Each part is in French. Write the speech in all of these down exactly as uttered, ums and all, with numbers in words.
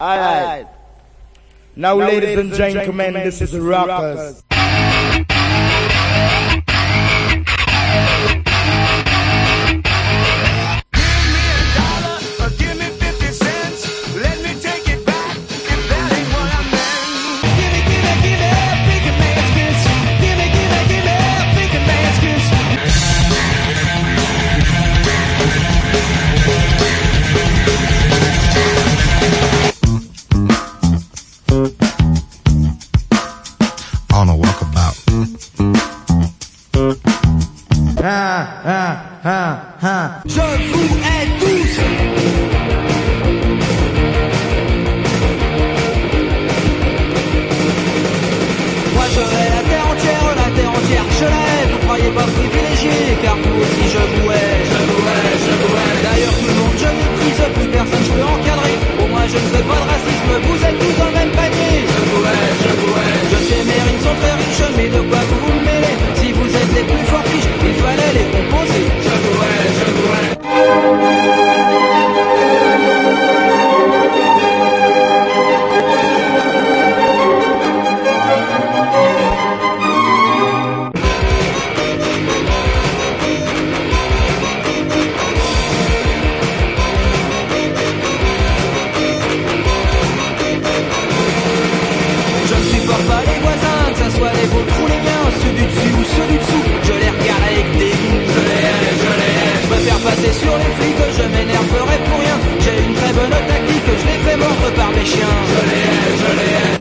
Alright. Now, ladies and gentlemen, this is Rockers. On a walkabout. Ah, ah, ah, ah. Je vous hais tous. Moi je hais la terre entière, la terre entière je l'hais. Vous croyez pas privilégié, car vous aussi je vous hais. Je vous hais, je vous hais. D'ailleurs tout le monde je méprise, plus personne je peux encadrer. Au moins je ne fais pas de racisme, vous êtes tous dans le même panier. Je vous hais, je vous hais. Je sais mes rimes sont très riches, mais de quoi vous vous mêlez? Si vous êtes les plus forts riches, il fallait les composer. Je vous hais, je vous hais. Les vôtres ou les miens, ceux du dessus ou ceux du dessous, je les regarde avec dégoût. Je les hais, je les hais. Je préfère passer sur les flics, je m'énerverai pour rien. J'ai une très bonne tactique, je les fais mordre par mes chiens. Je les hais, je les hais.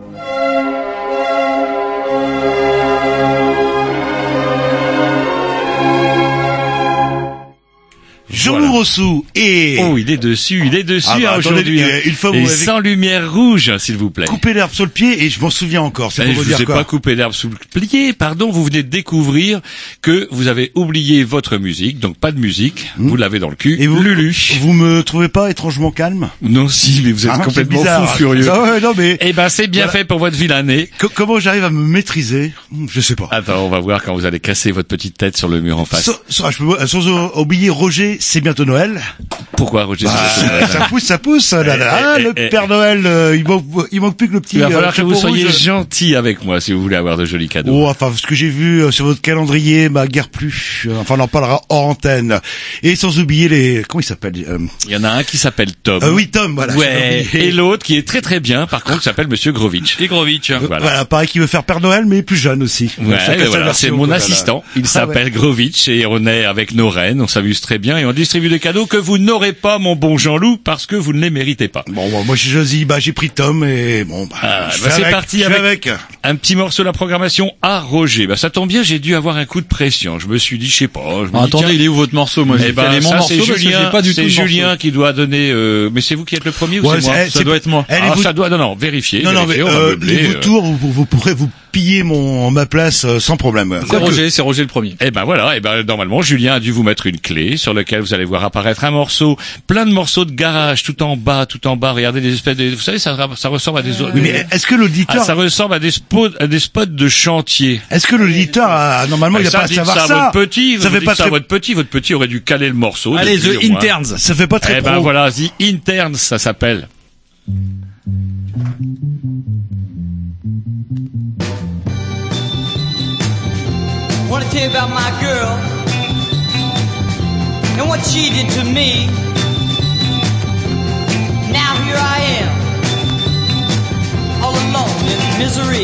Jean-Loup Rossou et... Oh, il est dessus, il est dessus Ah bah, hein, aujourd'hui. attendez, une fois, et vous m'avez sans lumière rouge, s'il vous plaît. coupé l'herbe sur le pied et je m'en souviens encore. C'est Eh, pour je vous vous dire ai quoi. pas coupé l'herbe sous le pied, pardon, vous venez de découvrir que vous avez oublié votre musique, donc pas de musique, Hmm. vous l'avez dans le cul. Et vous, Lulu. vous me trouvez pas étrangement calme? Non, si, mais vous êtes Hein, complètement c'est bizarre. fou furieux. Ah ouais, non mais... Eh ben, c'est bien Voilà. fait pour votre vilain nez. Co- comment j'arrive à me maîtriser? Je sais pas. Attends, on va voir quand vous allez casser votre petite tête sur le mur en face. Sans, sans, je peux, sans oublier Roger, c'est bientôt Noël. Pourquoi, Roger? Bah, ça pousse, ça pousse. Là, là, Eh, le eh, Père Noël, euh, il manque, il manque plus que le petit. Il va euh, falloir que vous chapeau soyez rouge. gentil avec moi si vous voulez avoir de jolis cadeaux. Oh, enfin, ce que j'ai vu euh, sur votre calendrier m'a guère plus. Euh, Enfin, on en parlera hors antenne. Et sans oublier les, comment il s'appelle euh... Il y en a un qui s'appelle Tom. euh, Oui, Tom, voilà. Ouais. j'ai oublié. Et l'autre qui est très très bien, par contre, s'appelle Monsieur Grovitch. Et Grovitch. Euh, Voilà. Voilà, pareil qu'il veut faire Père Noël, mais plus jeune aussi. Ouais, Chacun ben sa voilà, version, c'est mon quoi, là. assistant. Il Ah, s'appelle ouais. Grovitch et on est avec nos reines. On s'amuse très bien et on distribue des cadeaux que vous n'aurez pas, mon bon Jean-Loup, parce que vous ne les méritez pas. Bon, bon, moi j'ai choisi, bah j'ai pris Tom et bon, bah, Ah, je bah, fais c'est avec, parti je fais avec, avec. un petit morceau de la programmation à Roger. Bah ça tombe bien, j'ai dû avoir un coup de pression. Je me suis dit, je sais pas. Je me Ah, dis, attendez, tiens, il est où votre morceau? Moi, eh j'ai ben, calé mon ça, morceau c'est parce que Julien, j'ai pas du tout c'est le Julien morceau. qui doit donner. Euh, mais c'est vous qui êtes le premier ou Ouais, c'est moi? c'est- Ça c'est- doit être moi. Elle, Ah, vous- ça doit. Non, non, vérifiez. Non, non, mais vérifiez, on va euh, meubler, les euh. vautours, vous, vous, vous pourrez vous piller mon ma place euh, sans problème. C'est Quoique- Roger, c'est Roger le premier. Eh ben voilà, eh ben normalement Julien a dû vous mettre une clé sur laquelle vous allez voir apparaître un morceau, plein de morceaux de garage tout en bas, tout en bas. Regardez des espèces de, vous savez, ça, ça ressemble à des. Oui, mais est-ce que l'auditeur, Ah, ça ressemble à des spots, à des spots de chantier. est-ce que l'auditeur, a, normalement, il Et n'a ça, pas à dites savoir ça ça? à votre petit, Ça vous fait dites pas ça à très, votre petit, votre petit aurait dû caler le morceau. Allez, depuis, The au moins. Interns. ça fait pas très Eh ben pro. voilà, The Interns, ça s'appelle. I want to tell you about my girl and what she did to me. Now here I am, all alone in misery.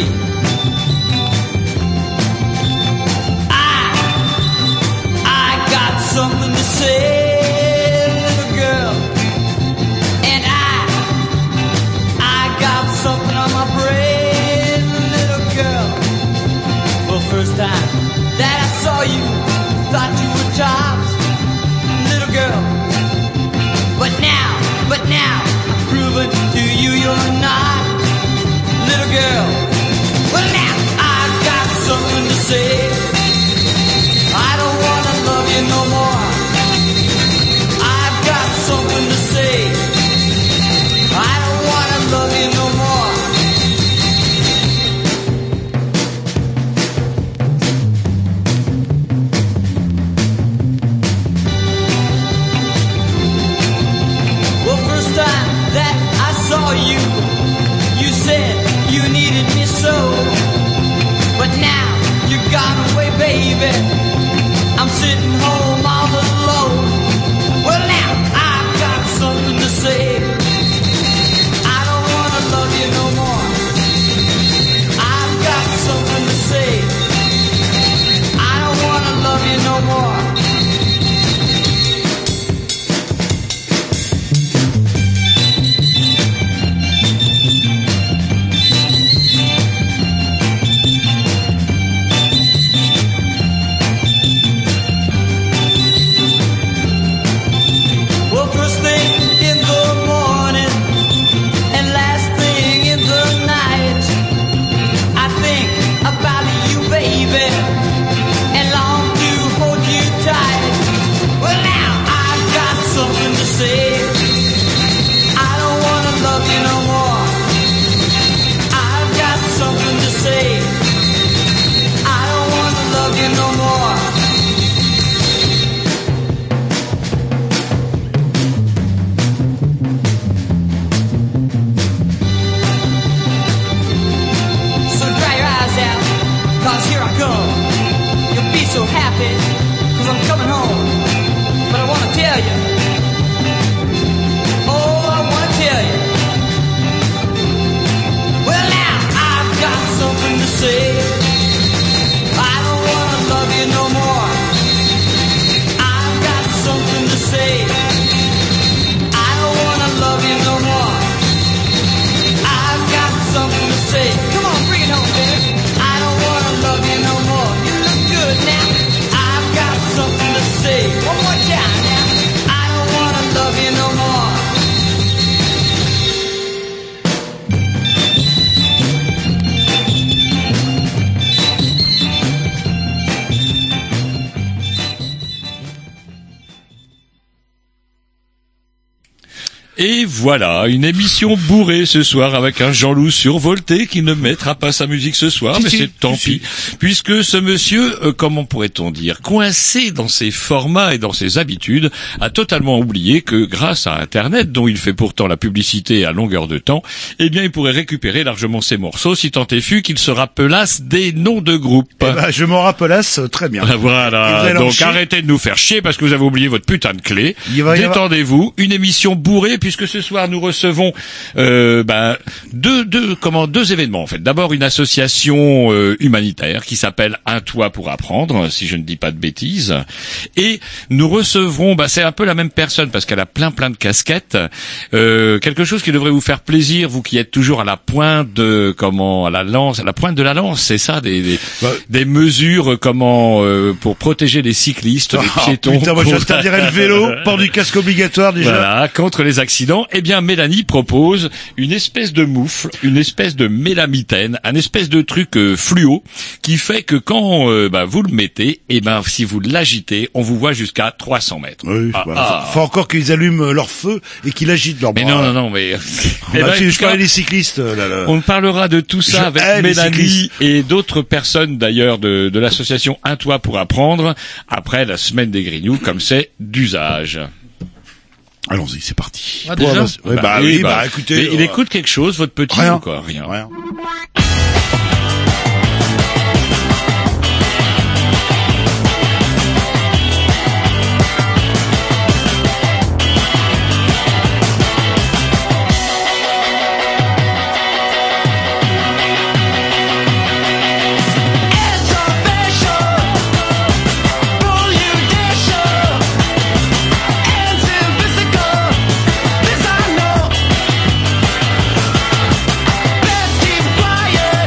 I, I got something to say, little girl, and I, I got something on my brain, little girl. Well, first time that I saw you, thought you were tops, little girl. But now, but now, I've proven to you you're not, little girl. You said you needed me so, but now you've gone away, baby. I'm sitting home all alone. Well, now I've got something to say. I don't wanna love you no more. I've got something to say. I don't wanna love you no more. Well, first thing in the morning and last thing in the night, I think about you, baby, and long to hold you tight. Well, now I've got something to say. I don't wanna love you no more. I've got something to say. I don't wanna love you no more. So dry your eyes out, cause here I come. You'll be so happy, cause I'm coming home. But I wanna tell you, oh, I wanna tell you. Well, now I've got something to say. I don't wanna love you no more. I've got something to say. I don't wanna love you no more. I've got something to say. Come on, bring it home, baby. I don't wanna love you no more. You look good now. I've got something to say. One more time now. I don't wanna love you no more. Et voilà, une émission bourrée ce soir avec un Jean-Loup survolté qui ne mettra pas sa musique ce soir, Si, mais si, c'est tant si, pis, puisque ce monsieur, euh, comment pourrait-on dire, coincé dans ses formats et dans ses habitudes, a totalement oublié que grâce à Internet, dont il fait pourtant la publicité à longueur de temps, eh bien il pourrait récupérer largement ses morceaux si tant est fut qu'il se rappelasse des noms de groupes. Eh ben, je m'en rappelasse très bien. Et vous Voilà, allez donc enchaîner. arrêtez de nous faire chier parce que vous avez oublié votre putain de clé. Il va y avoir- Détendez-vous, une émission bourrée puisque ce soir nous recevons euh, ben, deux, deux, comment, deux événements en fait. D'abord une association euh, humanitaire qui s'appelle Un Toit pour apprendre, si je ne dis pas de bêtises. Et nous recevrons, ben, c'est un peu la même personne parce qu'elle a plein plein de casquettes. Euh, quelque chose qui devrait vous faire plaisir, vous qui êtes toujours à la pointe de comment, à la lance, à la pointe de la lance, c'est ça, des des, Ouais. des mesures euh, comment euh, pour protéger les cyclistes, les Ah, piétons. putain, moi je contre- t'interdirais le vélo, port du casque obligatoire déjà. Voilà, contre les accidents. Eh bien, Mélanie propose une espèce de moufle, une espèce de mélamitaine, un espèce de truc euh, fluo qui fait que quand euh, bah, vous le mettez, eh ben si vous l'agitez, on vous voit jusqu'à trois cents mètres. Oui, Ah, voilà. ah. Faut, faut encore qu'ils allument leur feu et qu'ils agitent leur bras. Mais non, non, non, mais... Ah, Eh bah, ben, si, en je tout cas, parlais des cyclistes, là, là. on parlera de tout ça Je avec hais les Mélanie cyclistes. et d'autres personnes d'ailleurs de, de l'association Un Toit pour apprendre après la semaine des Grignoux, comme c'est d'usage. Allons-y, c'est parti. Ah, Pour déjà avancer. Ouais, bah, oui, bah, écoutez. mais il euh, écoute quelque chose, votre petit rien. ou quoi? Rien. Rien. Let's keep quiet.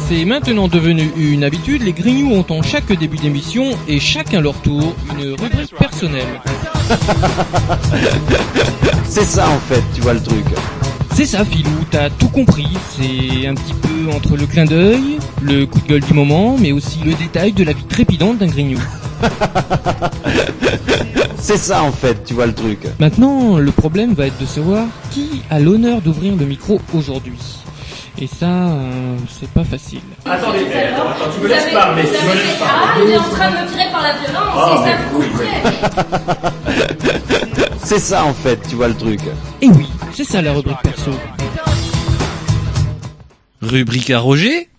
C'est maintenant devenu une habitude, les Grignoux ont en chaque début d'émission, et chacun leur tour, une rubrique personnelle. C'est ça en fait, tu vois le truc. C'est ça, Philou, t'as tout compris. C'est un petit peu entre le clin d'œil, le coup de gueule du moment, mais aussi le détail de la vie trépidante d'un Grignou. C'est ça en fait, tu vois le truc. Maintenant, le problème va être de savoir qui a l'honneur d'ouvrir le micro aujourd'hui. Et ça, euh, c'est pas facile. Attendez, attends, attends, tu me laisses parler, tu me laisses parler. Ah, il est en train de me tirer par la violence, Ah, c'est ça que vous faites. C'est ça en fait, tu vois le truc. Et oui, c'est ça la rubrique perso. Rubrique à Roger.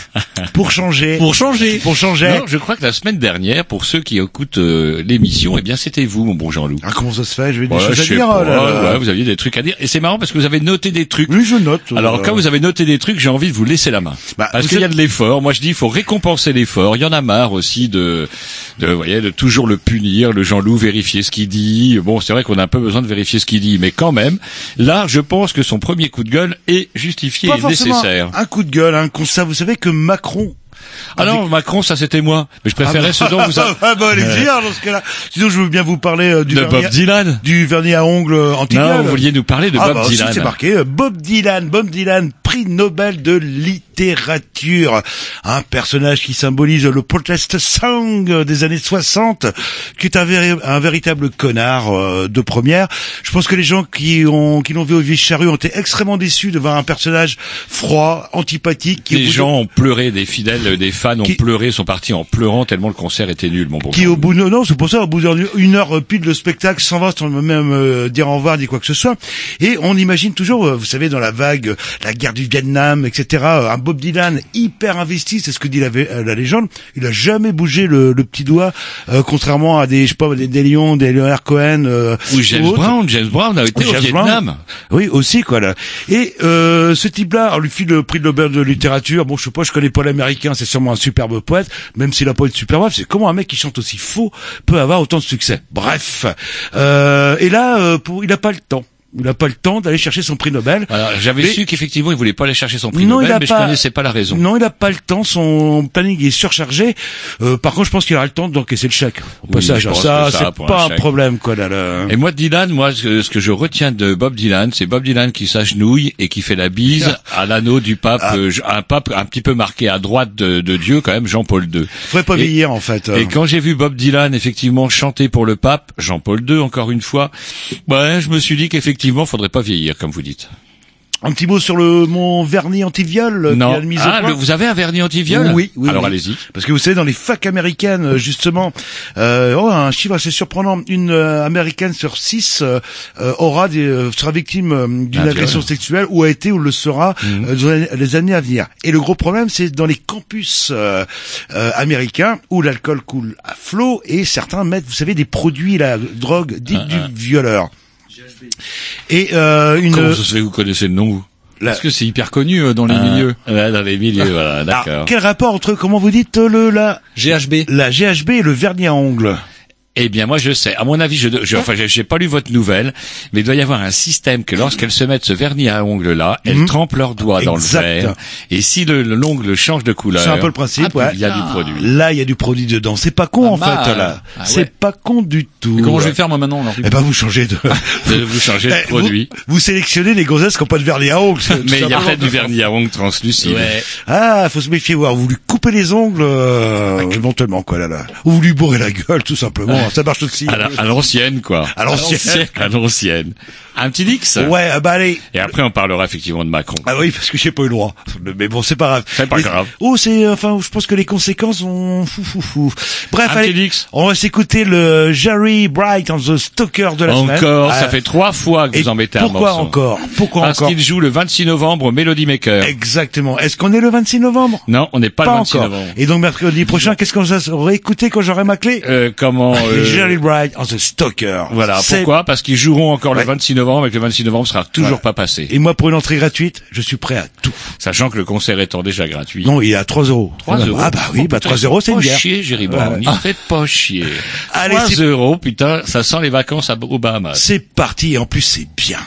Pour changer. Pour changer. Pour changer. Non, je crois que la semaine dernière, pour ceux qui écoutent euh, l'émission, eh bien c'était vous, mon bon Jean-Loup. Ah, comment ça se fait? Je vais des Ouais, choses je à sais dire. pas, là, là. ouais, vous aviez des trucs à dire. Et c'est marrant parce que vous avez noté des trucs. Oui, je note. Alors euh, quand vous avez noté des trucs, j'ai envie de vous laisser la main. Bah, Parce vous qu'il y a savez- de l'effort. Moi je dis il faut récompenser l'effort. Il y en a marre aussi de, de, vous voyez, de toujours le punir, le Jean-Loup, vérifier ce qu'il dit. Bon, c'est vrai qu'on a un peu besoin de vérifier ce qu'il dit, mais quand même, là, je pense que son premier coup de gueule est justifié pas et forcément nécessaire. un coup de gueule, un constat. Vous savez que Macron. Ah non, Macron, ça c'était moi. Mais je préférais ce dont vous avez... Ah bah allez-y, alors, dans ce cas-là. Sinon, je veux bien vous parler euh, du De vernis Bob à- Dylan. du vernis à ongles euh, anti-gueule. Non, vous vouliez nous parler de Ah Bob bah aussi, Dylan. c'est marqué euh, Bob Dylan, Bob Dylan, prix Nobel de littérature, un personnage qui symbolise le protest song des années soixante, qui est un, véri- un véritable connard euh, de première. Je pense que les gens qui ont qui l'ont vu au Vieille Charrue ont été extrêmement déçus de voir un personnage froid, antipathique, qui au Des bout de- gens ont pleuré, des fidèles, des fans ont Qui- pleuré, sont partis en pleurant tellement le concert était nul, mon bon. qui au bout de, non, c'est pour ça, au bout d'une heure pile le spectacle s'en va sans même euh, dire au revoir, ni quoi que ce soit. Et on imagine toujours, euh, vous savez, dans la vague, euh, la guerre du Vietnam, et cetera, euh, un Bob Dylan hyper investi, c'est ce que dit la, vé- euh, la légende. Il a jamais bougé le, le petit doigt, euh, contrairement à des, je sais pas, des, des Lions, des Leonard Cohen, euh, Ou James autres. Brown, James Brown a été Oui, au James Vietnam. Brown. Oui, aussi, quoi, là. Et, euh, ce type-là, on lui file le prix de Nobel de littérature. Bon, je sais pas, je connais pas l'américain, c'est sûrement un superbe poète, même s'il a pas été super bref. C'est comment un mec qui chante aussi faux peut avoir autant de succès. Bref. Euh, et là, euh, pour, il a pas le temps. Il n'a pas le temps d'aller chercher son prix Nobel. Alors, j'avais Mais- su qu'effectivement, il voulait pas aller chercher son prix Non, il Nobel, a mais pas- je connaissais pas la raison. Non, il n'a pas le temps. Son planning est surchargé. Euh, par contre, je pense qu'il aura le temps d'encaisser le chèque. Au Oui, passage, je pense ça, que ça, c'est pour un pas un chèque. problème, quoi, là, là. Et moi, Dylan, moi, ce ce que je retiens de Bob Dylan, c'est Bob Dylan qui s'agenouille et qui fait la bise à l'anneau du pape, Ah. euh, un pape un petit peu marqué à droite de, de Dieu, quand même, Jean-Paul deux. Faudrait pas Et- vieillir, en fait. Et quand j'ai vu Bob Dylan effectivement chanter pour le pape, Jean-Paul deux encore une fois, ouais, je me suis dit qu'effectivement, faudrait pas vieillir, comme vous dites. Un petit mot sur le mon vernis anti-viol qu'il a Non. mis au Ah, point. le- vous avez un vernis anti-viol? Oui, oui. Alors oui. allez-y. Parce que vous savez, dans les facs américaines, euh, justement, euh, oh, un chiffre assez surprenant, une euh, américaine sur six euh, euh, aura des, euh, sera victime euh, d'une Un agression viol. sexuelle ou a été ou le sera Mhm. euh, dans les- les années à venir. Et le gros problème, c'est dans les campus euh, euh, américains où l'alcool coule à flot et certains mettent, vous savez, des produits, la drogue dite Ah, du ah. violeur. Et euh, une Comment ça se fait que vous connaissez le nom, vous? la- Parce que c'est hyper connu euh, dans les Ah, milieux. ouais, dans les milieux, voilà, Alors, d'accord. quel rapport entre, comment vous dites, euh, le la G H B. la G H B et le vernis à ongles? Eh bien, moi, je sais. À mon avis, je, je enfin, j'ai j'ai pas lu votre nouvelle, mais il doit y avoir un système que lorsqu'elles se mettent ce vernis à ongles là, elles Mhm. trempent leurs doigts dans Exact. le verre, et si le le- l'ongle change de couleur, C'est un peu le principe, ah, puis ouais. il y a du produit. Là, il y a du produit dedans. C'est pas con, Ah, en fait, mal. là. Ah, C'est ouais. pas con du tout. Mais comment je vais faire moi maintenant alors Eh ben, vous changez de... De vous changer de Eh, vous- produit. Vous, sélectionnez les gonzesses qui n'ont pas de vernis à ongles. c'est tout Mais il y a simplement. peut-être du vernis à ongles translucide. Ah, faut se méfier, voir. Vous lui coupez les ongles, euh, éventuellement, quoi, là, là. Ou vous lui bourrez la gueule, tout simplement. Ça marche aussi. À la- à l'ancienne, quoi. À l'ancienne. À l'ancienne. Un petit dix. Ouais, ah bah allez. Et après, on parlera effectivement de Macron. Ah oui, parce que j'ai pas eu le droit. Mais bon, c'est pas grave. C'est pas Et- grave. Oh, c'est, enfin, je pense que les conséquences ont fou, fou, fou. Bref, Un allez. petit dix. On va s'écouter le Jerry Bright on the Stalker de la semaine. Encore, Ah, ça fait trois fois que et vous en mettez un pourquoi morceau. encore Pourquoi Parce encore qu'il joue le vingt-six novembre au Melody Maker. Exactement. Est-ce qu'on est le vingt-six novembre? Non, on n'est pas, Pas le vingt-six encore. novembre. Et donc mercredi prochain, qu'est-ce qu'on va réécouter quand j'aurai ma clé? Euh, comment euh, Jerry Bright on the Stalker. Voilà, C'est- pourquoi? Parce qu'ils joueront encore Ouais. le vingt-six novembre et que le vingt-six novembre sera toujours Ouais. pas passé. Et moi, pour une entrée gratuite, je suis prêt à tout. Sachant que le concert étant déjà gratuit. Non, il est à trois euros. trois euros. Ah bah oui, Oh, bah putain, trois euros, c'est une pas bière. chier, Jerry Brown. Il fait pas chier. Allez, trois c'est- euros, putain, ça sent les vacances à- aux Bahamas. C'est parti, et en plus c'est bien.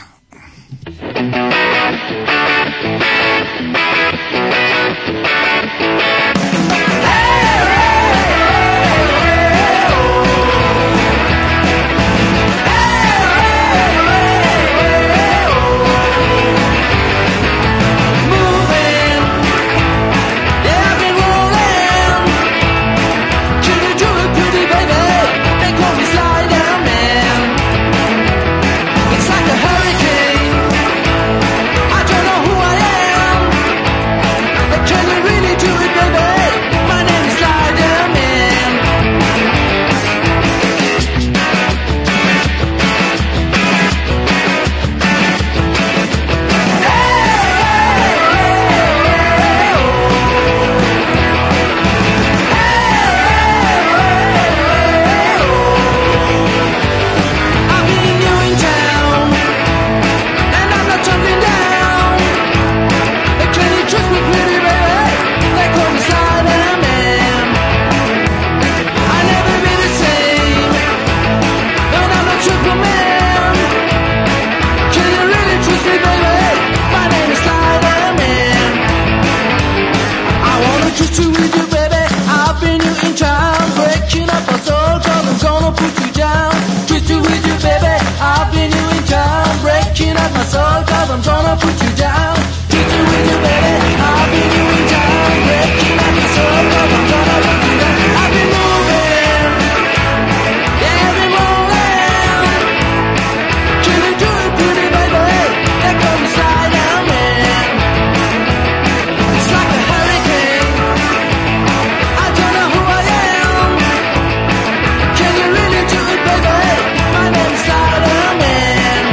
Just to with you, baby, I've been you in town, breaking up my soul, cause I'm gonna put you down. Just to with you, baby, I've been you in town, breaking up my soul, cause I'm gonna put you down. Just to with you, baby, I've been you in town, breaking up my soul, cause I'm gonna put you down. I've been moving, yeah, I've been moving. Can you do it, pretty baby? There comes slide down, man. It's like a hurricane. I don't know who I am. Can you really do it, baby? My name's Slide Man.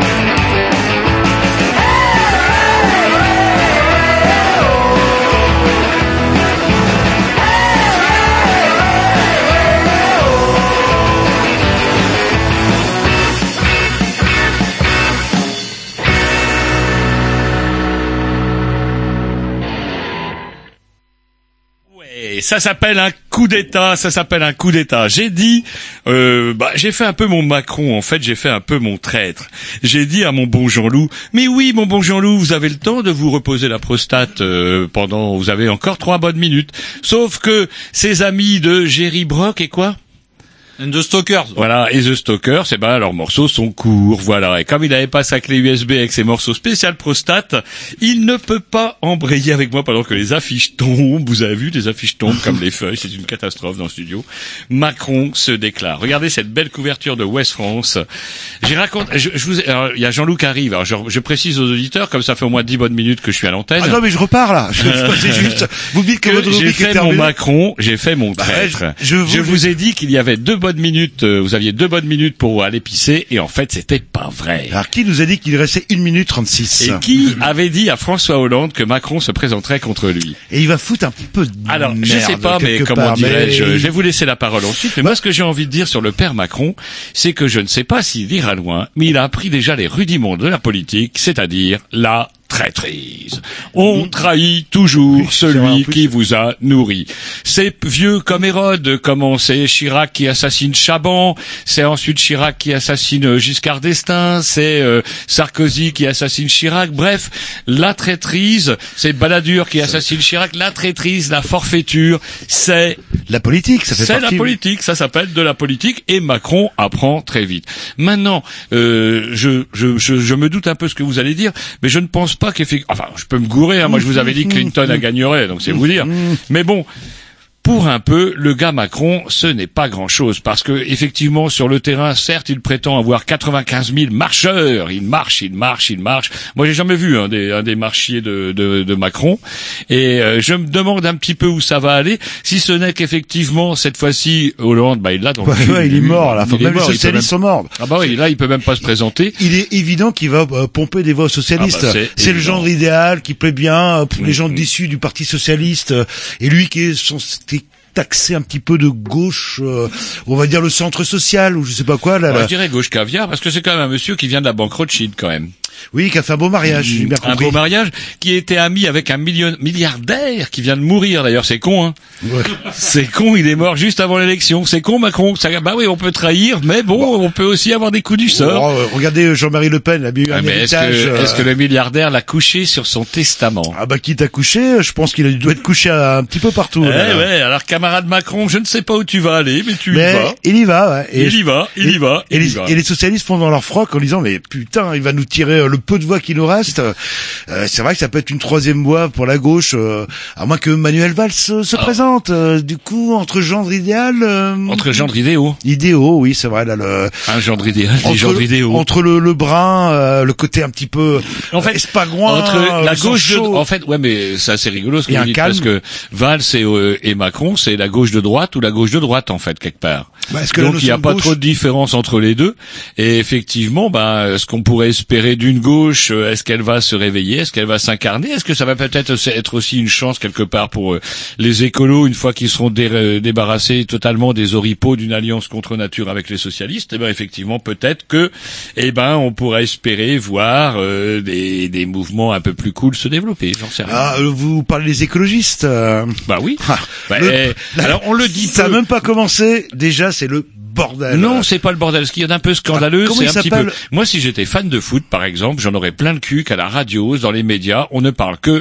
Hey, hey, hey, oh. Hey, hey, hey, Ouais, ça s'appelle un coup d'État, ça s'appelle un coup d'État. J'ai dit, euh, bah, j'ai fait un peu mon Macron, en fait, j'ai fait un peu mon traître. J'ai dit à mon bon Jean-Loup, mais oui, mon bon Jean-Loup, vous avez le temps de vous reposer la prostate euh, pendant, vous avez encore trois bonnes minutes. Sauf que ces amis de Jerry Brock et quoi? And the Stalkers. Voilà, et The Stalkers, eh ben, leurs morceaux sont courts, voilà. Et comme il n'avait pas sa clé U S B avec ses morceaux spécial prostate, il ne peut pas embrayer avec moi pendant que les affiches tombent. Vous avez vu, les affiches tombent comme les feuilles, c'est une catastrophe dans le studio. Macron se déclare. Regardez cette belle couverture de Ouest France. J'ai raconté, je, je vous ai, alors, il y a Jean-Loup qui arrive. Alors, je, je précise aux auditeurs, comme ça fait au moins dix bonnes minutes que je suis à l'antenne. Ah non, mais je repars, là. Je, c'est juste, vous dites que, que votre j'ai rubrique est fait mon terminée. Macron, j'ai fait mon Bah, traître. je- je vous- je vous ai dit qu'il y avait deux bonnes minutes, euh, vous aviez deux bonnes minutes pour aller pisser, et en fait, c'était pas vrai. Alors, qui nous a dit qu'il restait une minute trente-six? Et qui avait dit à François Hollande que Macron se présenterait contre lui? Et il va foutre un peu de Alors, merde, je sais pas, mais quelque comment part, dirais-je, mais- je vais vous laisser la parole ensuite. Mais moi, ce que j'ai envie de dire sur le père Macron, c'est que je ne sais pas s'il ira loin, mais il a appris déjà les rudiments de la politique, c'est-à-dire la traîtrise. On trahit toujours Oui, c'est vrai, en celui plus. qui vous a nourri. C'est vieux comme Hérode, comment c'est Chirac qui assassine Chaban, c'est ensuite Chirac qui assassine Giscard d'Estaing, c'est euh, Sarkozy qui assassine Chirac. Bref, la traîtrise, c'est Balladur qui assassine Chirac. La traîtrise, la forfaiture, c'est La politique, ça fait c'est la partie. politique, ça s'appelle de la politique, et Macron apprend très vite. Maintenant, euh, je, je, je, je me doute un peu ce que vous allez dire, mais je ne pense pas qu'effectivement... Enfin, je peux me gourer, hein, moi je vous avais dit que Clinton a gagnerait, donc c'est vous dire. Mais bon... Pour un peu, le gars Macron, ce n'est pas grand-chose, parce que effectivement, sur le terrain, certes, il prétend avoir quatre-vingt-quinze mille marcheurs. Il marche, il marche, il marche. Moi, j'ai jamais vu un des, un des marchiers de, de, de Macron, et euh, je me demande un petit peu où ça va aller. Si ce n'est qu'effectivement, cette fois-ci, Hollande, bah, il l'a dans le Ouais, cul. ouais, il est mort, là. Il est Même les mort, il peut socialistes même- sont morts. Ah bah oui, là, il peut même pas se présenter. Il est évident qu'il va euh, pomper des voix aux socialistes. Ah bah, c'est c'est le évident. genre idéal qui plaît bien euh, pour les Mhm. gens d'issus du Parti socialiste. euh, et lui qui est censé taxé un petit peu de gauche, euh, on va dire le centre social ou je sais pas quoi. Là, Moi, là. je dirais gauche caviar, parce que c'est quand même un monsieur qui vient de la banque Rothschild, quand même. Oui, qui a fait un beau mariage, j'ai bien Un compris. beau mariage, qui était ami avec un million, milliardaire qui vient de mourir, d'ailleurs, c'est con, hein. Ouais. C'est con, il est mort juste avant l'élection. C'est con, Macron. Ça, bah oui, on peut trahir, mais bon, on peut aussi avoir des coups du sort. Oh, euh, regardez Jean-Marie Le Pen, il a eu Ah, un mais est-ce héritage. que, euh, est-ce que le milliardaire l'a couché sur son testament? Ah bah quitte à coucher, je pense qu'il a- doit être couché à- un petit peu partout. Eh là. ouais, alors camarade Macron, je ne sais pas où tu vas aller, mais tu y Mais vas. il y va, ouais. Et Il y va, il y va, Et il y les, va. et les socialistes font dans leur froc en disant mais putain, il va nous tirer euh, le peu de voix qui nous reste. Euh, c'est vrai que ça peut être une troisième voix pour la gauche, euh, à moins que Manuel Valls se, se Ah. présente. Euh, du coup, entre gendre idéal, euh, Entre gendre idéaux. idéaux, oui, c'est vrai là le. Un gendre idéal, des Entre, gendres idéaux. entre le, le brun, euh, le côté un petit peu En fait, euh, espagouin, entre euh, la le sang gauche de, chaud. en fait, ouais, mais ça c'est rigolo ce que Et vous un dites, calme. parce que Valls et, euh, et Macron, c'est la gauche de droite ou la gauche de droite en fait quelque part. Bah, est-ce que la Donc il n'y a notion de pas gauche- trop de différence entre les deux. Et effectivement, ben, ce qu'on pourrait espérer d'une gauche, euh, est-ce qu'elle va se réveiller, est-ce qu'elle va s'incarner, est-ce que ça va peut-être être aussi une chance quelque part pour euh, les écolos une fois qu'ils seront dé- débarrassés totalement des oripeaux d'une alliance contre nature avec les socialistes. Eh ben effectivement, peut-être que, eh ben, on pourrait espérer voir euh, des, des mouvements un peu plus cool se développer. J'en sais rien. Ah, euh, vous parlez des écologistes. euh, Bah oui. ah, Bah, le- eh, alors on le dit Ça peu. n'a même pas commencé. Déjà, c'est le bordel. Non, c'est pas le bordel. Ce qui est un peu scandaleux, Ah, comment c'est il un petit s'appelle peu. Moi, si j'étais fan de foot, par exemple, j'en aurais plein le cul qu'à la radio, dans les médias, on ne parle que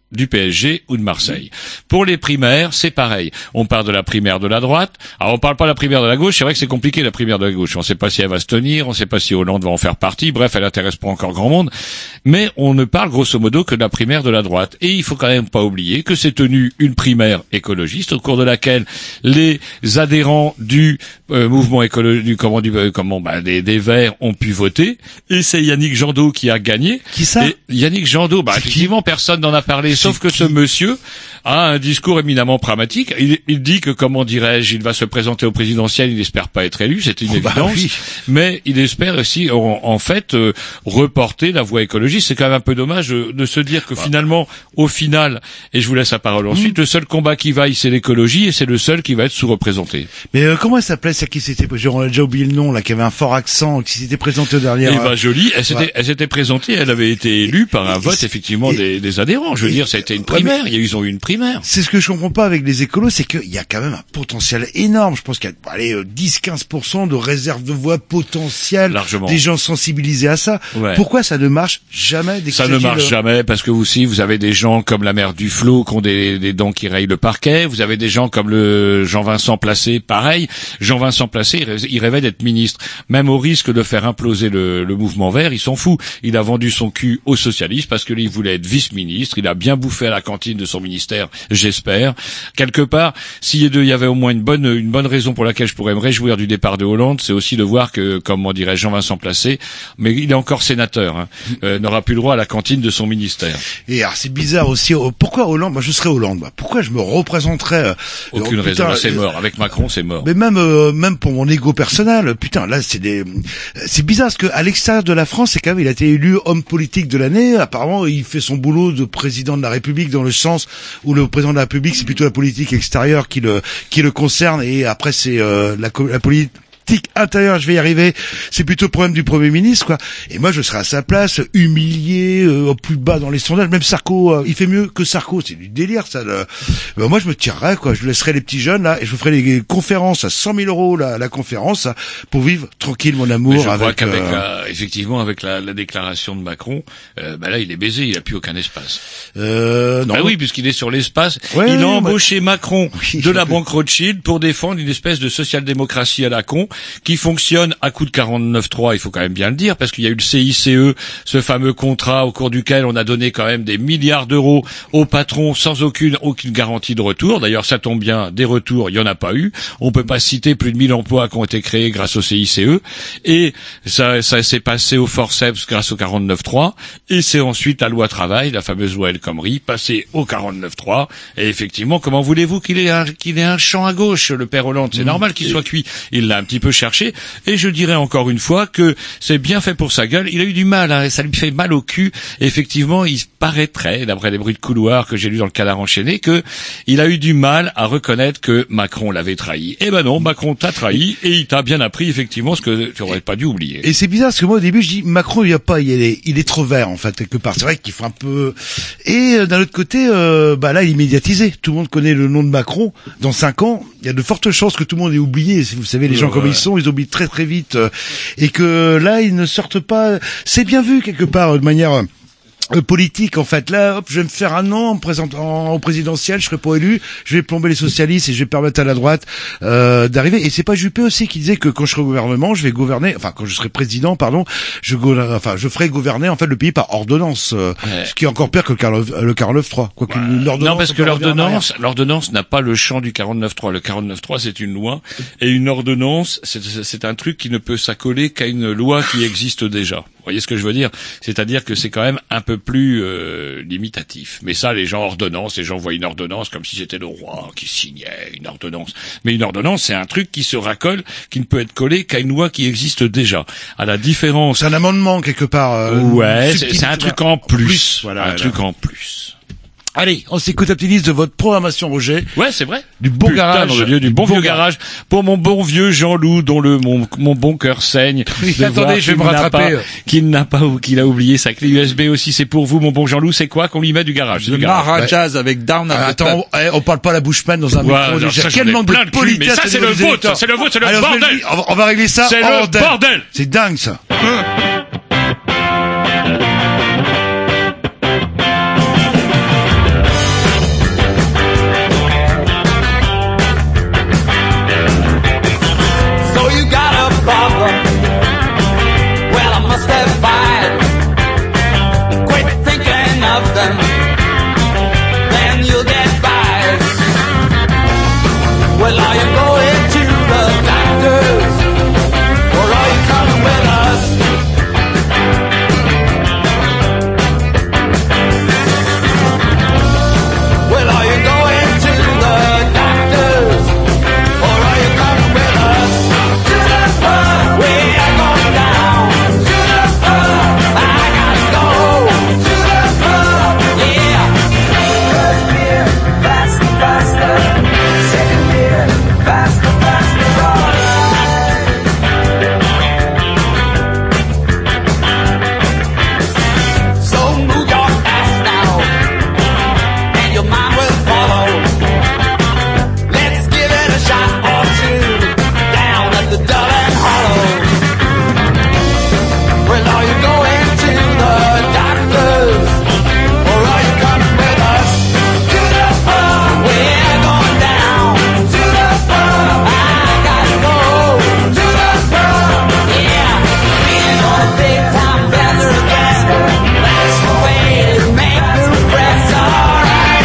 du P S G ou de Marseille. Pour les primaires, c'est pareil. On parle de la primaire de la droite. Alors on parle pas de la primaire de la gauche. C'est vrai que c'est compliqué la primaire de la gauche. On sait pas si elle va se tenir. On sait pas si Hollande va en faire partie. Bref, elle intéresse pas encore grand monde. Mais on ne parle grosso modo que de la primaire de la droite. Et il faut quand même pas oublier que s'est tenue une primaire écologiste au cours de laquelle les adhérents du euh, mouvement écologique, du comment du euh, comment bah, des, des Verts ont pu voter. Et c'est Yannick Jadot qui a gagné. Qui ça? Et Yannick Jadot. Bah effectivement, personne n'en a parlé. Sauf que ce monsieur a un discours éminemment pragmatique. Il, il dit que, comment dirais-je, il va se présenter au présidentiel, il n'espère pas être élu, c'est une oh bah évidence, oui. mais il espère aussi, en, en fait, euh, reporter la voie écologiste. C'est quand même un peu dommage de, de se dire que bah. finalement, au final, et je vous laisse la parole ensuite, mmh. le seul combat qui vaille, c'est l'écologie, et c'est le seul qui va être sous-représenté. Mais euh, comment elle s'appelait, celle qui s'était, on a déjà oublié le nom, là, qui avait un fort accent, qui s'était présentée derrière. Eva Joly, elle s'était, ouais. elle s'était présentée, elle avait été élue par un et vote, effectivement, et, des, des adhérents. Je veux et, dire, ça a été une primaire, ouais, ils ont eu une primaire. C'est ce que je comprends pas avec les écolos, c'est qu'il y a quand même un potentiel énorme. Je pense qu'il y a allez, dix à quinze pour cent de réserve de voix potentielle, largement, des gens sensibilisés à ça. Ouais. Pourquoi ça ne marche jamais? Ça ne marche le... jamais parce que vous aussi, vous avez des gens comme la maire Duflot qui ont des, des dents qui rayent le parquet. Vous avez des gens comme le Jean-Vincent Placé, pareil. Jean-Vincent Placé, il rêvait d'être ministre. Même au risque de faire imploser le, le mouvement vert, il s'en fout. Il a vendu son cul aux socialistes parce qu'il voulait être vice-ministre. Il a bien bouffé à la cantine de son ministère, j'espère. Quelque part, s'il y avait au moins une bonne, une bonne raison pour laquelle je pourrais me réjouir du départ de Hollande, c'est aussi de voir que, comme on dirait Jean-Vincent Placé, mais il est encore sénateur, hein, euh, n'aura plus le droit à la cantine de son ministère. Et alors, c'est bizarre aussi, pourquoi Hollande? Moi, je serais Hollande. Bah, pourquoi je me représenterais? Euh, Aucune euh, raison, putain, c'est mort. Avec Macron, c'est mort. Mais même, euh, même pour mon ego personnel, putain, là, c'est des, c'est bizarre parce que à l'extérieur de la France, c'est quand même, il a été élu homme politique de l'année. Apparemment, il fait son boulot de président de la République dans le sens où le président de la République, c'est plutôt la politique extérieure qui le, qui le concerne, et après, c'est euh, la, la politique intérieur, je vais y arriver, c'est plutôt le problème du Premier ministre, quoi. Et moi, je serais à sa place, humilié, euh, au plus bas dans les sondages. Même Sarko, euh, il fait mieux que Sarko, c'est du délire, ça. Le... Ben, moi, je me tirerais, quoi. Je laisserais les petits jeunes, là, et je ferais des conférences à cent mille euros, la, la conférence, là, pour vivre tranquille, mon amour. Mais je avec, crois qu'avec euh... la, effectivement, avec la, la déclaration de Macron, euh, ben là, il est baisé, il a plus aucun espace. Euh, non. Ah oui, puisqu'il est sur l'espace. Ouais, il a ouais, embauché ouais. Macron de la banque Rothschild pour défendre une espèce de social-démocratie à la con, qui fonctionne à coup de quarante-neuf trois, il faut quand même bien le dire, parce qu'il y a eu le C I C E, ce fameux contrat au cours duquel on a donné quand même des milliards d'euros aux patrons sans aucune aucune garantie de retour. D'ailleurs, ça tombe bien, des retours, il y en a pas eu. On peut pas citer plus de mille emplois qui ont été créés grâce au C I C E, et ça, ça s'est passé au forceps grâce au quarante-neuf trois, et c'est ensuite la loi travail, la fameuse loi El Khomri, passée au quarante-neuf trois. Et effectivement, comment voulez-vous qu'il ait un, qu'il ait un champ à gauche, le père Hollande? C'est mmh. normal qu'il soit cuit. Il l'a un petit peu cherché. Et je dirais encore une fois que c'est bien fait pour sa gueule. Il a eu du mal, hein, et ça lui fait mal au cul. Et effectivement, il paraîtrait, d'après les bruits de couloir que j'ai lus dans le Canard enchaîné, que il a eu du mal à reconnaître que Macron l'avait trahi. Eh ben non, Macron t'a trahi, et il t'a bien appris effectivement ce que tu aurais pas dû oublier. Et c'est bizarre parce que moi au début je dis Macron il y a pas, il est, il est trop vert en fait quelque part. C'est vrai qu'il faut un peu. Et euh, d'un autre côté, euh, bah là il est médiatisé. Tout le monde connaît le nom de Macron. Dans cinq ans, il y a de fortes chances que tout le monde ait oublié. Vous savez, les gens ouais. comme ils sont, ils oublient très très vite. Et que là, ils ne sortent pas... C'est bien vu, quelque part, de manière... Euh, politique en fait. Là, hop, je vais me faire un an en présentant au présidentiel, je serai pas élu, je vais plomber les socialistes et je vais permettre à la droite euh, d'arriver. Et c'est pas Juppé aussi qui disait que quand je serai au gouvernement, je vais gouverner, enfin quand je serai président, pardon, je enfin je ferai gouverner en fait le pays par ordonnance, euh, ouais. ce qui est encore pire que le quarante-neuf trois. Quoi que ouais. l'ordonnance. Non, parce que l'ordonnance, l'ordonnance n'a pas le champ du quarante-neuf trois. Le quarante-neuf trois, c'est une loi, et une ordonnance, c'est, c'est un truc qui ne peut s'accoler qu'à une loi qui existe déjà. Vous voyez ce que je veux dire? C'est-à-dire que c'est quand même un peu plus euh, limitatif. Mais ça, les gens ordonnance, les gens voient une ordonnance comme si c'était le roi qui signait une ordonnance. Mais une ordonnance, c'est un truc qui se racole, qui ne peut être collé qu'à une loi qui existe déjà. À la différence... C'est un amendement, quelque part. Euh, ouais, c'est, c'est un truc en plus. plus voilà, un voilà. truc en plus. Allez, on s'écoute un petit liste de votre programmation, Roger. Ouais, c'est vrai. Du bon Putain, garage. Dieu, du, du bon, bon vieux garage. garage. Pour mon bon vieux Jean-Loup, dont le, mon, mon bon cœur saigne. Oui, attendez, je vais me rattraper. Pas, qu'il n'a pas, ou qu'il a oublié sa clé U S B aussi. C'est pour vous, mon bon Jean-Loup. C'est quoi qu'on lui met du garage? Le Marajaz ouais. avec Down ah, Attends, on, on parle pas la bouche pleine dans un ouais, micro. Alors, déjà. Quel manque de politesse. Mais ça, c'est le vôtre. C'est le vôtre, c'est le Alors, bordel. On va, on va régler ça. C'est le bordel. C'est dingue, ça. Well, are you going to the doctors, or are you coming with us? Well, are you going to the doctors, or are you coming with us? To the pub, we are going down. To the pub, I gotta go. To the pub, yeah. First beer, faster, faster. Second beer, faster, faster, alright. So move your ass now, and your mind will follow. Let's give it a shot or two, down at the Dull and Hollow. Well, are you going to the doctors, or are you coming with us? To the pub, we're going down. To the pub, I gotta go. To the pub, yeah. Being on a big time bender again, that's the way to make new friends, alright.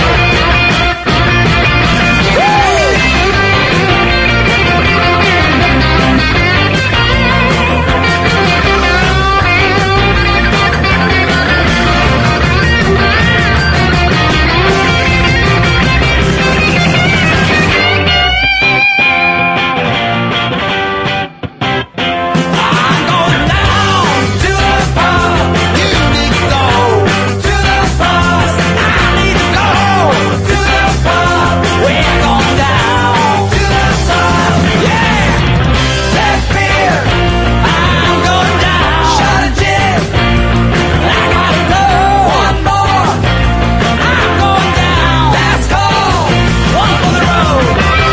I'm going down to the pub. You need to go to the pub. I need to go to the pub. We're going down to the pub. Yeah. Take beer. I'm going down. Shot of gin. I gotta go. One more. I'm going down. Last call. One for the road.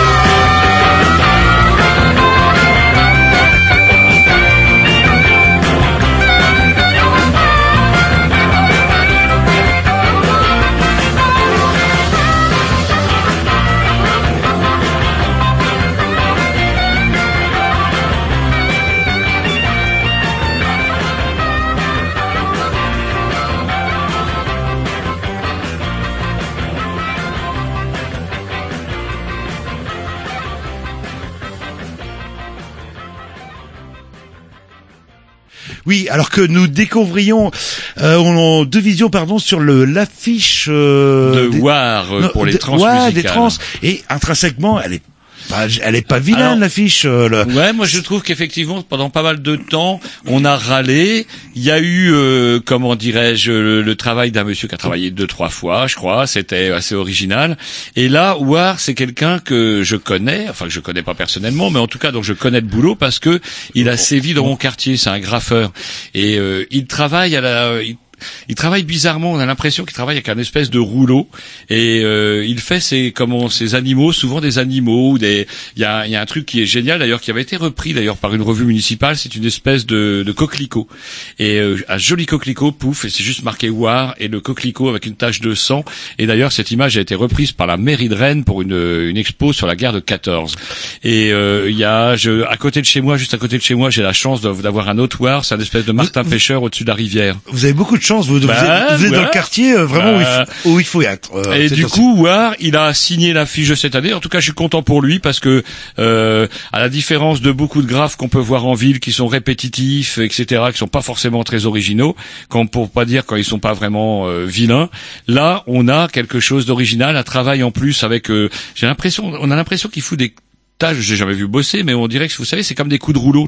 Oui, alors que nous découvrions, euh, on, deux visions, pardon, sur le l'affiche euh, de des- War euh, non, pour les de- trans ouais, musicales. des trans. Et intrinsèquement, elle est pas, elle est pas vilaine Alors- l'affiche. euh, le- Ouais, moi je trouve qu'effectivement pendant pas mal de temps on a râlé. Il y a eu, euh, comment dirais-je, le, le travail d'un monsieur qui a travaillé deux trois fois, je crois. C'était assez original. Et là, War, c'est quelqu'un que je connais, enfin que je connais pas personnellement, mais en tout cas dont je connais le boulot parce que il a sévi dans mon quartier. C'est un graffeur et euh, il travaille à la. Il, il travaille bizarrement, on a l'impression qu'il travaille avec un espèce de rouleau et euh, il fait ses comment ces animaux, souvent des animaux, des il y a il y a un truc qui est génial d'ailleurs qui avait été repris d'ailleurs par une revue municipale, c'est une espèce de de coquelicot. Et euh, un joli coquelicot, pouf, et c'est juste marqué War et le coquelicot avec une tache de sang et d'ailleurs cette image a été reprise par la mairie de Rennes pour une une expo sur la guerre de quatorze. Et euh, il y a je à côté de chez moi, juste à côté de chez moi, j'ai la chance de- d'avoir un autre War, c'est un espèce de Martin pêcheur au-dessus de la rivière. Vous avez beaucoup de chance, vous, vous Bah, êtes, vous êtes ouais. dans le quartier euh, vraiment où, il Bah. faut, où il faut y être. euh, Et c'est du ainsi. coup, War, il a signé l'affiche de cette année. En tout cas, je suis content pour lui parce que, euh, à la différence de beaucoup de graphes qu'on peut voir en ville, qui sont répétitifs, et cetera, qui sont pas forcément très originaux, quand pour pas dire quand ils sont pas vraiment euh, vilains, là, on a quelque chose d'original, un travail en plus avec. Euh, j'ai l'impression, on a l'impression qu'il fout des tâches, j'ai jamais vu bosser, mais on dirait que vous savez, c'est comme des coups de rouleau.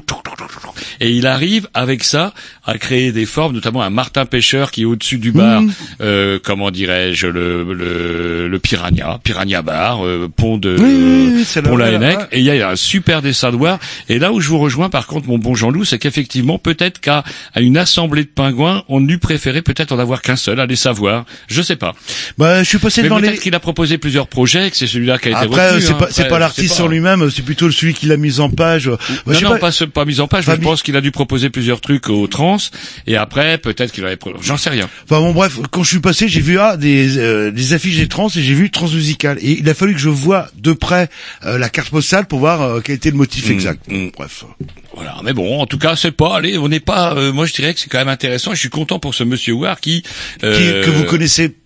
Et il arrive avec ça à créer des formes, notamment un Martin pêcheur qui est au-dessus du bar, Mmh. euh, comment dirais-je, le, le, le Piranha, Piranha Bar, euh, pont de Oui, oui, oui, c'est là, pont voilà, Laennec. ouais. Et il y a un super dessin de War. Et là où je vous rejoins, par contre, mon bon Jean-Loup, c'est qu'effectivement, peut-être qu'à à une assemblée de pingouins, on eût préféré peut-être en avoir qu'un seul, aller savoir. Je sais pas. Bah, je suis passé Mais devant peut-être les. qu'il a proposé plusieurs projets, que c'est celui-là qui a été Après, retenu. c'est hein. pas, c'est Après, pas je l'artiste sais sur pas. lui-même, c'est plutôt celui qui l'a mis en page. Bah, je Non, sais non, pas. pas, ce- pas mise en page, mais je Fabi- pense qu'il a dû proposer plusieurs trucs aux trans, et après, peut-être qu'il avait, pro- j'en sais rien. Enfin bon, bref, quand je suis passé, j'ai vu ah des euh, des affiches des trans et j'ai vu transmusical. Et il a fallu que je voie de près euh, la carte postale pour voir euh, quel était le motif Mmh, exact. mmh. Bref. Voilà, mais bon, en tout cas, c'est pas, allez, on n'est pas, euh, moi je dirais que c'est quand même intéressant, et je suis content pour ce monsieur War qui, Qui- euh, que vous connaissez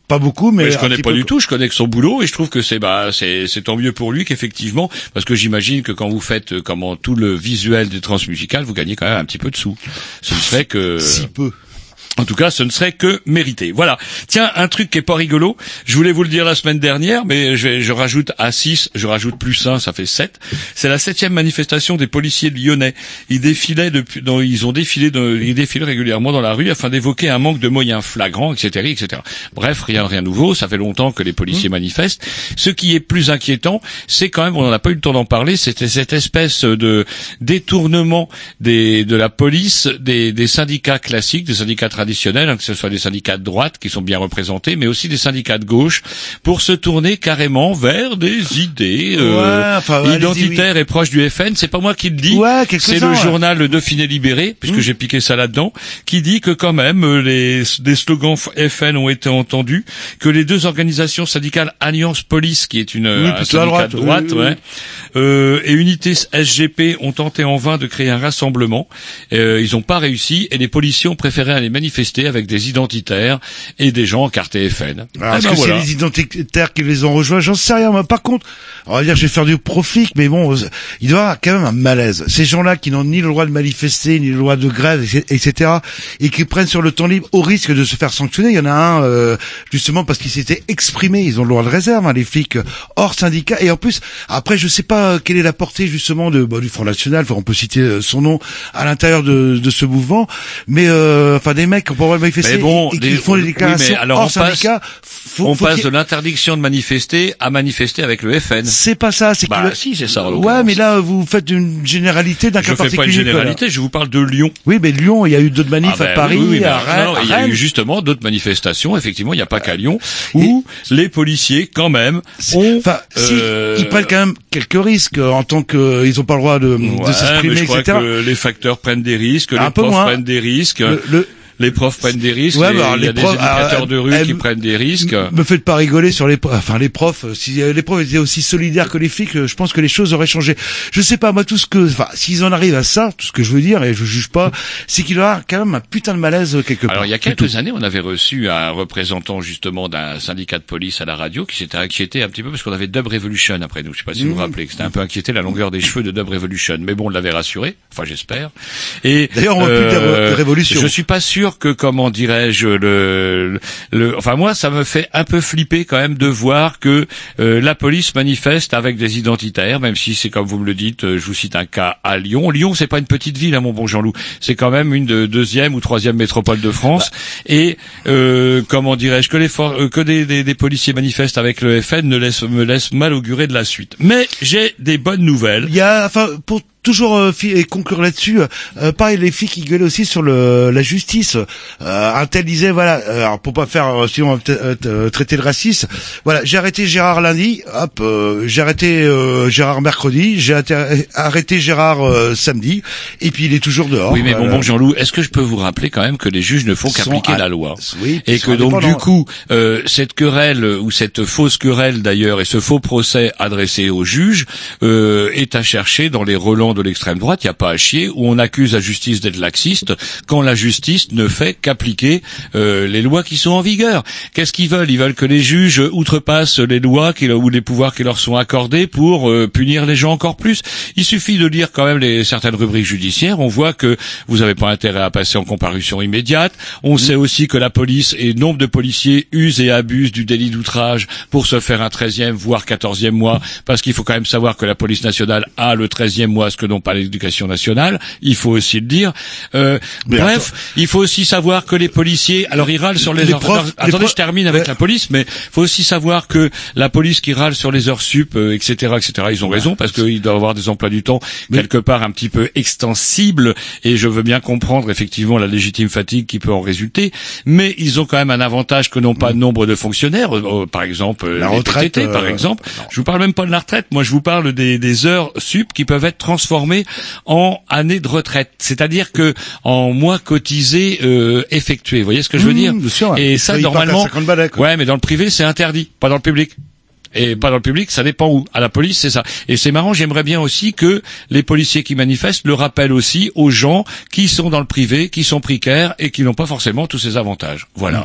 Pas beaucoup, mais, mais je un connais petit pas peu, du quoi. tout. Je connais que son boulot et je trouve que c'est bah c'est c'est tant mieux pour lui qu'effectivement, parce que j'imagine que quand vous faites euh, comment tout le visuel des transmusicales, vous gagnez quand même un petit peu de sous. Ce ne serait que Si peu. En tout cas, ce ne serait que mérité. Voilà. Tiens, un truc qui est pas rigolo. Je voulais vous le dire la semaine dernière, mais je, vais, je rajoute à six, je rajoute plus un, ça fait sept. C'est la septième manifestation des policiers lyonnais. Ils défilaient depuis, dans, ils ont défilé, de, ils défilent régulièrement dans la rue afin d'évoquer un manque de moyens flagrants, et cetera, et cetera. Bref, rien, rien de nouveau. Ça fait longtemps que les policiers mmh. manifestent. Ce qui est plus inquiétant, c'est quand même, on n'en a pas eu le temps d'en parler, c'était cette espèce de détournement des, de la police, des, des syndicats classiques, des syndicats traditionnels, traditionnels, hein, que ce soit des syndicats de droite qui sont bien représentés, mais aussi des syndicats de gauche, pour se tourner carrément vers des idées euh, ouais, enfin, identitaires oui. et proches du F N. C'est pas moi qui le dis, ouais, c'est le ouais. journal Le Dauphiné Libéré, puisque mmh. j'ai piqué ça là-dedans, qui dit que quand même les des slogans F N ont été entendus, que les deux organisations syndicales Alliance Police, qui est une oui, un syndicat droite, de droite, oui, oui, ouais, oui. Euh, et Unité S G P ont tenté en vain de créer un rassemblement. Euh, ils n'ont pas réussi, et les policiers ont préféré aller manifester avec des identitaires et des gens encartés F N. Alors, est-ce ben que voilà. c'est les identitaires qui les ont rejoints? J'en sais rien. Mais par contre, on va dire, je vais faire du profit, mais bon, il doit y avoir quand même un malaise. Ces gens-là qui n'ont ni le droit de manifester, ni le droit de grève, et cetera, et qui prennent sur le temps libre au risque de se faire sanctionner. Il y en a un, euh, justement, parce qu'il s'était exprimé. Ils ont le droit de réserve, hein, les flics hors syndicat. Et en plus, après, je sais pas quelle est la portée, justement, de, bon, du Front National. Enfin, on peut citer son nom à l'intérieur de, de ce mouvement. Mais, euh, enfin, des mecs qui ont pas le droit de manifester mais bon, et qui des, font des déclarations oui, mais alors hors on syndicat. Passe, faut, on faut passe de l'interdiction de manifester à manifester avec le F N. C'est pas ça, c'est bah, que si, c'est ça. Ouais, mais là, vous faites une généralité d'un cas particulier. Je fais pas une généralité, je vous parle de Lyon. Oui, mais Lyon, il y a eu d'autres manifs ah ben, à Paris, oui, oui, à Rennes. Non, il y a eu justement d'autres manifestations. Effectivement, il n'y a pas qu'à Lyon où et les policiers, quand même, ont. Enfin, euh, si, ils prennent quand même quelques risques en tant que ils ont pas le droit de, ouais, de s'exprimer, mais je crois et cetera. Que les facteurs prennent des risques, un les peu profs moins. prennent des risques. Le, le, Les profs prennent des risques, ouais, les, bah, il y a les profs, des éducateurs euh, de rue euh, qui prennent des risques. Me faites pas rigoler sur les, enfin les profs. Si les profs étaient aussi solidaires que les flics, je pense que les choses auraient changé. Je sais pas, moi tout ce que, enfin, s'ils en arrivent à ça, tout ce que je veux dire, et je juge pas, c'est qu'il y aura quand même un putain de malaise quelque part. Alors il y a quelques années, on avait reçu un représentant justement d'un syndicat de police à la radio qui s'était inquiété un petit peu parce qu'on avait Dub Revolution après nous. Je sais pas si vous vous rappelez que c'était un peu inquiété la longueur des cheveux de Dub Revolution, mais bon, on l'avait rassuré. Enfin, j'espère. Et d'ailleurs, on n'a euh, plus de, de révolution. Je suis pas sûr que, comment dirais-je, le Le, le, enfin moi, ça me fait un peu flipper quand même de voir que euh, la police manifeste avec des identitaires, même si c'est comme vous me le dites, euh, je vous cite un cas à Lyon. Lyon, c'est pas une petite ville, hein, mon bon Jean-Loup. C'est quand même une de, deuxième ou troisième métropole de France. Bah. Et euh, comment dirais-je que les for- euh, que des, des, des policiers manifestent avec le F N ne laisse me laisse mal augurer de la suite. Mais j'ai des bonnes nouvelles. Il y a, enfin, pour toujours euh, et conclure là-dessus, euh, pareil, les filles qui gueulaient aussi sur le la justice. Euh, un tel disait, voilà, euh, alors pour pas faire, euh, sinon on va euh, traiter le racisme, voilà, j'ai arrêté Gérard lundi, hop, euh, j'ai arrêté euh, Gérard mercredi, j'ai arrêté Gérard euh, samedi, et puis il est toujours dehors. Oui, mais euh, bon, bon Jean-Loup, est-ce que je peux vous rappeler quand même que les juges ne font qu'appliquer à... la loi, oui, et que donc du coup, euh, cette querelle ou cette fausse querelle d'ailleurs et ce faux procès adressé aux juges euh, est à chercher dans les relents de l'extrême droite. Il n'y a pas à chier où on accuse la justice d'être laxiste quand la justice ne fait qu'appliquer euh, les lois qui sont en vigueur. Qu'est-ce qu'ils veulent? Ils veulent que les juges outrepassent les lois qui, ou les pouvoirs qui leur sont accordés pour euh, punir les gens encore plus. Il suffit de lire quand même les certaines rubriques judiciaires. On voit que vous n'avez pas intérêt à passer en comparution immédiate. On mmh. sait aussi que la police et nombre de policiers usent et abusent du délit d'outrage pour se faire un treizième voire quatorzième mois, parce qu'il faut quand même savoir que la police nationale a le treizième mois, ce que n'ont pas l'éducation nationale. Il faut aussi le dire. Euh, bref, attends. Il faut aussi savoir que les policiers, alors ils râlent sur les, les heures. Profs, attendez, les profs, je termine avec ouais. la police, mais il faut aussi savoir que la police qui râle sur les heures sup, euh, et cetera, et cetera, ils ont raison parce qu'ils doivent avoir des emplois du temps mais... quelque part un petit peu extensibles, et je veux bien comprendre effectivement la légitime fatigue qui peut en résulter, mais ils ont quand même un avantage que n'ont pas mmh. nombre de fonctionnaires, euh, par exemple la les retraite, P T T, euh... par exemple. Non. Je vous parle même pas de la retraite, moi je vous parle des, des heures sup qui peuvent être transformées en années de retraite, c'est-à-dire que en mois cotisés euh, effectués. Vous voyez ce que je veux mmh, dire? Sûr, et ça, normalement, balais, ouais, mais dans le privé, c'est interdit, pas dans le public. Et pas dans le public, ça dépend où. À la police, c'est ça. Et c'est marrant, j'aimerais bien aussi que les policiers qui manifestent le rappellent aussi aux gens qui sont dans le privé, qui sont précaires et qui n'ont pas forcément tous ces avantages. Voilà.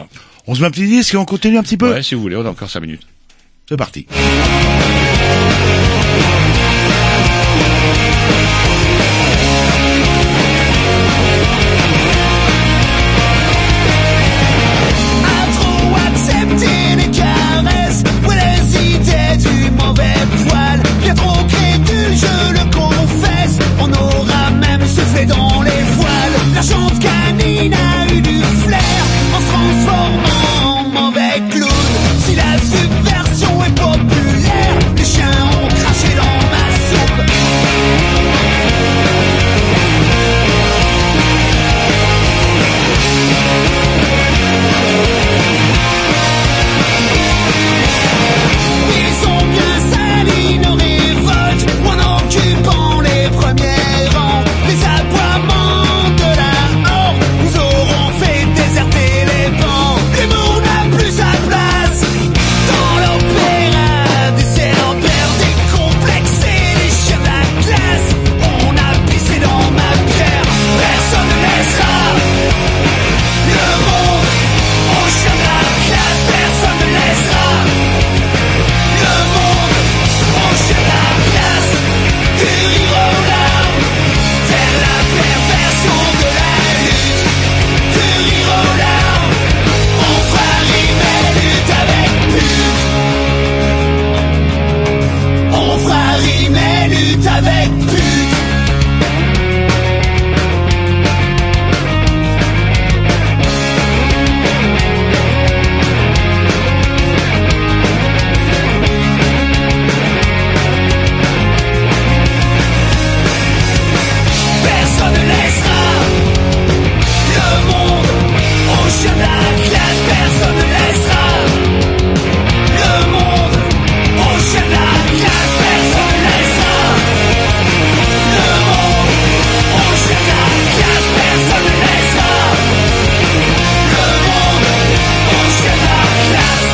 On se met un petit disque et on continue un petit peu? Ouais, si vous voulez, on a encore cinq minutes. C'est parti. Dans les voiles, la chante canine a eu du flair en se transformant en mauvais clown. Si la subversion est populaire, les chiens ont craché dans ma soupe. Ils ont bien sali nos révoltes en occupant les premiers rangs. Les aboiements de la horde nous auront fait déserter les bancs. L'humour n'a plus sa place dans l'opéra des cérébrales décomplexés, les chiens de la classe. On a pissé dans ma pierre, personne ne laissera le monde aux chiens de la classe. Personne ne laissera le monde aux chiens de la classe. Tu riras aux larmes vers la perversion de la lutte. Tu riras aux larmes, on fera rimer lutte avec pute. On fera rimer lutte avec pute. Personne ne laissera le monde aux chiens de la classe. Personne ne laissera le monde aux chiens de la classe. Personne ne laissera le monde aux chiens de la classe. Personne ne laissera le monde aux chiens de la classe.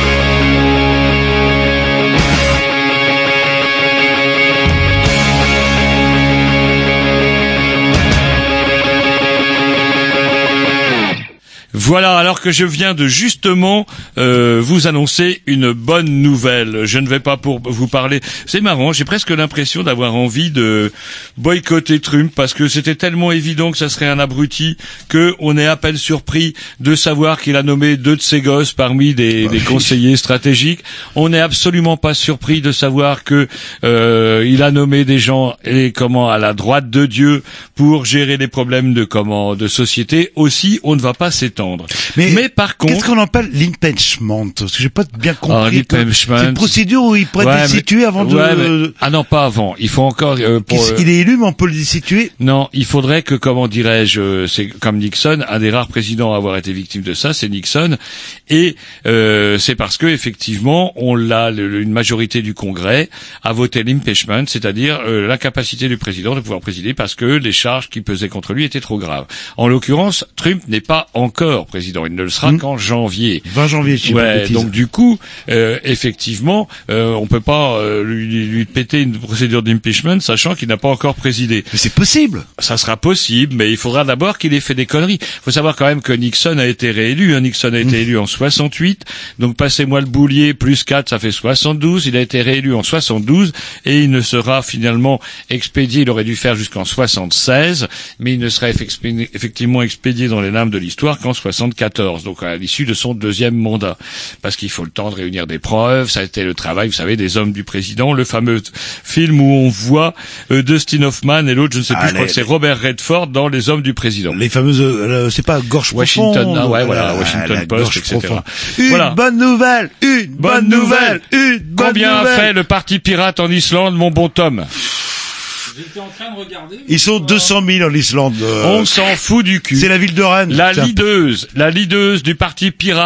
Voilà, alors que je viens de justement euh, vous annoncer une bonne nouvelle. Je ne vais pas pour vous parler. C'est marrant, j'ai presque l'impression d'avoir envie de boycotter Trump parce que c'était tellement évident que ça serait un abruti que on est à peine surpris de savoir qu'il a nommé deux de ses gosses parmi des, des conseillers stratégiques. On n'est absolument pas surpris de savoir que euh, il a nommé des gens et comment à la droite de Dieu pour gérer les problèmes de comment de société. Aussi, on ne va pas s'étendre. Mais, Mais par contre, qu'est-ce qu'on appelle l'impeachment? Parce que j'ai pas bien compris. Ah, l'impeachment. C'est une procédure où il pourrait Ouais, être destitué mais- avant de... ouais, mais- Ah non, pas avant. Il faut encore... Euh, pour, Qu'est-ce euh, qu'il est élu, mais on peut le destituer? Non, il faudrait que, comment dirais-je, euh, c'est comme Nixon, un des rares présidents à avoir été victime de ça, c'est Nixon, et euh, c'est parce que effectivement, on l'a, le- une majorité du Congrès a voté l'impeachment, c'est-à-dire euh, l'incapacité du président de pouvoir présider parce que les charges qui pesaient contre lui étaient trop graves. En l'occurrence, Trump n'est pas encore président, il ne le sera Mmh. qu'en janvier. vingt janvier, si je dis pas de Ouais, bêtises. donc du coup, euh, effectivement, euh, on peut pas euh, lui, lui, lui péter une procédure d'impeachment sachant qu'il n'a pas encore présidé. Mais c'est possible. Ça sera possible, mais il faudra d'abord qu'il ait fait des conneries. Il faut savoir quand même que Nixon a été réélu. Hein. Nixon a été élu en soixante-huit, donc passez-moi le boulier, plus quatre, ça fait soixante-douze. Il a été réélu en soixante-douze, et il ne sera finalement expédié, il aurait dû faire jusqu'en soixante-seize, mais il ne sera effecti- effectivement expédié dans les limbes de l'histoire qu'en soixante-quatorze, donc à l'issue de son deuxième mandat. Parce qu'il faut le temps de réunir des preuves, ça a été le travail, vous savez, des hommes du président, le fameux film où on voit euh, Dustin Hoffman et l'autre, je ne sais plus, Ah, je crois les- que c'est Robert Redford dans Les Hommes du président. Les fameuses, euh, c'est pas gorge Washington, profonde. ah ouais, voilà, Ah, Washington la Post, gorge et cetera. profonde. Une Voilà. bonne nouvelle, une bonne, nouvelle, une bonne Combien nouvelle. a fait le parti pirate en Islande, mon bon Tom? J'étais en train de regarder. Ils sont deux cent mille en Islande. euh, On s'en fout du cul. C'est la ville de Rennes. La Tiens. leaduse, la leaduse du parti pirate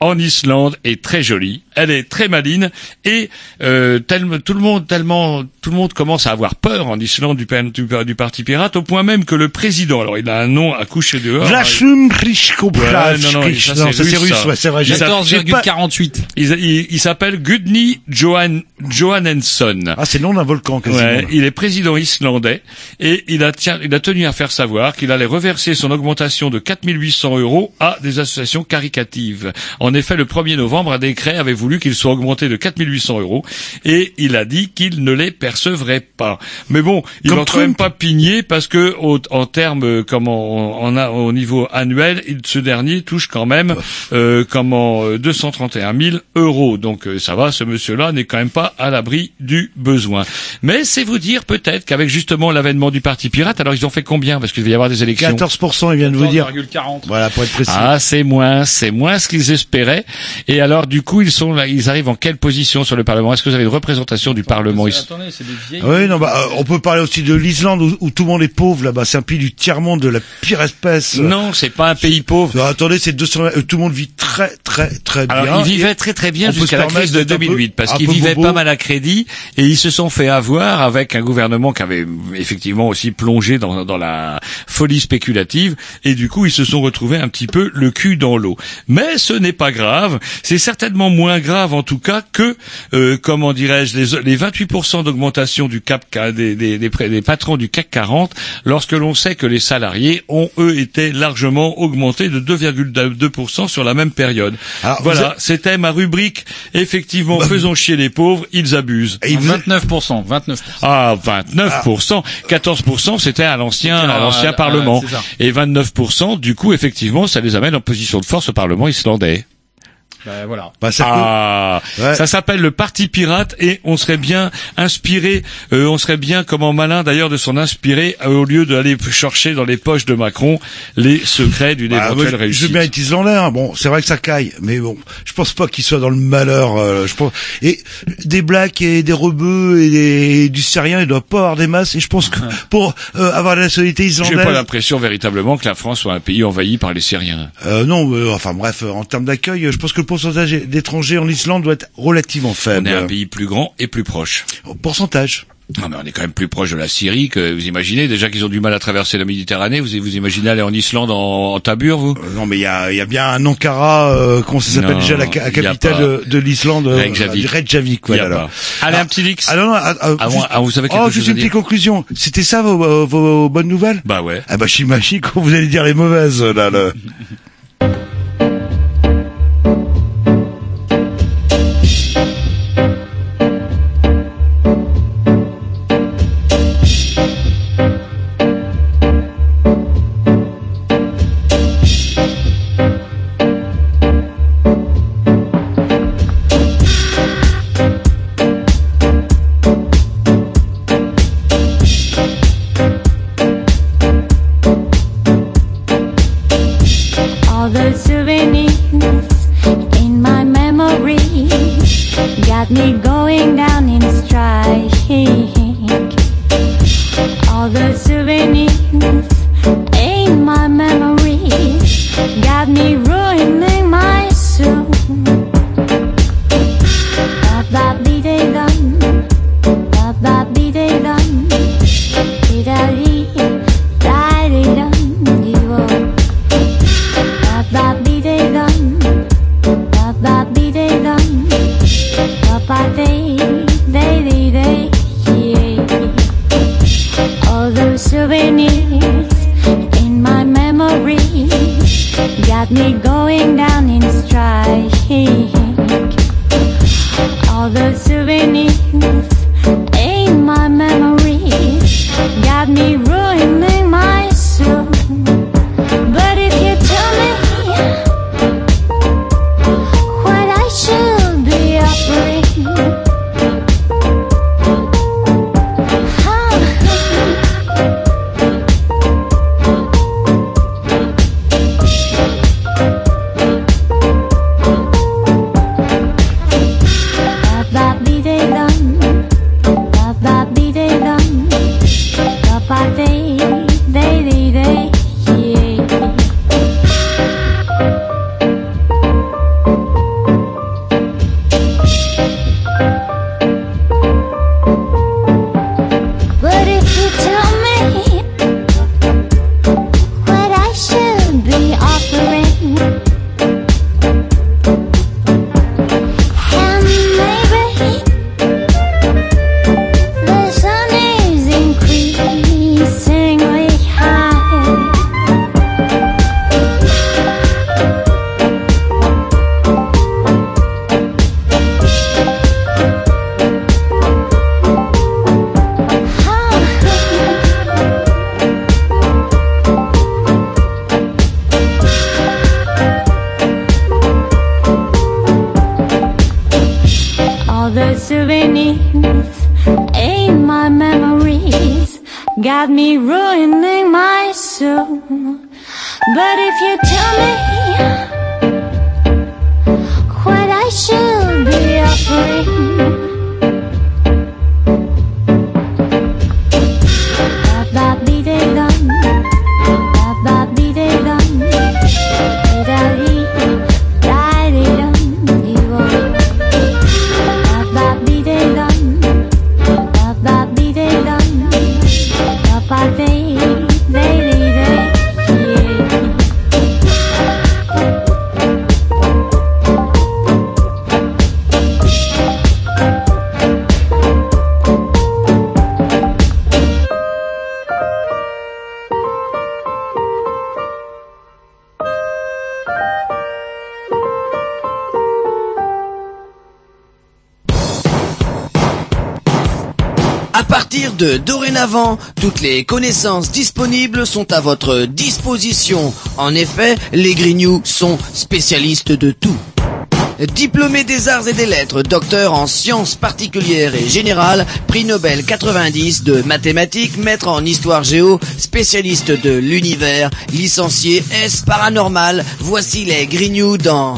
en Islande est très jolie, elle est très maline et euh, tellement tout le monde tellement tout le monde commence à avoir peur en Islande du, du, du parti pirate au point même que le président, alors il a un nom à coucher dehors. Vlasum Priskoplas. Ouais, non, non, ça, non, ça c'est russe, ça. Ouais, c'est vrai. quatorze virgule quarante-huit. Il, il, il s'appelle Gudni Johan, Johannesson. Ah, c'est le nom d'un volcan, quasiment. Ouais, il est président islandais et il a, tient, il a tenu à faire savoir qu'il allait reverser son augmentation de quatre mille huit cents euros à des associations caricatives. En effet, le premier novembre, un décret avait voulu qu'il soit augmenté de quatre mille huit cents euros et il a dit qu'il ne les percevrait pas. Mais bon, il va quand même pas pigner parce que au, en termes, comment on a au niveau annuel, il, ce dernier touche quand même euh, comment deux cent trente et un mille euros. Donc euh, ça va, ce monsieur-là n'est quand même pas à l'abri du besoin. Mais c'est vous dire peut-être qu'avec justement l'avènement du parti pirate, alors ils ont fait combien? Parce qu'il va y avoir des élections. quatorze pour cent, il vient de vous dire. quatorze virgule quarante. Voilà, pour être précis. Ah, c'est moins, c'est moins ce qu'ils espéraient. Et alors, du coup, ils sont là, ils arrivent en quelle position sur le Parlement? Est-ce que vous avez une représentation du Parlement ici? Attendez, c'est des vieilles. Oui, non, bah, euh, on peut parler aussi de l'Islande où, où tout le monde est pauvre là-bas. C'est un pays du tiers-monde, de la pire espèce. Non, c'est pas un pays pauvre. Non, attendez, c'est deux cents, euh, tout le monde vit très, très, très bien. Alors, ils vivaient très, très bien on jusqu'à la crise de deux mille huit, parce qu'ils vivaient pas mal à crédit, et ils se sont fait avoir avec un gouvernement qui avait effectivement aussi plongé dans, dans la folie spéculative, et du coup, ils se sont retrouvés un petit peu le cul dans l'eau. Mais ce n'est pas grave. C'est certainement moins grave, en tout cas, que, euh, comment dirais-je, les, les vingt-huit pour cent d'augmentation du cap, des, des, des, des patrons du C A C quarante, lorsque l'on sait que les salariés ont, eux, été largement augmentés de deux virgule deux pour cent sur la même période. Alors, voilà, avez... c'était ma rubrique. Effectivement, bah, faisons chier les pauvres, ils abusent. Et vingt-neuf pour cent, vingt-neuf pour cent. Ah, vingt-neuf pour cent. quatorze pour cent, c'était à l'ancien, à l'ancien ah, Parlement. Ah, et vingt-neuf pour cent, du coup, effectivement, ça les amène en position de force au Parlement islandais. Ben voilà. Bah, ça ah, ouais. Ça s'appelle le Parti Pirate et on serait bien inspiré, euh, on serait bien comment malin d'ailleurs de s'en inspirer euh, au lieu d'aller chercher dans les poches de Macron les secrets d'une bah, éventuelle moi, réussite. Je veux bien être islandais, hein. Bon, c'est vrai que ça caille, mais bon, je pense pas qu'il soit dans le malheur. Euh, je pense et des blacks et des rebeux et, des, et du syrien, il doit pas avoir des masses. Et je pense que pour euh, avoir la nationalité islandaise, j'ai pas l'impression véritablement que la France soit un pays envahi par les Syriens. Euh, non, euh, enfin bref, en termes d'accueil, je pense que le pourcentage d'étrangers en Islande doit être relativement faible. On est un pays plus grand et plus proche. Au pourcentage. Non, mais on est quand même plus proche de la Syrie que vous imaginez. Déjà qu'ils ont du mal à traverser la Méditerranée. Vous vous imaginez aller en Islande en, en tabure, vous? euh, Non, mais il y a, il y a bien un Ankara, euh, comment ça s'appelle déjà la, la capitale de, de l'Islande, euh, Reykjavik. Reykjavik, voilà. Là. Allez, ah, un petit Lix. Ah non, non, ah, ah, ah, juste, ah, vous savez quelque oh, chose juste une petite conclusion. C'était ça vos, vos, vos bonnes nouvelles? Bah ouais. Ah bah j'imagine quand vous allez dire les mauvaises là. là. Got me going. underneath ain't my memories, got me ruining my soul. But if you tell me what I should be offering, ba-ba-dee-dee-dum, ba-ba-dee-dee-dum, dee-da-dee, da-dee-dum, dee-wah. Ba-ba-dee-dee-dum, ba-ba-dee-dee-dum, ba-ba-dee-dee-dee-dee, yeah. À partir de dorénavant, toutes les connaissances disponibles sont à votre disposition. En effet, les Grignoux sont spécialistes de tout. Diplômé des arts et des lettres, docteur en sciences particulières et générales, prix Nobel quatre-vingt-dix de mathématiques, maître en histoire géo, spécialiste de l'univers, licencié S paranormal, voici les Grignoux dans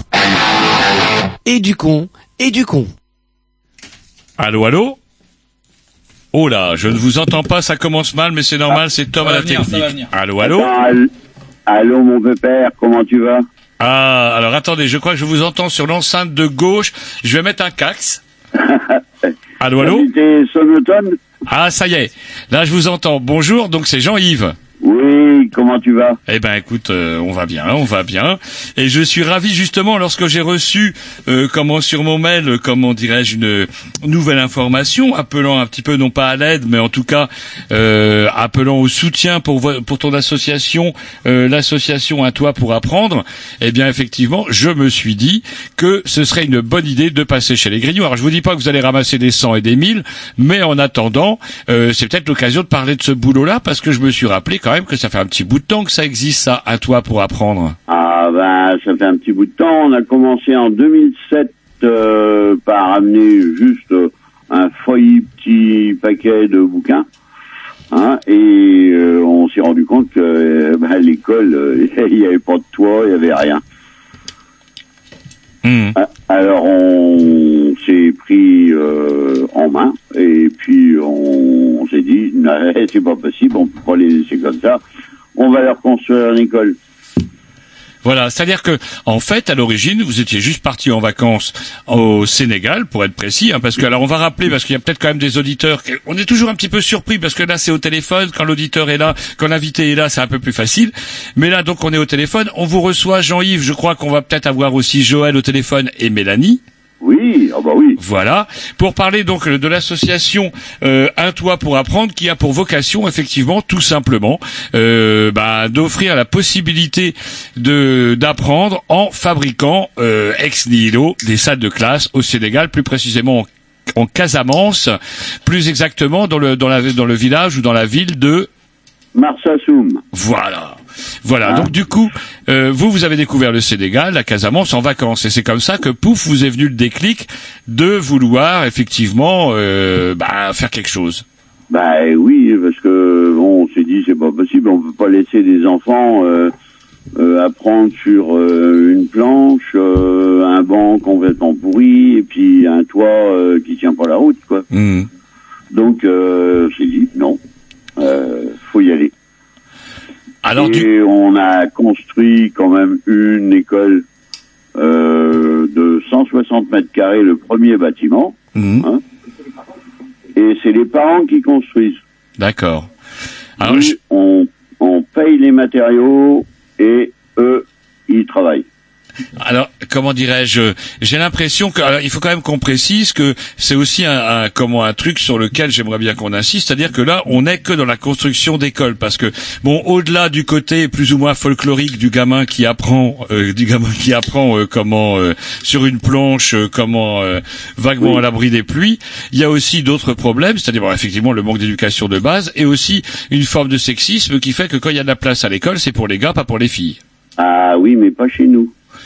Et du con, et du con. Allô, allô? Oh là, je ne vous entends pas, ça commence mal, mais c'est normal, c'est Tom à la venir, ça va technique. venir. Allô, allô? Allô, allô, mon pépère, comment tu vas? Ah, alors attendez, je crois que je vous entends sur l'enceinte de gauche. Je vais mettre un cax. Allô, allô? T'es sonotone? Ah, ça y est. Là, je vous entends. Bonjour, donc c'est Jean-Yves. Oui, comment tu vas? Eh ben, écoute, euh, on va bien, on va bien. Et je suis ravi justement lorsque j'ai reçu, euh, comment sur mon mail, euh, comment dirais-je, une nouvelle information, appelant un petit peu non pas à l'aide, mais en tout cas euh, appelant au soutien pour vo- pour ton association, euh, l'association Un Toit pour Apprendre. Eh bien, effectivement, je me suis dit que ce serait une bonne idée de passer chez les Grignoux. Alors, je vous dis pas que vous allez ramasser des cent et des mille, mais en attendant, euh, c'est peut-être l'occasion de parler de ce boulot-là, parce que je me suis rappelé quand même que ça fait un petit bout de temps que ça existe, ça, Un Toit pour Apprendre. Ah ben, ça fait un petit bout de temps. On a commencé en deux mille sept euh, par amener juste euh, un foyer petit paquet de bouquins. Hein, et euh, on s'est rendu compte que euh, ben, à l'école, euh, il n'y avait pas de toit, il n'y avait rien. Mmh. Alors on s'est pris euh, en main et puis on, on s'est dit non, c'est pas possible, on peut pas les laisser comme ça, on va leur construire une école. Voilà, c'est-à-dire que, en fait, à l'origine, vous étiez juste parti en vacances au Sénégal, pour être précis, hein, parce que, alors, on va rappeler, parce qu'il y a peut-être quand même des auditeurs, on est toujours un petit peu surpris, parce que là, c'est au téléphone, quand l'auditeur est là, quand l'invité est là, c'est un peu plus facile. Mais là, donc, on est au téléphone, on vous reçoit, Jean-Yves, je crois qu'on va peut-être avoir aussi Joël au téléphone et Mélanie. Oui, ah bah oui. Voilà, pour parler donc de l'association euh, Un Toit pour Apprendre, qui a pour vocation effectivement tout simplement euh, bah, d'offrir la possibilité de d'apprendre en fabriquant euh, ex nihilo des salles de classe au Sénégal, plus précisément en, en Casamance, plus exactement dans le dans la dans le village ou dans la ville de Marsassoum. Voilà. Voilà, Ah. donc du coup, euh, vous, vous avez découvert le Sénégal, la Casamance, en vacances. Et c'est comme ça que, pouf, vous est venu le déclic de vouloir, effectivement, euh, bah, faire quelque chose. Bah oui, parce que bon, on s'est dit c'est pas possible, on peut pas laisser des enfants euh, euh, apprendre sur euh, une planche, euh, un banc complètement pourri, et puis un toit euh, qui tient pas la route, quoi. Mmh. Donc euh, on s'est dit non, euh, faut y aller. Alors, et du... on a construit quand même une école euh, de cent soixante mètres carrés, le premier bâtiment. Mmh. Hein, et c'est les parents qui construisent. D'accord. Alors, Nous, je... on, on paye les matériaux et eux, ils travaillent. Alors, comment dirais-je, j'ai l'impression que, alors, il faut quand même qu'on précise que c'est aussi un, un, comment, un truc sur lequel j'aimerais bien qu'on insiste, c'est-à-dire que là, on n'est que dans la construction d'écoles, parce que, bon, au-delà du côté plus ou moins folklorique du gamin qui apprend, euh, du gamin qui apprend euh, comment, euh, sur une planche, euh, comment, euh, vaguement Oui. à l'abri des pluies, il y a aussi d'autres problèmes, c'est-à-dire, bon, effectivement, le manque d'éducation de base, et aussi une forme de sexisme qui fait que quand il y a de la place à l'école, c'est pour les gars, pas pour les filles. Ah oui, mais pas chez nous.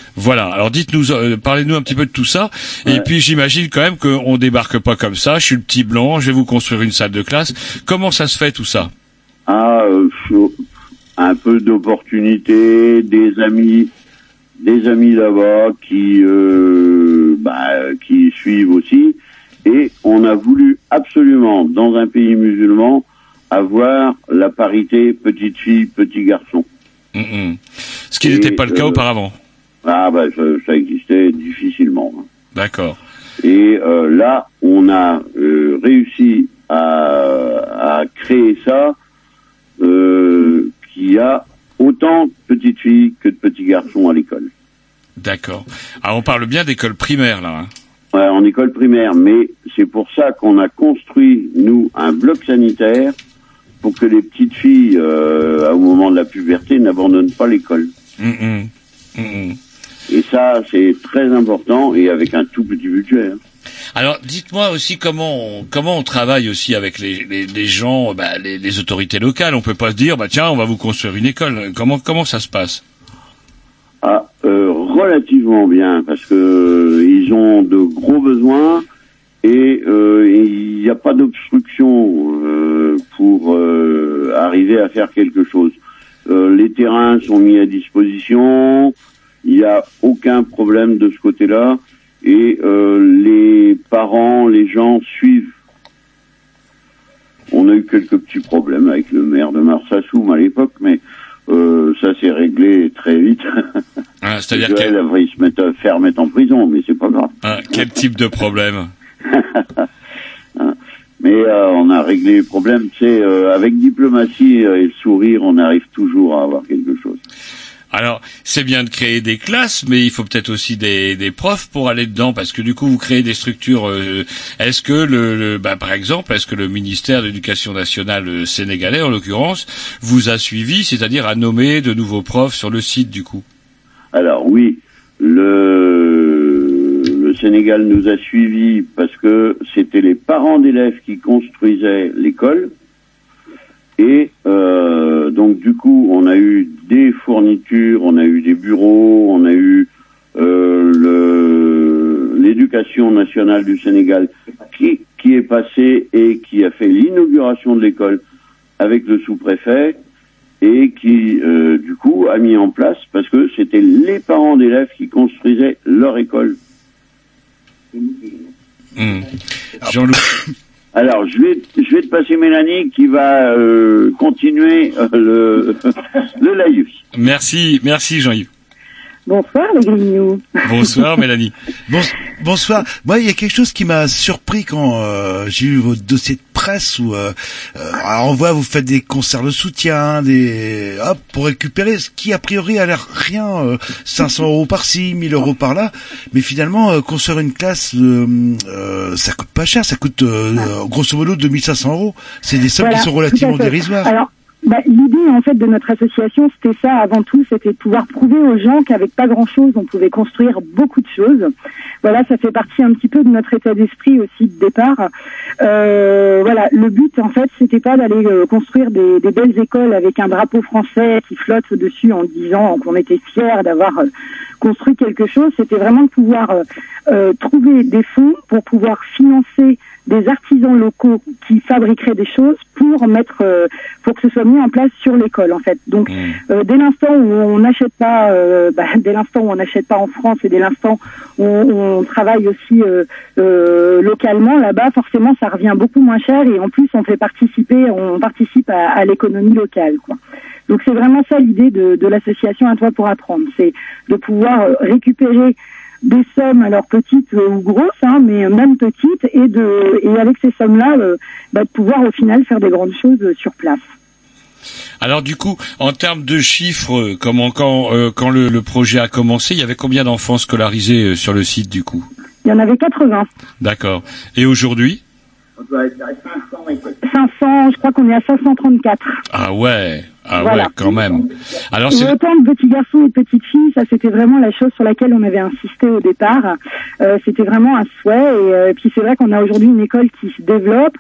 Voilà. Alors dites-nous, euh, parlez-nous un petit peu de tout ça. Ouais. Et puis j'imagine quand même qu'on débarque pas comme ça. Je suis le petit blanc, je vais vous construire une salle de classe. Comment ça se fait tout ça? Ah, euh, un peu d'opportunité, des amis, des amis là-bas qui, euh, bah, qui suivent aussi. Et on a voulu absolument, dans un pays musulman, avoir la parité petite fille, petit garçon. Mmh. Ce qui n'était pas le cas euh, auparavant. Ah bah ça, ça existait difficilement. D'accord. Et euh, là, on a euh, réussi à, à créer ça, euh, qu'il y a autant de petites filles que de petits garçons à l'école. D'accord. Alors on parle bien d'école primaire là. Hein. Ouais, en école primaire, mais c'est pour ça qu'on a construit, nous, un bloc sanitaire pour que les petites filles, euh, au moment de la puberté, n'abandonnent pas l'école. Mmh, mmh. Et ça, c'est très important, et avec un tout petit budget. Hein. Alors, dites-moi aussi comment on, comment on travaille aussi avec les, les, les gens, bah, les, les autorités locales. On peut pas se dire, bah tiens, on va vous construire une école. Comment comment ça se passe? Ah, euh, relativement bien, parce que euh, ils ont de gros besoins et euh, il n'y a pas d'obstruction euh, pour euh, arriver à faire quelque chose. Euh, les terrains sont mis à disposition, il n'y a aucun problème de ce côté-là et euh, les parents, les gens suivent. On a eu quelques petits problèmes avec le maire de Marsassoum à l'époque, mais Euh, ça s'est réglé très vite. Ah, c'est-à-dire qu'elle devrait se mettre, faire mettre en prison, mais c'est pas grave. Ah, quel type de problème? Mais euh, on a réglé le problème, c'est euh, avec diplomatie et le sourire, on arrive toujours à avoir quelque chose. Alors, c'est bien de créer des classes, mais il faut peut-être aussi des, des profs pour aller dedans, parce que du coup, vous créez des structures. Euh, est-ce que le, le bah, par exemple, est-ce que le ministère de l'Éducation nationale euh, sénégalais, en l'occurrence, vous a suivi, c'est-à-dire a nommé de nouveaux profs sur le site, du coup? Alors oui, le, le Sénégal nous a suivis parce que c'était les parents d'élèves qui construisaient l'école. Et euh, donc du coup, on a eu des fournitures, on a eu des bureaux, on a eu euh, le, l'éducation nationale du Sénégal qui, qui est passée et qui a fait l'inauguration de l'école avec le sous-préfet et qui euh, du coup a mis en place, parce que c'était les parents d'élèves qui construisaient leur école. Mmh. Jean-Louis. Alors, je vais, je vais te passer Mélanie qui va euh, continuer euh, le, le laïus. Merci, merci Jean-Yves. Bonsoir les grignoux. Bonsoir Mélanie. Bon, bonsoir. Moi, il y a quelque chose qui m'a surpris quand euh, j'ai eu votre dossier de presse où euh, euh, alors on voit vous faites des concerts de soutien, des hop pour récupérer ce qui a priori a l'air rien, euh, cinq cents euros par-ci, mille euros par-là, mais finalement euh, construire une classe, euh, euh, ça coûte pas cher, ça coûte euh, grosso modo deux mille cinq cents euros. C'est des sommes Voilà, qui sont relativement dérisoires. Alors, bah, l'idée en fait de notre association, c'était ça avant tout, c'était de pouvoir prouver aux gens qu'avec pas grand-chose, on pouvait construire beaucoup de choses. Voilà, ça fait partie un petit peu de notre état d'esprit aussi de départ. Euh, voilà, le but en fait, c'était pas d'aller euh, construire des, des belles écoles avec un drapeau français qui flotte au-dessus en disant qu'on était fiers d'avoir euh, construit quelque chose. C'était vraiment de pouvoir euh, euh, trouver des fonds pour pouvoir financer des artisans locaux qui fabriqueraient des choses pour mettre, euh, pour que ce soit mis en place sur l'école en fait. Donc, mmh. euh, dès l'instant où on n'achète pas, euh, bah, dès l'instant où on n'achète pas en France et dès l'instant où on, on travaille aussi euh, euh, localement là-bas, forcément, ça revient beaucoup moins cher et en plus, on fait participer, on participe à, à l'économie locale, quoi. Donc, c'est vraiment ça l'idée de, de l'association Un Toit pour Apprendre, c'est de pouvoir récupérer des sommes, alors petites ou grosses, hein, mais même petites, et de et avec ces sommes-là, euh, bah, de pouvoir au final faire des grandes choses sur place. Alors du coup, en termes de chiffres, comment quand euh, quand le, le projet a commencé, il y avait combien d'enfants scolarisés euh, sur le site du coup? Il y en avait quatre-vingts. D'accord. Et aujourd'hui? cinq cents, je crois qu'on est à cinq cent trente-quatre. Ah ouais, ah voilà. Ouais, quand même. Alors c'est autant de petits garçons et de petites filles, ça c'était vraiment la chose sur laquelle on avait insisté au départ. Euh, c'était vraiment un souhait et, euh, et puis c'est vrai qu'on a aujourd'hui une école qui se développe.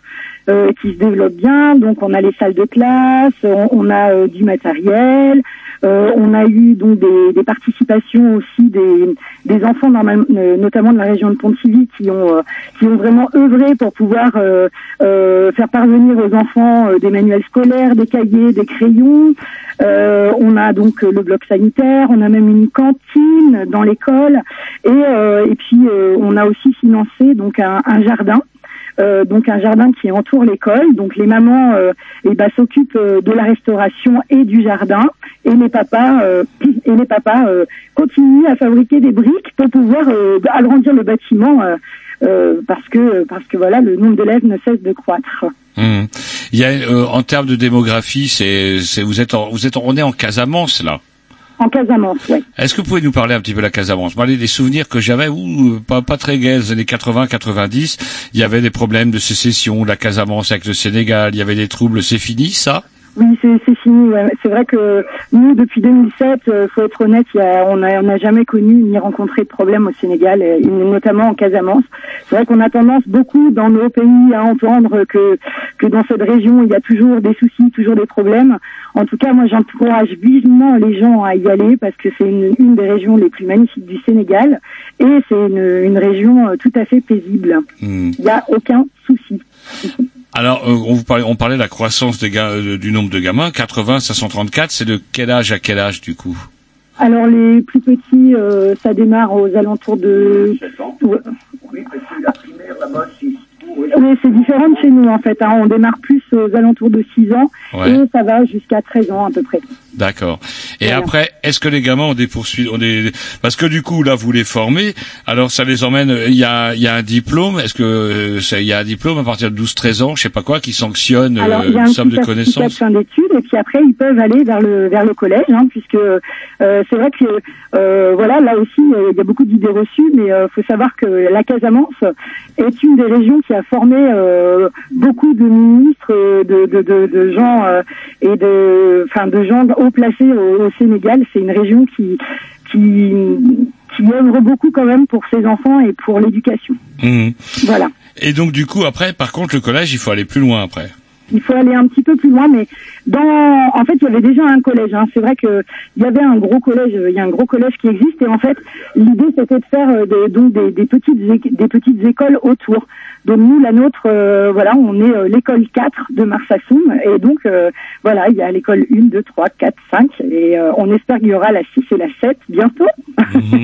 euh, qui se développe bien. Donc on a les salles de classe, on, on a euh, du matériel, euh, on a eu donc des, des participations aussi des, des enfants normal, euh, notamment de la région de Pontivy qui ont euh, qui ont vraiment œuvré pour pouvoir euh, euh, faire parvenir aux enfants euh, des manuels scolaires, des cahiers, des crayons. Euh, on a donc euh, le bloc sanitaire, on a même une cantine dans l'école et euh, et puis euh, on a aussi financé donc un, un jardin. Euh, donc un jardin qui entoure l'école. Donc les mamans euh, eh ben, s'occupent euh, de la restauration et du jardin, et les papas euh, et les papas euh, continuent à fabriquer des briques pour pouvoir euh, agrandir le bâtiment euh, euh, parce que parce que voilà, le nombre d'élèves ne cesse de croître. Mmh. Il y a euh, en termes de démographie, c'est, c'est vous êtes en, vous êtes en, on est en Casamance là. En Casamance, oui. Est-ce que vous pouvez nous parler un petit peu de la Casamance? Moi, des souvenirs que j'avais, ou pas, pas très gais, les années quatre-vingts quatre-vingt-dix, il y avait des problèmes de sécession, la Casamance avec le Sénégal, il y avait des troubles, c'est fini, ça? Oui, c'est, c'est fini. Ouais. C'est vrai que nous, depuis deux mille sept, euh, faut être honnête, il y a, on n'a on a jamais connu ni rencontré de problème au Sénégal, et, notamment en Casamance. C'est vrai qu'on a tendance beaucoup dans nos pays à entendre que que dans cette région, il y a toujours des soucis, toujours des problèmes. En tout cas, moi, j'encourage vivement les gens à y aller parce que c'est une, une des régions les plus magnifiques du Sénégal et c'est une, une région tout à fait paisible. Mmh. Il n'y a aucun souci. Alors, euh, on, vous parlait, on parlait de la croissance des ga- euh, du nombre de gamins. quatre-vingts, cinq cent trente-quatre, c'est de quel âge à quel âge, du coup? Alors, les plus petits, euh, ça démarre aux alentours de... sept ans. Ouais. Oui, parce que la primaire, là-bas, six. Oui, c'est différent de chez nous, en fait. Hein. On démarre plus aux alentours de six ans Ouais. et ça va jusqu'à treize ans, à peu près. D'accord. Et Voilà. après, est-ce que les gamins ont des poursuites, ont des, parce que du coup, là, vous les formez, alors ça les emmène, il y a, il y a un diplôme, est-ce que, euh, ça- il y a un diplôme à partir de douze treize ans, je sais pas quoi, qui sanctionne euh, Alors, il y a une un somme petit de certificat de connaissances? fin d'études et puis après ils peuvent aller vers le vers le collège, hein, puisque euh, c'est vrai que euh, voilà, là aussi euh, il y a beaucoup d'idées reçues, mais euh, faut savoir que la Casamance est une des régions qui a formé euh, beaucoup de ministres, euh, de de de, de gens euh, et de enfin de gens haut placés au, au Sénégal. C'est une région qui qui qui œuvre beaucoup quand même pour ses enfants et pour l'éducation. Mmh. Voilà. Et donc, du coup, après, par contre, le collège, il faut aller plus loin après. Il faut aller un petit peu plus loin, mais dans, en fait, il y avait déjà un collège. Hein. C'est vrai que il y avait un gros collège. Il y a un gros collège qui existe, et en fait, l'idée c'était de faire euh, des, donc des, des petites é- des petites écoles autour. Donc nous, la nôtre, euh, voilà, on est euh, l'école quatre de Marsassoum, et donc euh, voilà, il y a l'école un, deux, trois, quatre, cinq, et euh, on espère qu'il y aura la six et la sept bientôt. Mmh.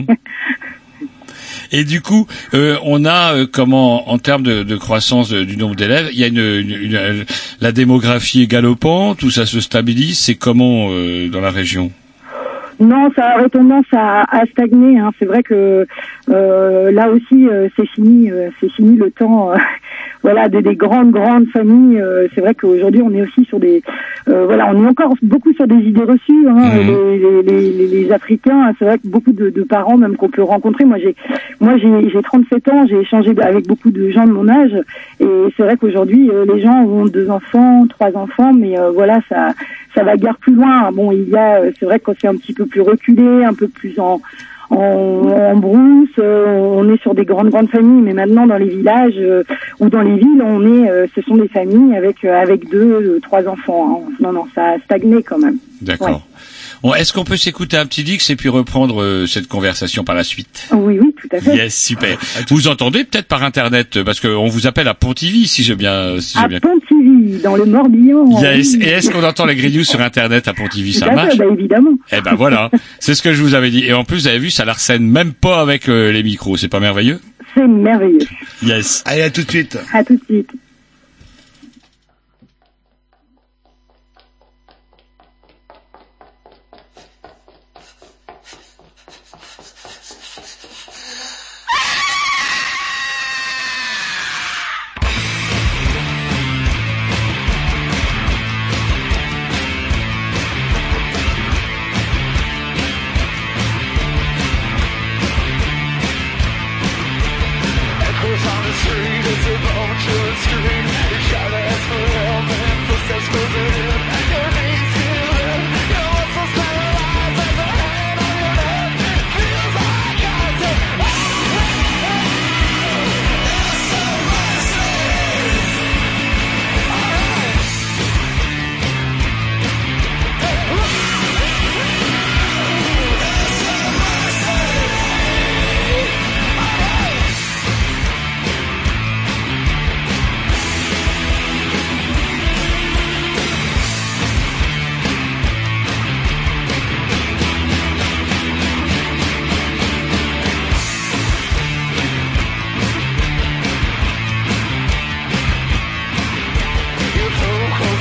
Et du coup, euh, on a euh, comment, en termes de, de croissance de- du nombre d'élèves, il y a une, une, une- euh, la démographie est galopante ou ça se stabilise? C'est comment euh, dans la région? Non, ça aurait tendance à, à stagner. Hein. C'est vrai que euh, là aussi, euh, c'est fini, euh, c'est fini le temps. Euh, voilà, des, des grandes, grandes familles. Euh, c'est vrai qu'aujourd'hui, on est aussi sur des, euh, voilà, on est encore beaucoup sur des idées reçues. Hein. Mmh. Les, les, les, les, les Africains, c'est vrai que beaucoup de, de parents, même qu'on peut rencontrer. Moi, j'ai, moi, j'ai, j'ai trente-sept ans. J'ai échangé avec beaucoup de gens de mon âge, et c'est vrai qu'aujourd'hui, euh, les gens ont deux enfants, trois enfants, mais euh, voilà, ça. Ça va guère plus loin. Bon, il y a, c'est vrai qu'on c'est un petit peu plus reculé, un peu plus en, en, en brousse. Euh, on est sur des grandes, grandes familles, mais maintenant dans les villages euh, ou dans les villes, on est, euh, ce sont des familles avec euh, avec deux, euh, trois enfants. Hein. Non, non, ça a stagné quand même. D'accord. Ouais. Bon, est-ce qu'on peut s'écouter un petit Dix et puis reprendre euh, cette conversation par la suite? Oui, oui, tout à fait. Yes, super. Vous entendez peut-être par internet, parce qu'on vous appelle à Pontivy, si j'ai bien, si j'ai À bien. Pontivy, dans le Morbihan. Yes. Oui. Et est-ce qu'on entend les Grignoux sur internet à Pontivy? Tout Ça à fait, marche? bah, évidemment. Eh ben voilà. C'est ce que je vous avais dit. Et en plus, vous avez vu, ça l'arsène même pas avec euh, les micros. C'est pas merveilleux? C'est merveilleux. Yes. Allez, à tout de suite. À tout de suite. Echoes on the street as a vulture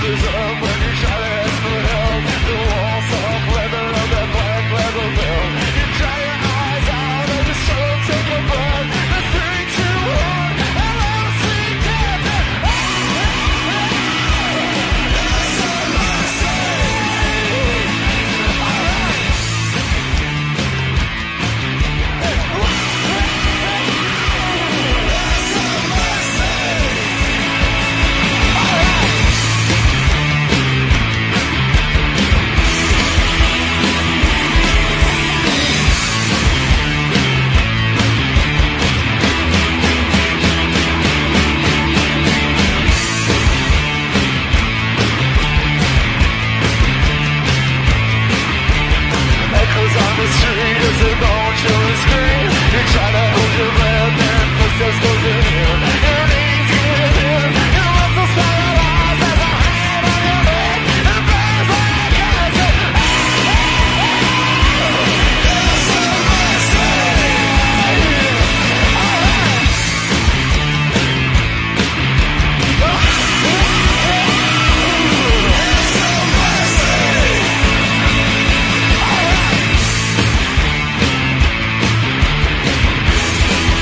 Allô ?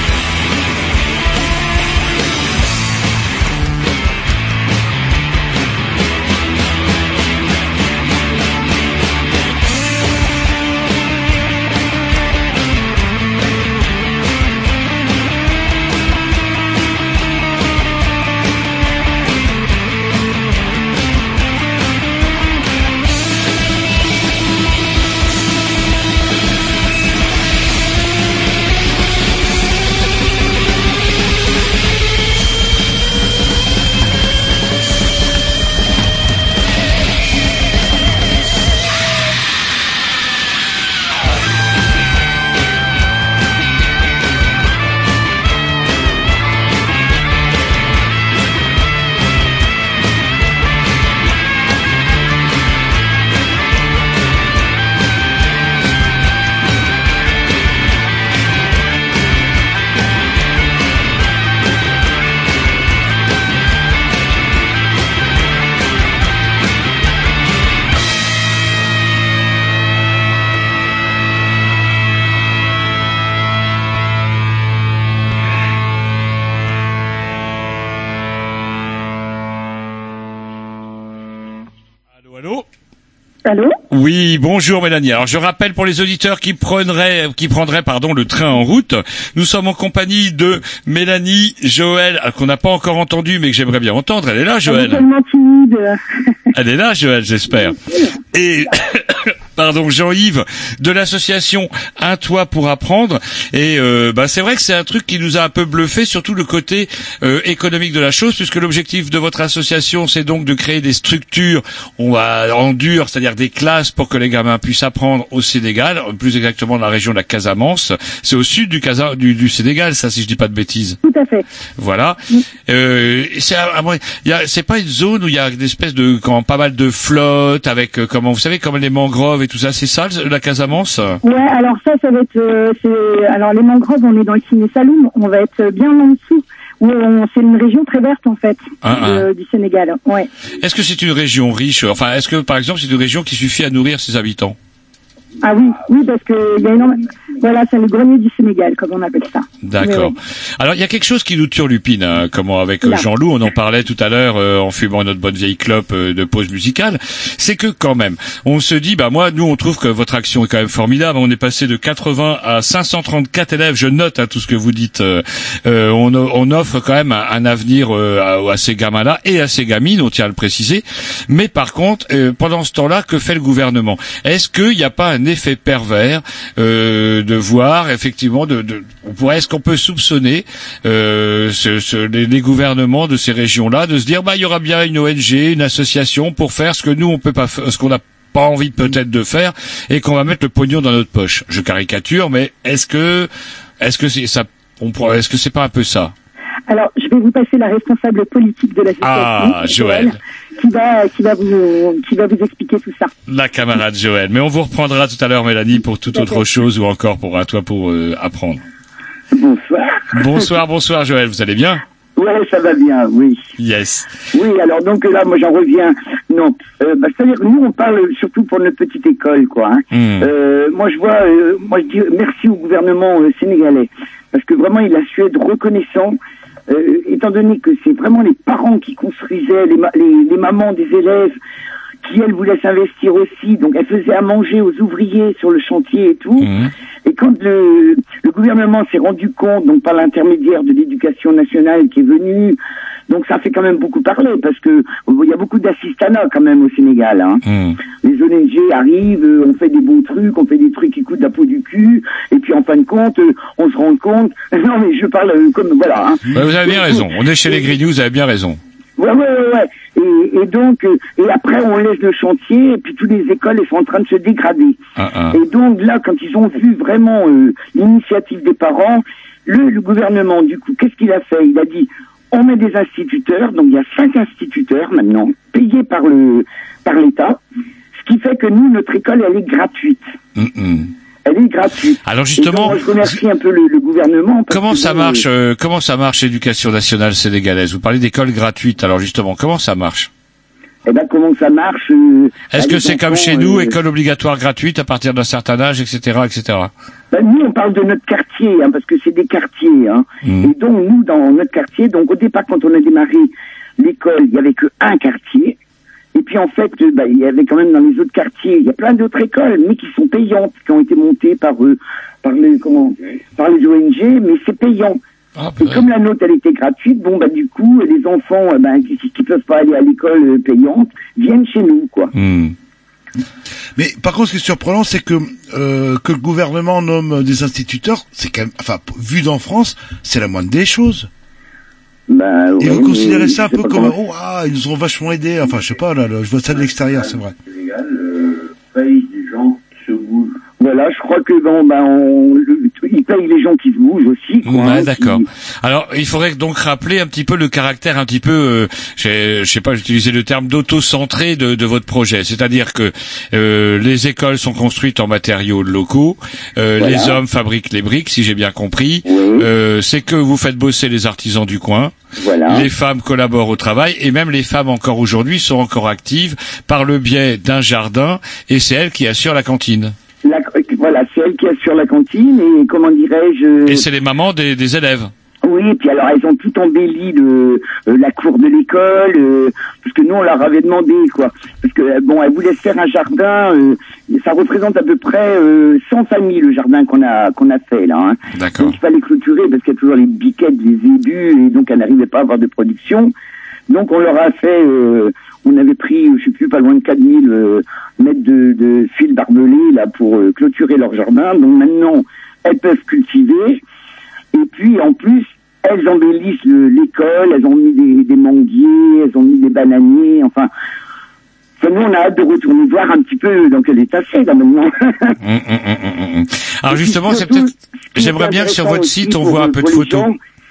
Oui, bonjour Mélanie. Alors je rappelle pour les auditeurs qui prendraient, qui prendraient pardon le train en route, nous sommes en compagnie de Mélanie Joël, qu'on n'a pas encore entendu mais que j'aimerais bien entendre. Elle est là, Joël. Elle est tellement timide. Elle est là, Joël, j'espère. Et pardon, Jean-Yves de l'association Un Toit pour apprendre. Et euh, bah c'est vrai que c'est un truc qui nous a un peu bluffé, surtout le côté euh, économique de la chose, puisque l'objectif de votre association, c'est donc de créer des structures, on va en dur, c'est-à-dire des classes pour que les gamins puissent apprendre au Sénégal, plus exactement dans la région de la Casamance. C'est au sud du, Casa, du, du Sénégal, ça, si je dis pas de bêtises. Tout à fait. Voilà. Euh, c'est, il y a, c'est pas une zone où il y a des espèces de, quand, pas mal de flottes avec, euh, comment, vous savez, comme les mangroves et tout ça, c'est ça, la Casamance? Ouais, alors ça, ça va être, euh, c'est, alors les mangroves, on est dans le Ciné Saloum, on va être bien en dessous. Où on, c'est une région très verte en fait ah, de, ah. du Sénégal. Ouais. Est-ce que c'est une région riche? Enfin, est-ce que par exemple c'est une région qui suffit à nourrir ses habitants? Ah oui, oui, parce que il y a énormément. Voilà, c'est le grenier du Sénégal, comme on appelle ça. D'accord. Oui, oui. Alors, il y a quelque chose qui nous turlupine, hein, comment avec euh, Jean-Loup, on en parlait tout à l'heure euh, en fumant notre bonne vieille clope euh, de pause musicale, c'est que quand même, on se dit, bah moi, nous, on trouve que votre action est quand même formidable. On est passé de quatre-vingts à cinq cent trente-quatre élèves. Je note hein, tout ce que vous dites. Euh, euh, on, on offre quand même un, un avenir euh, à, à ces gamins-là et à ces gamines, on tient à le préciser. Mais par contre, euh, pendant ce temps-là, que fait le gouvernement? Est-ce qu'il n'y a pas un effet pervers euh, de voir effectivement de, de on pourrait est-ce qu'on peut soupçonner euh, ce, ce, les, les gouvernements de ces régions-là de se dire bah il y aura bien une O N G, une association pour faire ce que nous on peut pas ce qu'on n'a pas envie peut-être de faire et qu'on va mettre le pognon dans notre poche. Je caricature, mais est-ce que est-ce que c'est ça on pourrait est-ce que c'est pas un peu ça? Alors, je vais vous passer la responsable politique de l'association, ah, Joël, qui va, qui va vous, qui va vous expliquer tout ça. La camarade Joël. Mais on vous reprendra tout à l'heure, Mélanie, pour toute autre chose ou encore pour un toit pour euh, apprendre. Bonsoir. Bonsoir, bonsoir, Joël. Vous allez bien? Ouais, ça va bien, oui. Yes. Oui, alors donc là, moi j'en reviens. Non, euh, bah, c'est-à-dire que nous on parle surtout pour notre petite école, quoi. Hein. Mm. Euh, moi je vois, euh, moi je dis merci au gouvernement euh, sénégalais parce que vraiment il a su être reconnaissant, euh, étant donné que c'est vraiment les parents qui construisaient, les, ma- les, les mamans des élèves qui elles voulaient s'investir aussi, donc elles faisaient à manger aux ouvriers sur le chantier et tout. Mmh. Et quand le, le gouvernement s'est rendu compte, donc par l'intermédiaire de l'éducation nationale qui est venue, donc ça fait quand même beaucoup parler parce que il y a beaucoup d'assistanat quand même au Sénégal. Hein. Mmh. Les O N G arrivent, euh, on fait des beaux trucs, on fait des trucs qui coûtent la peau du cul, et puis en fin de compte, euh, on se rend compte. Non mais je parle euh, comme voilà. Hein. Ouais, vous avez bien raison. On est chez les Green News, vous avez bien raison. Ouais, ouais, ouais, ouais. Et, et donc, euh, et après, on laisse le chantier, et puis toutes les écoles, elles sont en train de se dégrader. Ah, ah. Et donc, là, quand ils ont vu vraiment euh, l'initiative des parents, le, le gouvernement, du coup, qu'est-ce qu'il a fait? Il a dit, on met des instituteurs, donc il y a cinq instituteurs maintenant, payés par le par l'État, ce qui fait que nous, notre école, elle est gratuite. Mm-mm. Elle est gratuite. Alors justement, et donc, moi, je remercie un peu le, le gouvernement. Parce comment que, ça bon, marche euh, Comment ça marche l'éducation nationale sénégalaise? Vous parlez d'école gratuite. Alors justement, comment ça marche? Eh ben, comment ça marche euh, Est-ce bah, que les c'est comme enfants, chez nous, euh, école obligatoire gratuite à partir d'un certain âge, et cetera, et cetera? Ben, nous, on parle de notre quartier, hein, parce que c'est des quartiers. Hein. Mmh. Et donc, nous, dans notre quartier, donc au départ, quand on a démarré l'école, il y avait que un quartier. Et puis, en fait, euh, ben, il y avait quand même dans les autres quartiers, il y a plein d'autres écoles, mais qui sont payantes, qui ont été montées par eux, par les, comment, par les O N G, mais c'est payant. Ah, et comme la nôtre, elle était gratuite, bon, bah, du coup, les enfants, euh, ben, qui, qui peuvent pas aller à l'école euh, payante, viennent chez nous, quoi. Mmh. Mais par contre, ce qui est surprenant, c'est que euh, que le gouvernement nomme des instituteurs, c'est quand même, enfin, vu d'en France, c'est la moindre des choses. Bah, Et ouais, vous considérez ça un je sais peu pas comme, comment- oh, ah, ils nous ont vachement aidés. Enfin, je sais pas, là, là, je vois ça de l'extérieur, c'est vrai. Sénégal euh, paye des gens qui se bougent. Voilà, je crois que bon, ben, on, le- ils payent les gens qui se bougent aussi. Quoi, Ouais, hein, d'accord. qui- Alors, il faudrait donc rappeler un petit peu le caractère un petit peu, euh, j'ai- je sais pas, j'utilisais le terme d'auto-centré de, de votre projet. C'est-à-dire que euh, les écoles sont construites en matériaux locaux, euh, Voilà. les hommes fabriquent les briques, si j'ai bien compris. Euh, c'est que vous faites bosser les artisans du coin. Voilà. Les femmes collaborent au travail et même les femmes encore aujourd'hui sont encore actives par le biais d'un jardin et c'est elles qui assurent la cantine. La- voilà, c'est elle qui assure la cantine et comment dirais-je... Et c'est les mamans des, des élèves. Oui, et puis alors elles ont tout embelli le, euh, la cour de l'école, euh, parce que nous on leur avait demandé quoi, parce que euh, bon, elles voulaient faire un jardin, euh, ça représente à peu près euh, cent familles le jardin qu'on a qu'on a fait là. Hein. D'accord. Donc il fallait clôturer parce qu'il y a toujours les biquettes, les ébus, et donc elles n'arrivaient pas à avoir de production. Donc on leur a fait, euh, on avait pris, je sais plus, pas loin de quatre mille euh, mètres de, de fil barbelé là pour euh, clôturer leur jardin. Donc maintenant elles peuvent cultiver. Et puis, en plus, elles embellissent le- l'école, elles ont mis des, des manguiers, elles ont mis des bananiers, enfin... enfin, nous, on a hâte de retourner voir un petit peu dans quel état c'est, là, maintenant. Hum, hum, hum, hum, hum. Alors justement, c'est peut-être. J'aimerais bien que sur votre site, on voit un peu de photos.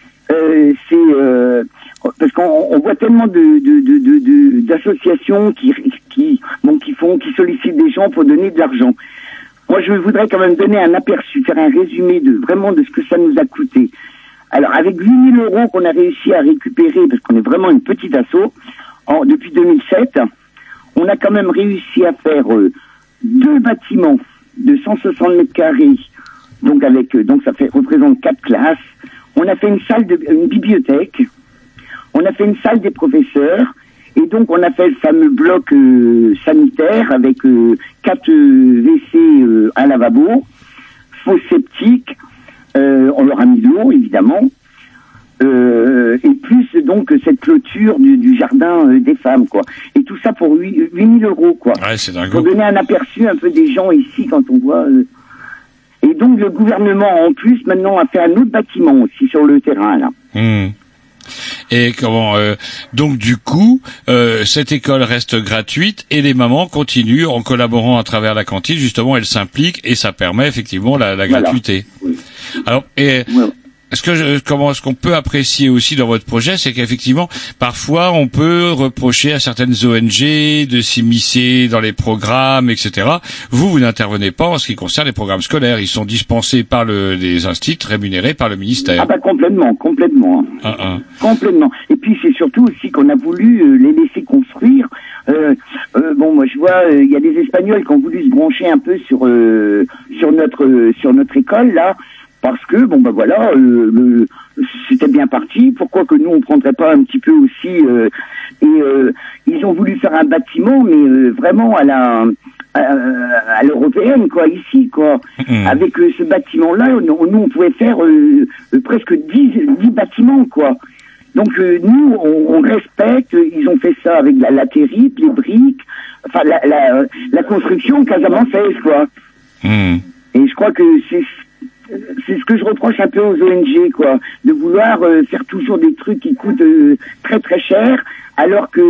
Euh, c'est... Euh, parce qu'on on voit tellement de, de, de, de, de- d'associations qui, qui, bon, qui font, qui sollicitent des gens pour donner de l'argent. Moi, je voudrais quand même donner un aperçu, faire un résumé de vraiment de ce que ça nous a coûté. Alors, avec huit mille euros qu'on a réussi à récupérer, parce qu'on est vraiment une petite asso, en, depuis deux mille sept, on a quand même réussi à faire euh, deux bâtiments de cent soixante mètres carrés, donc avec, euh, donc ça fait représente quatre classes. On a fait une salle de, une bibliothèque. On a fait une salle des professeurs. Et donc, on a fait le fameux bloc euh, sanitaire avec euh, quatre euh, W C, euh, un lavabo, fosse septique, euh, on leur a mis de l'eau, évidemment, euh, et plus donc cette clôture du, du jardin euh, des femmes, quoi. Et tout ça pour huit mille euros, quoi. Ouais, c'est dingue. Pour donner un aperçu un peu des gens ici, quand on voit... euh, Et donc, le gouvernement, en plus, maintenant, a fait un autre bâtiment aussi sur le terrain, là. Hum. Et comment euh, donc du coup euh, cette école reste gratuite et les mamans continuent en collaborant à travers la cantine, justement elles s'impliquent et ça permet effectivement la, la Voilà. gratuité. Alors et ce que je, comment, ce qu'on peut apprécier aussi dans votre projet, c'est qu'effectivement, parfois, on peut reprocher à certaines O N G de s'immiscer dans les programmes, et cetera. Vous, vous n'intervenez pas en ce qui concerne les programmes scolaires. Ils sont dispensés par le, les instituts, rémunérés par le ministère. Ah bah complètement, complètement. Ah, ah. Complètement. Et puis c'est surtout aussi qu'on a voulu euh, les laisser construire. Euh, euh, bon, moi je vois, il euh, y a des Espagnols qui ont voulu se brancher un peu sur euh, sur notre euh, sur notre école là. Parce que, bon, ben voilà, euh, le, c'était bien parti. Pourquoi que nous, on prendrait pas un petit peu aussi euh, et euh, ils ont voulu faire un bâtiment, mais euh, vraiment à la à, à l'européenne, quoi, ici, quoi. Mmh. Avec euh, ce bâtiment-là, nous, nous, on pouvait faire euh, euh, presque dix, dix bâtiments, quoi. Donc, euh, nous, on, on respecte. Ils ont fait ça avec la, la terrible, les briques, enfin, la, la, la construction casamançaise, quoi. Mmh. Et je crois que c'est c'est ce que je reproche un peu aux O N G, quoi, de vouloir euh, faire toujours des trucs qui coûtent euh, très très cher, alors que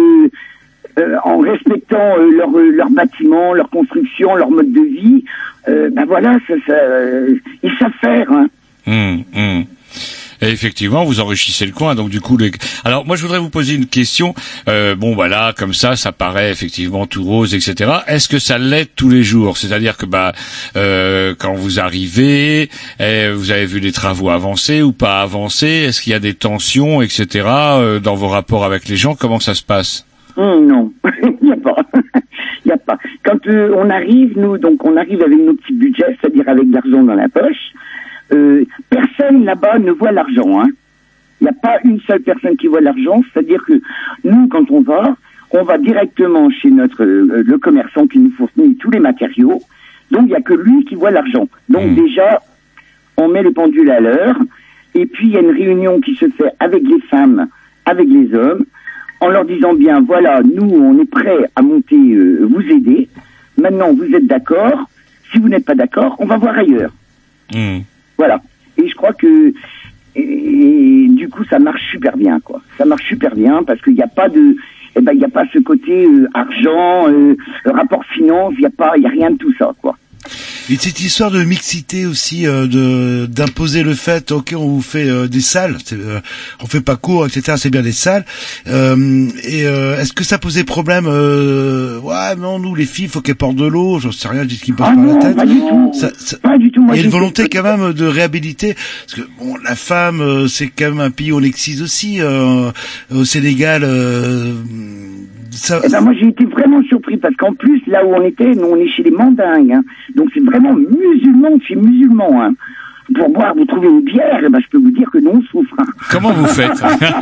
euh, en respectant euh, leur leur bâtiment, leur construction, leur mode de vie, euh, ben voilà, ça, ça euh, ils savent faire. Hein. Mmh, mmh. Et effectivement, vous enrichissez le coin, donc du coup, les... alors moi je voudrais vous poser une question. Euh, bon, voilà, comme ça, ça paraît effectivement tout rose, et cetera. Est-ce que ça l'est tous les jours? C'est-à-dire que bah, euh, quand vous arrivez, eh, vous avez vu les travaux avancer ou pas avancer? Est-ce qu'il y a des tensions, et cetera. Euh, dans vos rapports avec les gens? Comment ça se passe? Mmh, non, il n'y a pas. Il n'y a pas. Quand euh, on arrive, nous, donc on arrive avec nos petits budgets, c'est-à-dire avec de l'argent dans la poche. Euh, personne là-bas ne voit l'argent. Hein. Il n'y a pas une seule personne qui voit l'argent. C'est-à-dire que nous, quand on va, on va directement chez notre euh, le commerçant qui nous fournit tous les matériaux. Donc il n'y a que lui qui voit l'argent. Donc mmh. déjà, on met les pendules à l'heure. Et puis il y a une réunion qui se fait avec les femmes, avec les hommes, en leur disant bien, voilà, nous, on est prêts à monter, euh, vous aider. Maintenant, vous êtes d'accord. Si vous n'êtes pas d'accord, on va voir ailleurs. Mmh. Voilà. Et je crois que et, et, du coup ça marche super bien, quoi. Ça marche super bien parce qu'il n'y a pas de eh ben il n'y a pas ce côté euh, argent, euh, rapport finance, il n'y a pas il y a rien de tout ça, quoi. Et cette histoire de mixité aussi, euh, de d'imposer le fait, ok, on vous fait euh, des salles, c'est, euh, on fait pas cours, et cetera. C'est bien des salles. Euh, et euh, est-ce que ça posait problème euh, Ouais, non, nous les filles, faut qu'elles portent de l'eau. J'en sais rien, ce qui me passe ah par non, la tête. Pas du tout. Ça, ça... Pas du tout. Moi, il y a une volonté quand même de réhabiliter, parce que bon, la femme, euh, c'est quand même un pays où on existe aussi. Euh, au Sénégal. Euh, Ça... Eh ben moi j'ai été vraiment surpris parce qu'en plus là où on était, nous on est chez les mandingues, hein. Donc c'est vraiment musulman chez musulman. Hein. Pour boire, vous trouvez une bière, eh ben je peux vous dire que nous on souffre. Hein. Comment vous faites?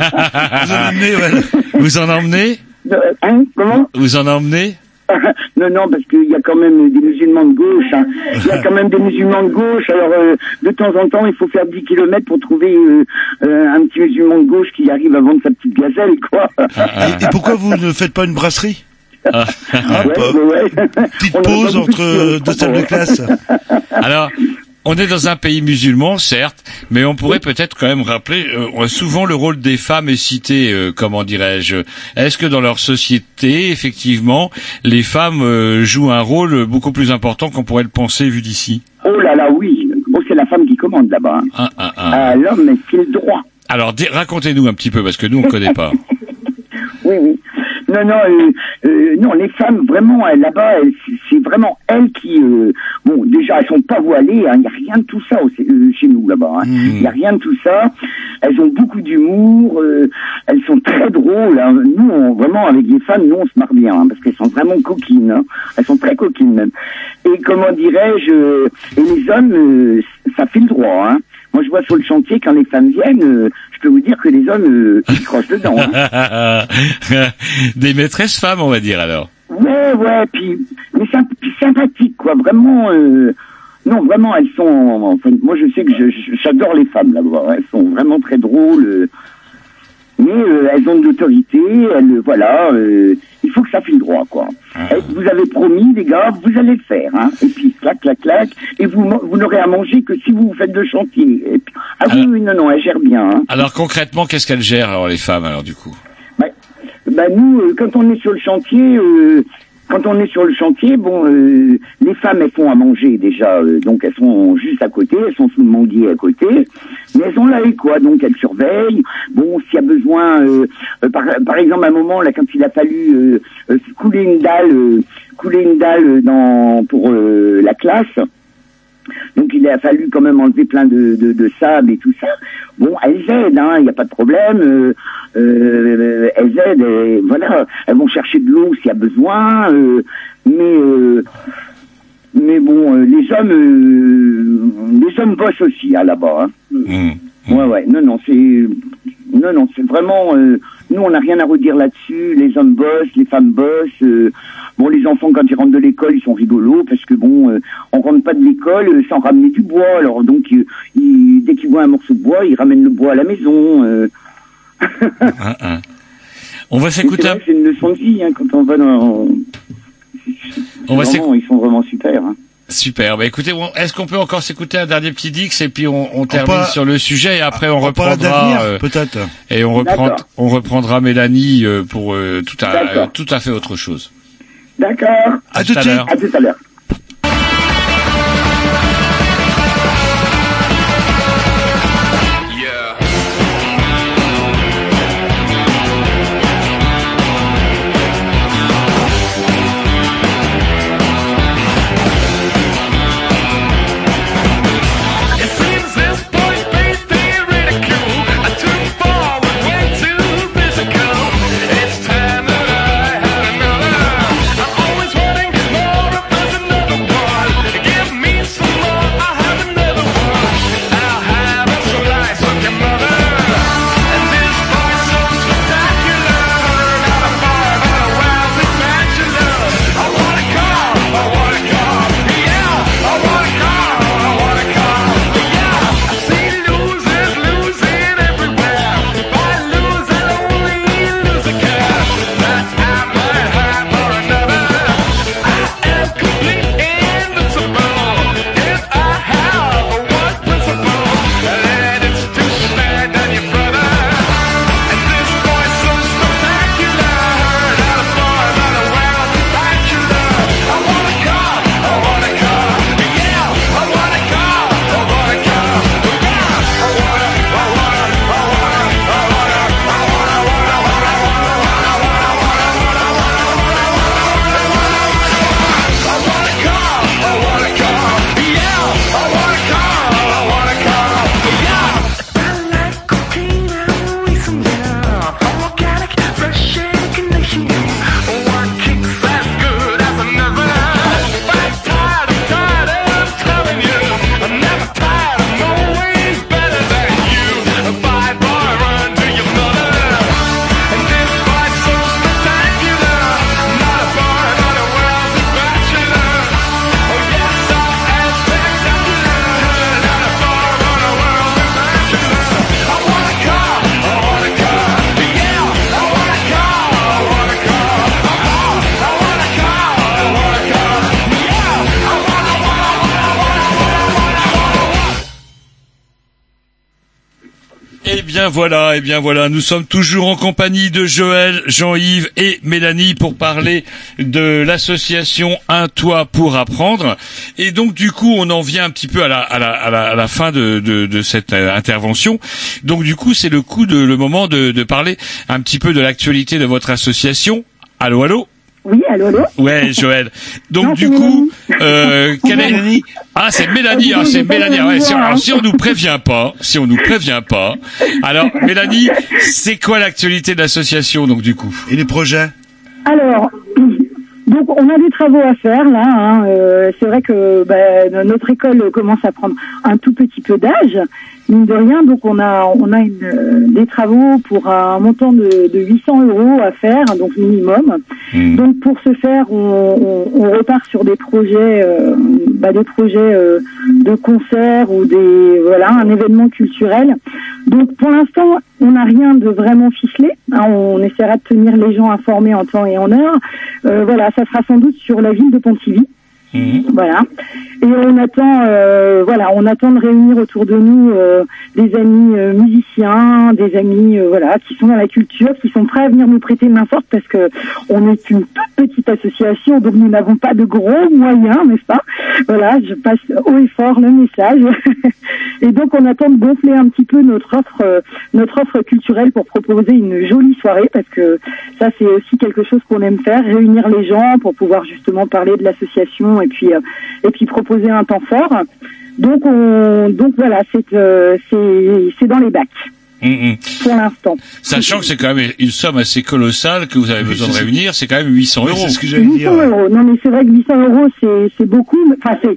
Vous en emmenez, voilà. Vous en emmenez euh, Hein Comment Vous en emmenez Non, non, parce qu'il y a quand même des musulmans de gauche. Hein. Il y a quand même des musulmans de gauche. Alors, euh, de temps en temps, il faut faire dix kilomètres pour trouver euh, euh, un petit musulman de gauche qui arrive à vendre sa petite gazelle, quoi. Et, et pourquoi vous ne faites pas une brasserie? Ah. Ah, ouais, ouais. Petite pause entre deux salles de classe. Alors... On est dans un pays musulman, certes, mais on pourrait peut-être quand même rappeler, euh, souvent le rôle des femmes est cité, euh, comment dirais-je. Est-ce que dans leur société, effectivement, les femmes euh, jouent un rôle beaucoup plus important qu'on pourrait le penser vu d'ici? Oh là là, oui. Bon, c'est la femme qui commande là-bas. Hein. Ah, ah, ah. Euh, l'homme, c'est le droit. Alors, racontez-nous un petit peu, parce que nous, on ne connaît pas. Oui, oui. Non, non, euh, euh, non, les femmes, vraiment, elles, là-bas, elles, c'est vraiment elles qui... Euh, bon, déjà, elles sont pas voilées, hein, il n'y a rien de tout ça euh, chez nous, là-bas. Il hein. mmh. n'y a rien de tout ça. Elles ont beaucoup d'humour, euh, elles sont très drôles. Hein. Nous, on, vraiment, avec les femmes, nous, on se marre bien, hein, parce qu'elles sont vraiment coquines. Hein. Elles sont très coquines, même. Et comment dirais-je... Euh, et les hommes, euh, ça fait le droit, hein. Moi, je vois sur le chantier, quand les femmes viennent, euh, je peux vous dire que les hommes, euh, ils crochent dedans. Hein. Des maîtresses femmes, on va dire, alors. Ouais, ouais, puis, mais c'est puis sympathique, quoi. Vraiment, euh, non, vraiment, elles sont... Enfin, moi, je sais que je, j'adore les femmes, là-bas. Elles sont vraiment très drôles. Euh, mais euh, elles ont de l'autorité, elles, voilà... Euh, il faut que ça file droit, quoi. Ah. Vous avez promis, les gars, vous allez le faire, hein. Et puis, clac, clac, clac. Et vous, vous n'aurez à manger que si vous faites le chantier. Et puis, ah alors, oui, non, non, elle gère bien, hein. Alors, concrètement, qu'est-ce qu'elle gère, alors, les femmes, alors, du coup? Bah, bah nous, euh, quand on est sur le chantier, euh, quand on est sur le chantier, bon, euh, les femmes, elles font à manger déjà, euh, donc elles sont juste à côté, elles sont sous le manguier à côté, mais elles ont l'œil, quoi, donc elles surveillent. Bon, s'il y a besoin, euh, euh, par, par exemple, à un moment, là, quand il a fallu euh, euh, couler une dalle, euh, couler une dalle dans pour euh, la classe, donc il a fallu quand même enlever plein de, de, de sable et tout ça. Bon, elles aident, hein, il n'y a pas de problème. Euh, euh, elles aident, et, voilà, elles vont chercher de l'eau s'il y a besoin. Euh, mais euh, mais bon, euh, les hommes, euh, les hommes bossent aussi hein, là-bas. Hein. Mmh. Ouais, ouais. Non, non, c'est non, non, c'est vraiment. Euh, nous, on n'a rien à redire là-dessus. Les hommes bossent, les femmes bossent. Euh, Bon, les enfants, quand ils rentrent de l'école, ils sont rigolos parce que bon, euh, on rentre pas de l'école euh, sans ramener du bois. Alors donc, euh, ils, dès qu'ils voient un morceau de bois, ils ramènent le bois à la maison. Euh. ah, ah. On va s'écouter. C'est, c'est une leçon de vie hein, quand on va dans. On va vraiment, ils sont vraiment super. Hein. Super. Bah écoutez, est-ce qu'on peut encore s'écouter un dernier petit Dix et puis on, on termine on sur le sujet et après on, on reprendra euh, peut-être et on reprend on reprendra Mélanie euh, pour euh, tout à euh, tout à fait autre chose. D'accord. À, à tout à l'heure. À tout à l'heure. Eh bien voilà, eh bien voilà, nous sommes toujours en compagnie de Joël, Jean-Yves et Mélanie pour parler de l'association Un Toit pour Apprendre. Et donc du coup, on en vient un petit peu à la à la à la, à la fin de, de de cette euh, intervention. Donc du coup, c'est le coup de le moment de de parler un petit peu de l'actualité de votre association. Allô, allô. Oui, allô, allô. Ouais, Joël. Donc non, du coup, euh, quelle est Mélanie? Ah, c'est Mélanie, ah, c'est Mélanie. Ah, ouais, si, on, alors, si on nous prévient pas, si on nous prévient pas. Alors, Mélanie, c'est quoi l'actualité de l'association, donc du coup? Et les projets? Alors, donc on a des travaux à faire là. Hein. Euh, c'est vrai que bah, notre école commence à prendre un tout petit peu d'âge, mine de rien. Donc on a on a une, des travaux pour un montant de, de huit cents euros à faire, donc minimum. Mmh. Donc pour ce faire, on, on, on repart sur des projets, euh, bah, des projets euh, de concerts ou des voilà un événement culturel. Donc pour l'instant, on n'a rien de vraiment ficelé. Hein, on essaiera de tenir les gens informés en temps et en heure. Euh, voilà, ça sera sans doute sur la ville de Pontivy. Mmh. Voilà. Et on attend, euh, voilà, on attend de réunir autour de nous euh, des amis euh, musiciens, des amis, euh, voilà, qui sont dans la culture, qui sont prêts à venir nous prêter main forte parce que on est une toute petite association, donc nous n'avons pas de gros moyens, n'est-ce pas? Voilà, je passe haut et fort le message. Et donc on attend de gonfler un petit peu notre offre, euh, notre offre culturelle pour proposer une jolie soirée, parce que ça c'est aussi quelque chose qu'on aime faire, réunir les gens pour pouvoir justement parler de l'association et puis euh, et puis proposer un temps fort. Donc on, donc voilà, c'est euh, c'est c'est dans les bacs. Mmh. Pour l'instant. Sachant que c'est quand même une somme assez colossale que vous avez besoin de réunir, c'est quand même huit cents euros. C'est ce que j'allais huit cents dire. euros. Non mais c'est vrai que huit cents euros c'est c'est beaucoup. Mais, enfin c'est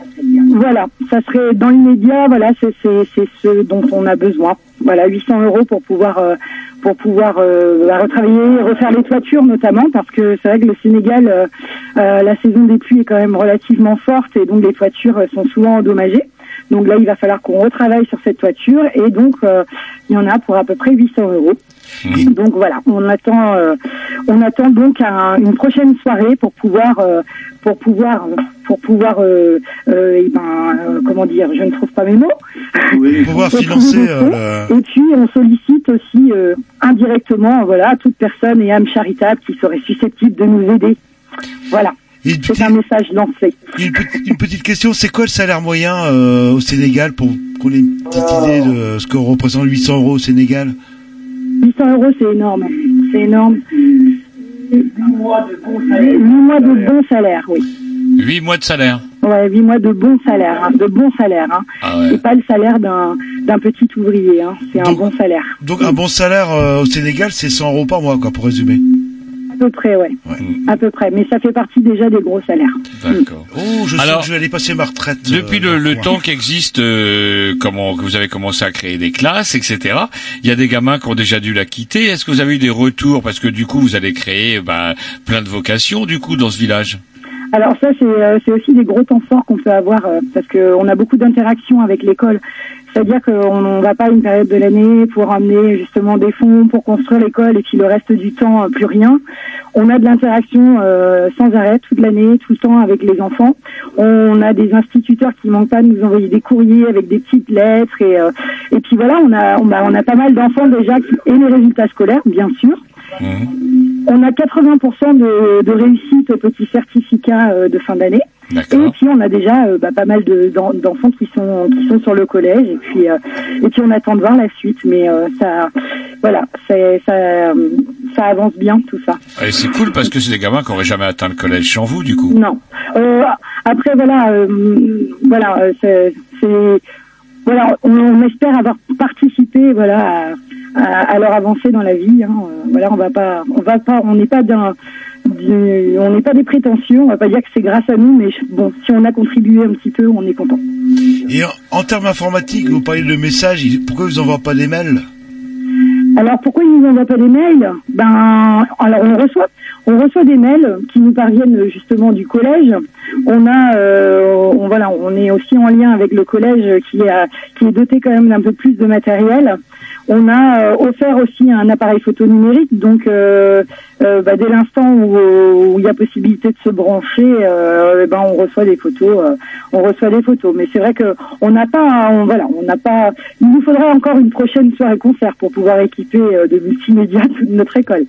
voilà, ça serait dans l'immédiat. Voilà, c'est c'est c'est ce dont on a besoin. Voilà, huit cents euros pour pouvoir euh, pour pouvoir euh, retravailler, refaire les toitures notamment, parce que c'est vrai que le Sénégal, euh, euh, la saison des pluies est quand même relativement forte et donc les toitures sont souvent endommagées. Donc là, il va falloir qu'on retravaille sur cette toiture et donc euh, il y en a pour à peu près huit cents euros. Mmh. Donc voilà, on attend, euh, on attend donc un, une prochaine soirée pour pouvoir, euh, pour pouvoir, pour pouvoir, euh, euh, et ben, euh, comment dire, je ne trouve pas mes mots. Oui, pour pouvoir financer. Euh, le... Et puis on sollicite aussi euh, indirectement, voilà, toute personne et âme charitable qui serait susceptible de nous aider. Voilà. C'est petite... un message lancé. Une petite, une petite question, c'est quoi le salaire moyen euh, au Sénégal pour qu'on ait une petite idée de ce que représente huit cents euros au Sénégal? huit cents euros, c'est énorme. C'est énorme. huit mois de bon salaire. huit mois de bon salaire, oui. huit mois de salaire. Ouais, huit mois de bon salaire, hein, de bon salaire. Hein. Ah ouais. C'est pas le salaire d'un d'un petit ouvrier, hein. C'est donc, un bon salaire. Donc un bon salaire euh, au Sénégal, c'est cent euros par mois, quoi, pour résumer. À peu près, ouais. ouais. À peu près. Mais ça fait partie déjà des gros salaires. D'accord. Oh, je Alors, sais que je vais aller passer ma retraite. Depuis euh, le, le temps qu'existe, euh, comment que vous avez commencé à créer des classes, et cetera. Il y a des gamins qui ont déjà dû la quitter. Est-ce que vous avez eu des retours parce que du coup vous allez créer ben, plein de vocations du coup dans ce village? Alors ça, c'est euh, c'est aussi des gros temps forts qu'on peut avoir euh, parce que on a beaucoup d'interactions avec l'école. C'est-à-dire qu'on ne va pas une période de l'année pour amener justement des fonds pour construire l'école et puis le reste du temps, euh, plus rien. On a de l'interaction euh, sans arrêt toute l'année, tout le temps avec les enfants. On a des instituteurs qui manquent pas de nous envoyer des courriers avec des petites lettres et euh, et puis voilà, on a on a on a pas mal d'enfants déjà qui et les résultats scolaires bien sûr. Mmh. On a quatre-vingts pour cent de, de réussite au petit certificat euh, de fin d'année. Et puis on a déjà euh, bah, pas mal de, d'enfants qui sont qui sont sur le collège et puis euh, et puis on attend de voir la suite. Mais euh, ça, voilà, c'est, ça ça avance bien tout ça. Et c'est cool parce que c'est des gamins qui n'auraient jamais atteint le collège sans vous du coup. Non. Euh, après voilà, euh, voilà, c'est, c'est voilà, on, on espère avoir participé voilà. À, À, à leur avancée dans la vie. Hein. Voilà, on va pas, on va pas, on n'est pas d'un, du, on n'est pas des prétentieux. On va pas dire que c'est grâce à nous, mais bon, si on a contribué un petit peu, on est content. Et en, en termes informatiques, vous parlez de messages. Pourquoi vous envoient pas des mails? Alors pourquoi ils nous envoient pas des mails? Ben, alors on reçoit, on reçoit des mails qui nous parviennent justement du collège. On a, euh, on, voilà, on est aussi en lien avec le collège qui a, qui est doté quand même d'un peu plus de matériel. On a euh, offert aussi un appareil photo numérique, donc euh, euh, bah, dès l'instant où, où il y a possibilité de se brancher, euh, ben on reçoit des photos, euh, on reçoit des photos. Mais c'est vrai que on n'a pas, on, voilà, on n'a pas. Il nous faudrait encore une prochaine soirée concert pour pouvoir équiper euh, de multimédia toute notre école.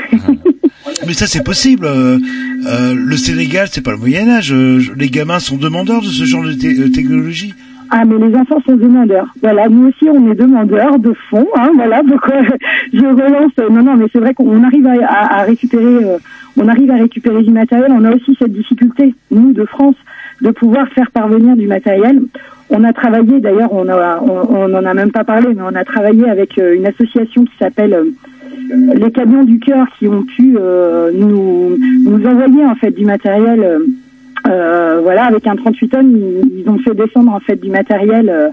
Mais ça c'est possible. Euh, euh, le Sénégal, c'est pas le Moyen Âge. Euh, les gamins sont demandeurs de ce genre de te- technologie. Ah, mais les enfants sont demandeurs. Voilà, nous aussi, on est demandeurs de fond. Hein, voilà, donc euh, je relance. Euh, non, non, mais c'est vrai qu'on arrive à, à, à récupérer, euh, on arrive à récupérer du matériel. On a aussi cette difficulté, nous de France, de pouvoir faire parvenir du matériel. On a travaillé, d'ailleurs, on a, on, on en a même pas parlé, mais on a travaillé avec euh, une association qui s'appelle euh, les Camions du Cœur, qui ont pu euh, nous nous envoyer en fait du matériel. Euh, Euh, voilà, avec un trente-huit tonnes, ils, ils ont fait descendre en fait du matériel euh,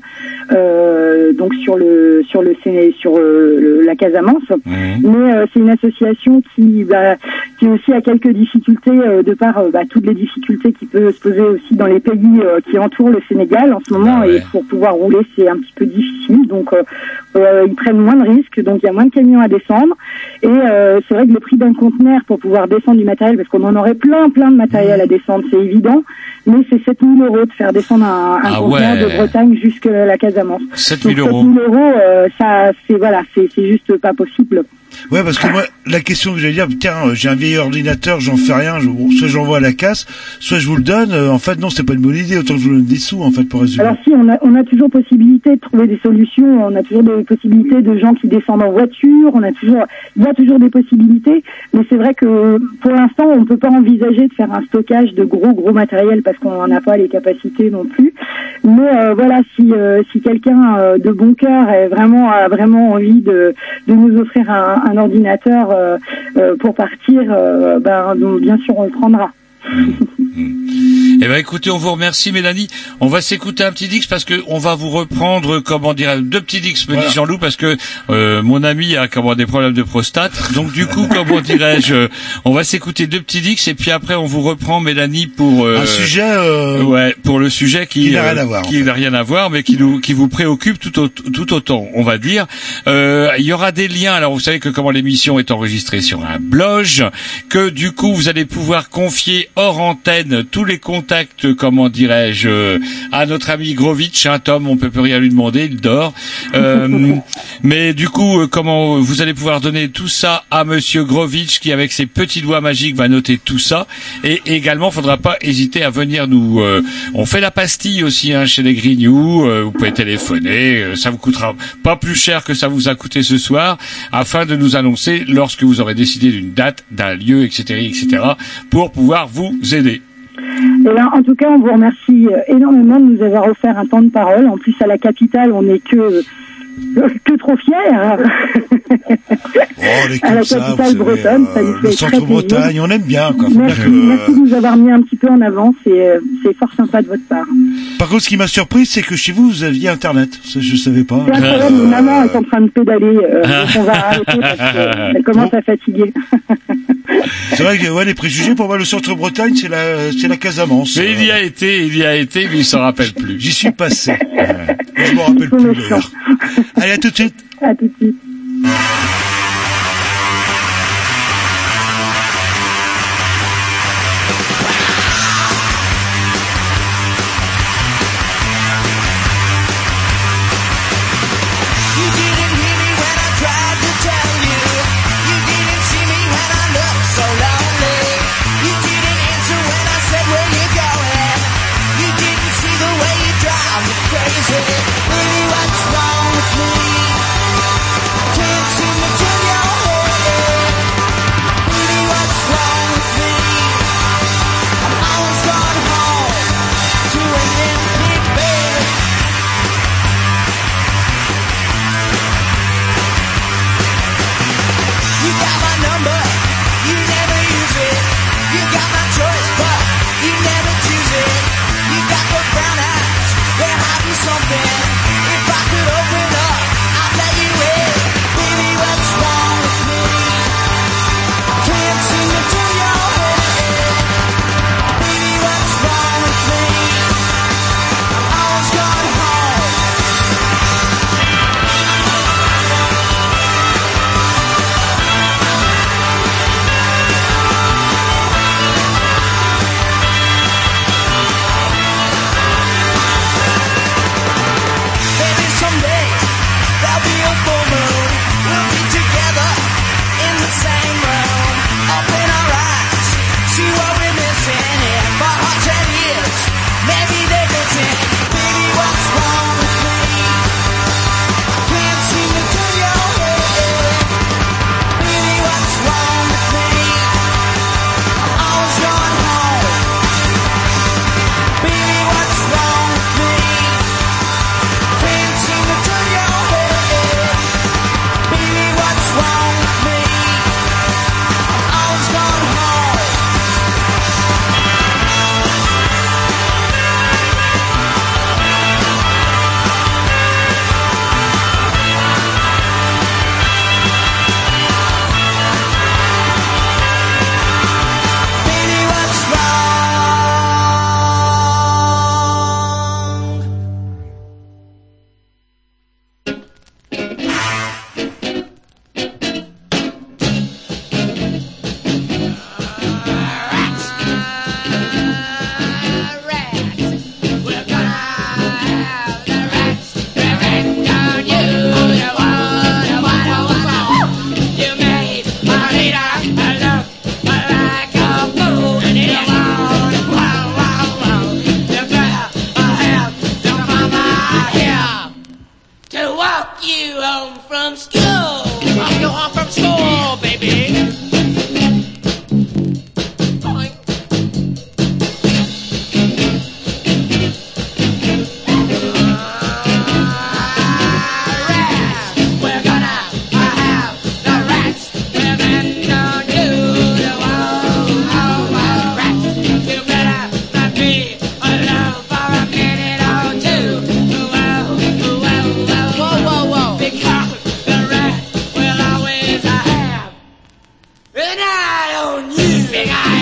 euh, donc sur le sur le sur euh, le, la Casamance. Mmh. Mais euh, c'est une association qui bah, qui aussi a quelques difficultés euh, de par euh, bah, toutes les difficultés qui peuvent se poser aussi dans les pays euh, qui entourent le Sénégal en ce moment. Ah ouais. Et pour pouvoir rouler, c'est un petit peu difficile. Donc euh, euh, ils prennent moins de risques, donc il y a moins de camions à descendre. Et euh, c'est vrai que le prix d'un conteneur pour pouvoir descendre du matériel, parce qu'on en aurait plein plein de matériel à descendre, c'est évident, mais c'est sept mille euros de faire descendre un, un ah conteneur ouais. de Bretagne jusqu'à la Casamance. sept mille Donc, euros. sept mille euros, euh, ça, c'est voilà, c'est, c'est juste pas possible. Ouais, parce que moi, la question que j'allais dire, tiens, j'ai un vieil ordinateur, j'en fais rien, je, soit j'envoie à la casse, soit je vous le donne. Euh, en fait, non, c'est pas une bonne idée, autant que je vous donne des sous, en fait, pour résumer. Alors si, on a, on a toujours possibilité de trouver des solutions, on a toujours des possibilités de gens qui descendent en voiture, on a toujours, il y a toujours des possibilités, mais c'est vrai que pour l'instant, on peut pas envisager de faire un stockage de gros, gros matériel parce qu'on n'en a pas les capacités non plus. Mais euh, voilà, si, euh, si quelqu'un euh, de bon cœur est vraiment, a vraiment envie de, de nous offrir un, un ordinateur euh, euh, pour partir, euh, ben, donc, bien sûr, on le prendra. Eh ben écoutez, on vous remercie Mélanie. On va s'écouter un petit dix parce que on va vous reprendre, comment dire, deux petits dix, me dit Jean-Loup, parce que euh, mon ami a comment des problèmes de prostate. Donc du coup, comment dirais-je, on va s'écouter deux petits dix et puis après on vous reprend Mélanie pour euh, un sujet, euh, ouais, pour le sujet qui qui n'a rien à voir, qui n'a rien à voir, mais qui nous qui vous préoccupe tout au, tout autant, on va dire. Euh, il y aura des liens. Alors vous savez que comment l'émission est enregistrée sur un blog, que du coup vous allez pouvoir confier hors antenne tous les contacts, comment dirais-je, à notre ami Grovitch, hein, Tom, on peut plus rien lui demander, il dort. Euh, mais du coup, comment vous allez pouvoir donner tout ça à Monsieur Grovitch, qui avec ses petits doigts magiques va noter tout ça. Et également, faudra pas hésiter à venir nous. Euh, on fait la pastille aussi, hein, chez les Grignoux. Euh, vous pouvez téléphoner, euh, ça vous coûtera pas plus cher que ça vous a coûté ce soir, afin de nous annoncer lorsque vous aurez décidé d'une date, d'un lieu, et cetera, et cetera, pour pouvoir vous aider. Et là, en tout cas, on vous remercie énormément de nous avoir offert un temps de parole. En plus, à la capitale, on n'est que que trop fiers. Oh, les à la ça, capitale bretonne, euh, ça nous fait le très centre-Bretagne, plaisir. on aime bien, quoi. Merci, Que, merci de nous avoir mis un petit peu en avant. C'est c'est fort sympa de votre part. Par contre, ce qui m'a surpris, c'est que chez vous, vous aviez Internet. Ça, je savais pas. C'est incroyable, euh... maman est en train de pédaler. Euh, donc on va arrêter parce qu'elle commence à fatiguer. C'est vrai que ouais, les préjugés, pour moi, le centre-Bretagne, c'est la, c'est la Casamance. Mais il y a été, il y a été, mais il s'en rappelle plus. J'y suis passé. Je m'en rappelle plus d'ailleurs. Allez, à tout de suite. À tout de suite. Crazy, really, what's wrong with me? Can't seem to tell you.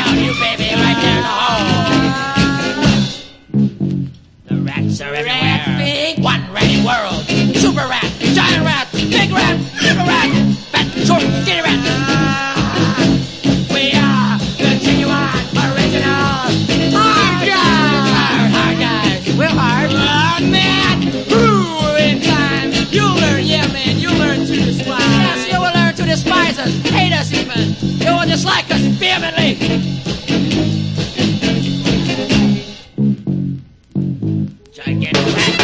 about you, baby, right there in the hole. The rats are everywhere. Rat big. One ratty world. Super rat, giant rat, big rat, little rat, fat, short, skinny rat. We are the genuine original hard guys. Hard, hard guys. We're hard. Hard man. Ooh, in time. You'll learn, yeah, man. You'll learn to despise. Yes, you will learn to despise us, hate us even. You will dislike us vehemently. Gigantic rats.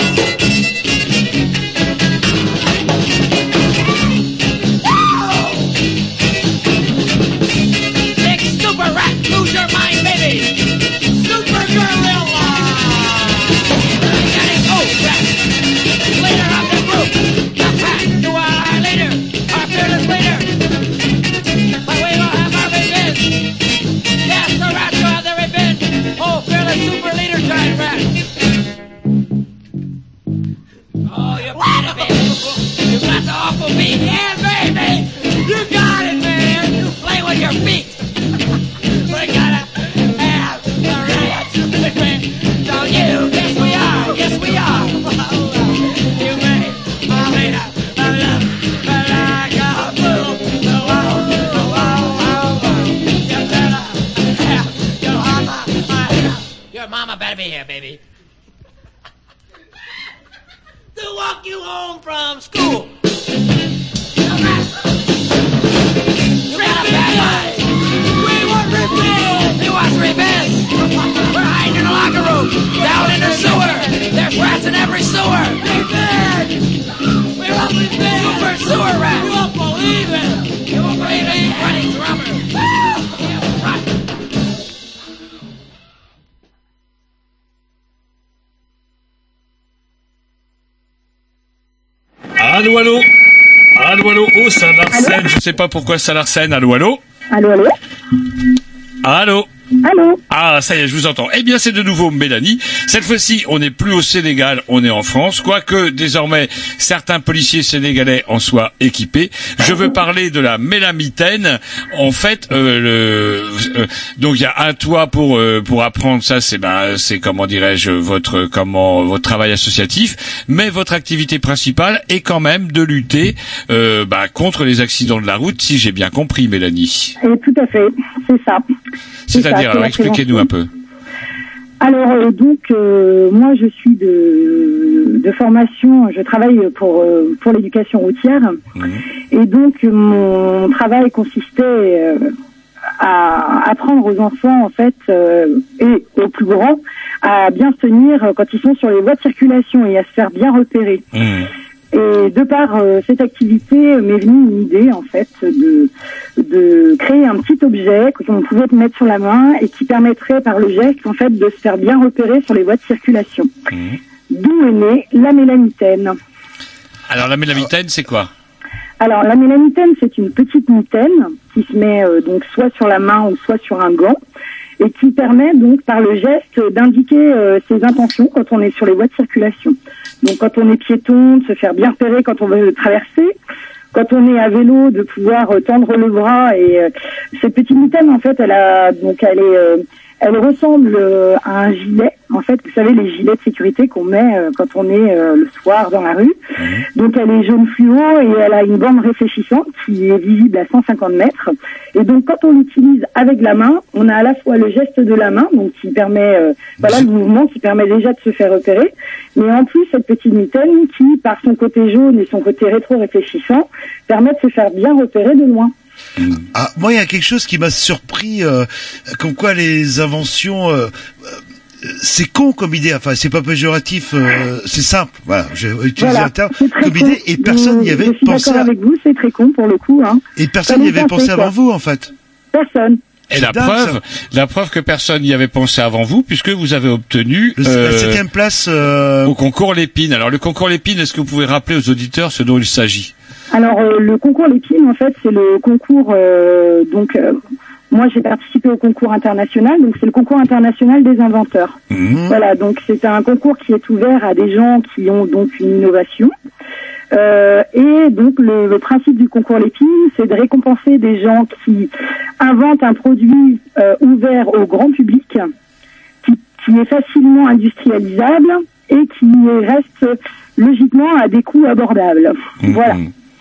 Big super rat, lose your mind, baby. Super gorilla. Gigantic old rat. Leader of the group. The pack. You are our leader. Our fearless leader. But we will have our revenge. Yes, the rats will have their revenge. Oh, fearless super leader, giant rat. Oh, you got it, baby. You got the awful beat. Yeah, baby. You got it, man. You play with your feet. We gotta have the rats. Don't you? Yes, we are. Yes, we are. You made my leader. I love, but I got blue. The wow, the wow, wow, wow. You better have your mama. Your mama better be here, baby. To walk you home from school. You got a bad life. We want revenge. We want revenge. We're hiding in the locker room, down in the sewer. There's rats in every sewer. Revenge. We want revenge. Super sewer rat. You won't believe it. You won't believe it. Running drummer. Yeah, right. Allô, allô. Allô, allô. Oh, ça l'arsène. Je sais pas pourquoi ça l'arsène. Allô, allô. Allô, allô. Allô. Allô. Ah, ça y est, je vous entends. Eh bien, c'est de nouveau Mélanie. Cette fois-ci, on n'est plus au Sénégal, on est en France. Quoique, désormais, certains policiers sénégalais en soient équipés. Je veux parler de la mélamitaine. En fait, euh, le, euh, donc il y a un toit pour euh, pour apprendre ça. C'est ben, c'est comment dirais-je votre comment votre travail associatif. Mais votre activité principale est quand même de lutter euh, bah, contre les accidents de la route, si j'ai bien compris, Mélanie. Et tout à fait, c'est ça. C'est-à-dire, alors expliquez-nous un peu. Alors euh, donc euh, moi je suis de, de formation, je travaille pour euh, pour l'éducation routière mmh. et donc mon travail consistait euh, à apprendre aux enfants en fait euh, et aux plus grands à bien se tenir quand ils sont sur les voies de circulation et à se faire bien repérer. Mmh. Et de par euh, cette activité, m'est venue une idée en fait de de créer un petit objet qu'on pouvait mettre sur la main et qui permettrait par le geste en fait de se faire bien repérer sur les voies de circulation. Mmh. D'où est née la mélamitaine. Alors la mélamitaine, c'est quoi? Alors la mélamitaine, c'est une petite mitaine qui se met euh, donc soit sur la main ou soit sur un gant et qui permet donc par le geste d'indiquer euh, ses intentions quand on est sur les voies de circulation. Donc quand on est piéton, de se faire bien repérer quand on veut traverser. Quand on est à vélo, de pouvoir euh, tendre le bras. Et euh, cette petite mitaine, en fait, elle a donc elle est, euh, elle ressemble euh, à un gilet. En fait, vous savez les gilets de sécurité qu'on met euh, quand on est euh, le soir dans la rue. Mmh. Donc elle est jaune fluo et elle a une bande réfléchissante qui est visible à cent cinquante mètres. Et donc quand on l'utilise avec la main, on a à la fois le geste de la main, donc qui permet, euh, voilà le mouvement qui permet déjà de se faire repérer. Mais en plus cette petite mitaine qui, par son côté jaune et son côté rétro-réfléchissant, permet de se faire bien repérer de loin. Ah, moi, il y a quelque chose qui m'a surpris, euh, comme quoi les inventions, euh, euh, c'est con comme idée. Enfin, c'est pas péjoratif, euh, c'est simple. Voilà, j'ai utilisé voilà, un terme comme idée et personne n'y avait je suis pensé. D'accord avec vous, c'est très con pour le coup. Hein. Et personne n'y avait pensé avant vous, en fait. Personne. Et la dingue, preuve, ça. la preuve que personne n'y avait pensé avant vous, puisque vous avez obtenu le, euh, la septième place euh... au concours Lépine. Alors le concours Lépine, est-ce que vous pouvez rappeler aux auditeurs ce dont il s'agit? Alors euh, le concours Lépine, en fait, c'est le concours. Euh, donc, euh, moi, j'ai participé au concours international. Donc, c'est le concours international des inventeurs. Mmh. Voilà. Donc, c'est un concours qui est ouvert à des gens qui ont donc une innovation. Euh, et donc le, le principe du concours Lépine, c'est de récompenser des gens qui inventent un produit euh, ouvert au grand public, qui, qui est facilement industrialisable et qui reste logiquement à des coûts abordables. Mmh. Voilà.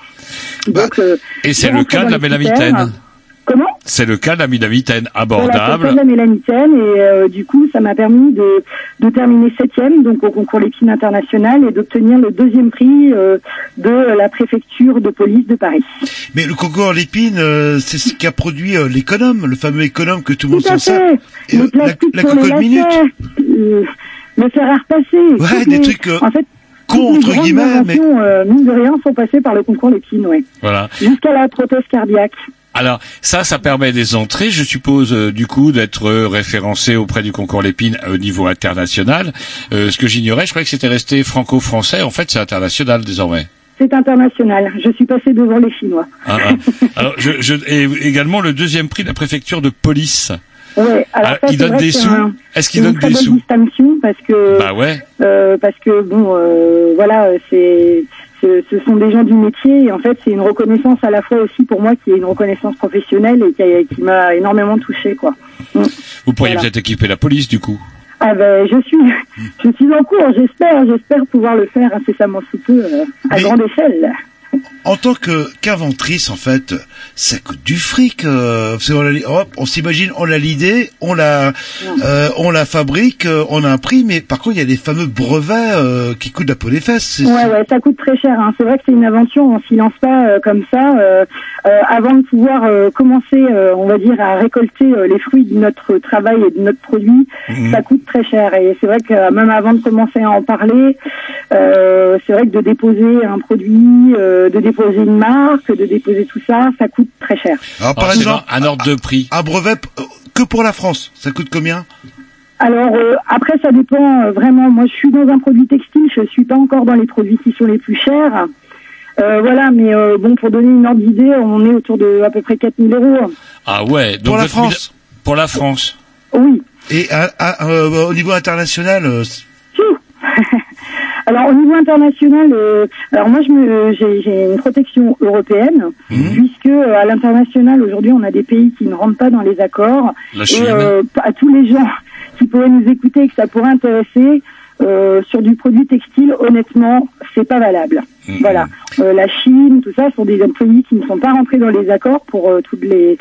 Donc, euh, et c'est le cas de la mélamitaine. Comment ? C'est le cas de la mélamitaine abordable. Voilà, c'est le cas de la mélamitaine et euh, du coup, ça m'a permis de, de terminer septième donc au concours Lépine international et d'obtenir le deuxième prix euh, de la préfecture de police de Paris. Mais le concours Lépine, euh, c'est ce qu'a produit euh, l'économe, le fameux économe que tout le monde s'en sert. Et le plastique la, la sur les cocotte minute. Euh, le fer à repasser. Ouais, des les, trucs euh, en fait, contre guillemets, mais euh, mine de rien sont passés par le concours Lépine, ouais. Voilà. Jusqu'à la prothèse cardiaque. Alors ça, ça permet des entrées, je suppose, euh, du coup, d'être euh, référencé auprès du concours Lépine au niveau international. Euh, ce que j'ignorais, je croyais que c'était resté franco-français. En fait, c'est international désormais. C'est international. Je suis passé devant les Chinois. Ah, ah. Alors, je, je, et également le deuxième prix de la préfecture de police. Ouais. Alors, alors ça, il donne des sous. Un, Est-ce qu'il donne des sous? C'est une très bonne distinction parce que. Bah ouais. Euh, parce que bon, euh, voilà, c'est. Ce sont des gens du métier et en fait c'est une reconnaissance à la fois aussi pour moi qui est une reconnaissance professionnelle et qui, a, qui m'a énormément touchée quoi. Vous pourriez voilà. peut-être équiper la police du coup. Ah ben je suis je suis en cours, j'espère j'espère pouvoir le faire incessamment sous peu euh, à Mais... grande échelle. En tant que qu'inventrice, en fait, ça coûte du fric. Euh, on, hop, on s'imagine, on a l'idée, on la, euh, on la fabrique, euh, on a un prix, mais par contre, il y a les fameux brevets euh, qui coûtent la peau des fesses. Ouais, ouais, ça coûte très cher. Hein. C'est vrai que c'est une aventure, on s'y lance pas euh, comme ça. Euh, euh, avant de pouvoir euh, commencer, euh, on va dire, à récolter euh, les fruits de notre travail et de notre produit, mmh. ça coûte très cher. Et c'est vrai que euh, même avant de commencer à en parler, euh, c'est vrai que de déposer un produit, euh, de déposer une marque, de déposer tout ça, ça coûte très cher. Alors, par Alors, exemple, un ordre de prix. Un brevet que pour la France, ça coûte combien ? Alors euh, après ça dépend euh, vraiment. Moi je suis dans un produit textile, je suis pas encore dans les produits qui sont les plus chers. Euh, voilà, mais euh, bon pour donner une ordre d'idée, on est autour de à peu près quatre mille euros. Ah ouais, donc pour la France. Pour la France. Oui. Et à, à, euh, au niveau international. Euh... Alors au niveau international, euh, alors moi je me, j'ai, j'ai une protection européenne mmh. puisque euh, à l'international aujourd'hui on a des pays qui ne rentrent pas dans les accords La Chine. et euh, à tous les gens qui pourraient nous écouter et que ça pourrait intéresser euh, sur du produit textile, honnêtement c'est pas valable. Mmh. Voilà, euh, la Chine, tout ça sont des pays qui ne sont pas rentrés dans les accords pour euh, toutes les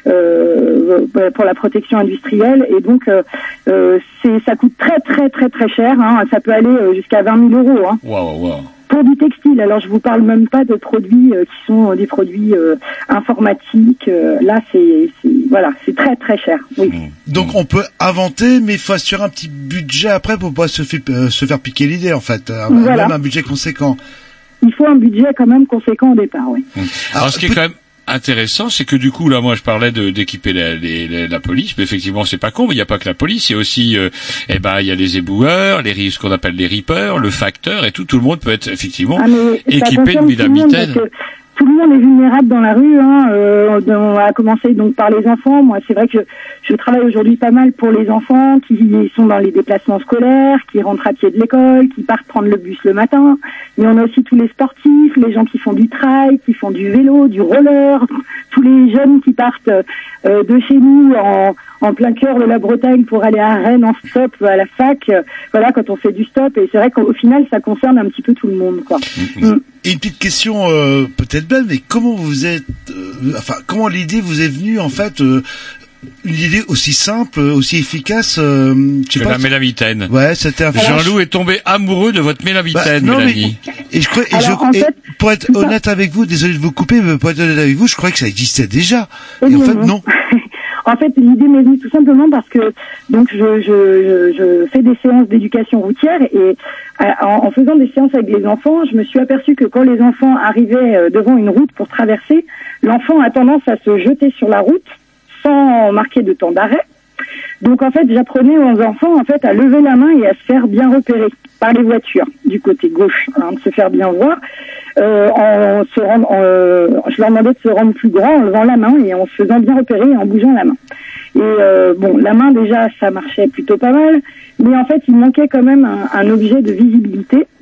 euh, pour la protection industrielle et donc euh, euh, c'est ça coûte très très très très cher. Hein, ça peut aller euh, jusqu'à vingt mille euros. Hein. Wow, wow. Pour du textile, alors je vous parle même pas de produits euh, qui sont euh, des produits euh, informatiques. Euh, là, c'est, c'est voilà, c'est très très cher. Oui. Mmh. Donc on peut inventer, mais il faut assurer un petit budget après pour pas se faire euh, se faire piquer l'idée en fait. Euh, voilà. Même un budget conséquent. Il faut un budget quand même conséquent au départ, oui. Mmh. Alors, Alors ce qui est quand même intéressant, c'est que du coup là, moi, je parlais de d'équiper la, les, les, la police, mais effectivement, c'est pas con. Mais il y a pas que la police, il y a aussi, euh, eh ben, il y a les éboueurs, les ce qu'on appelle les rippers, le facteur et tout. Tout le monde peut être effectivement ah, équipé de mélamitaine. Tout le monde est vulnérable dans la rue. Hein. Euh, on a commencé donc par les enfants. Moi, c'est vrai que je, je travaille aujourd'hui pas mal pour les enfants qui sont dans les déplacements scolaires, qui rentrent à pied de l'école, qui partent prendre le bus le matin. Mais on a aussi tous les sportifs, les gens qui font du trail, qui font du vélo, du roller, tous les jeunes qui partent euh, de chez nous en, en plein cœur de la Bretagne pour aller à Rennes en stop à la fac. Euh, voilà, quand on fait du stop. Et c'est vrai qu'au final, ça concerne un petit peu tout le monde, quoi. Mmh. Mmh. Et une petite question euh, peut-être belle, mais comment vous êtes, euh, enfin, comment l'idée vous est venue en fait, euh, une idée aussi simple, aussi efficace, euh, je sais que pas, la mélamitaine. Ouais, c'était un Jean-Loup est tombé amoureux de votre mélamitaine, bah, non, Mélanie. Mais, et je crois, et Alors, je, en et fait, pour être honnête avec vous, désolé de vous couper, mais pour être honnête avec vous, je croyais que ça existait déjà. Et, et en non, fait, non. non. En fait, l'idée m'est venue tout simplement parce que donc je, je, je, je fais des séances d'éducation routière et en, en faisant des séances avec les enfants, je me suis aperçue que quand les enfants arrivaient devant une route pour traverser, l'enfant a tendance à se jeter sur la route sans marquer de temps d'arrêt. Donc en fait, j'apprenais aux enfants en fait à lever la main et à se faire bien repérer par les voitures du côté gauche, hein, de se faire bien voir. Euh, en se rend, en, euh, je leur demandais de se rendre plus grand en levant la main et en se faisant bien repérer et en bougeant la main. Et euh, bon, la main déjà, ça marchait plutôt pas mal, mais en fait, il manquait quand même un, un objet de visibilité.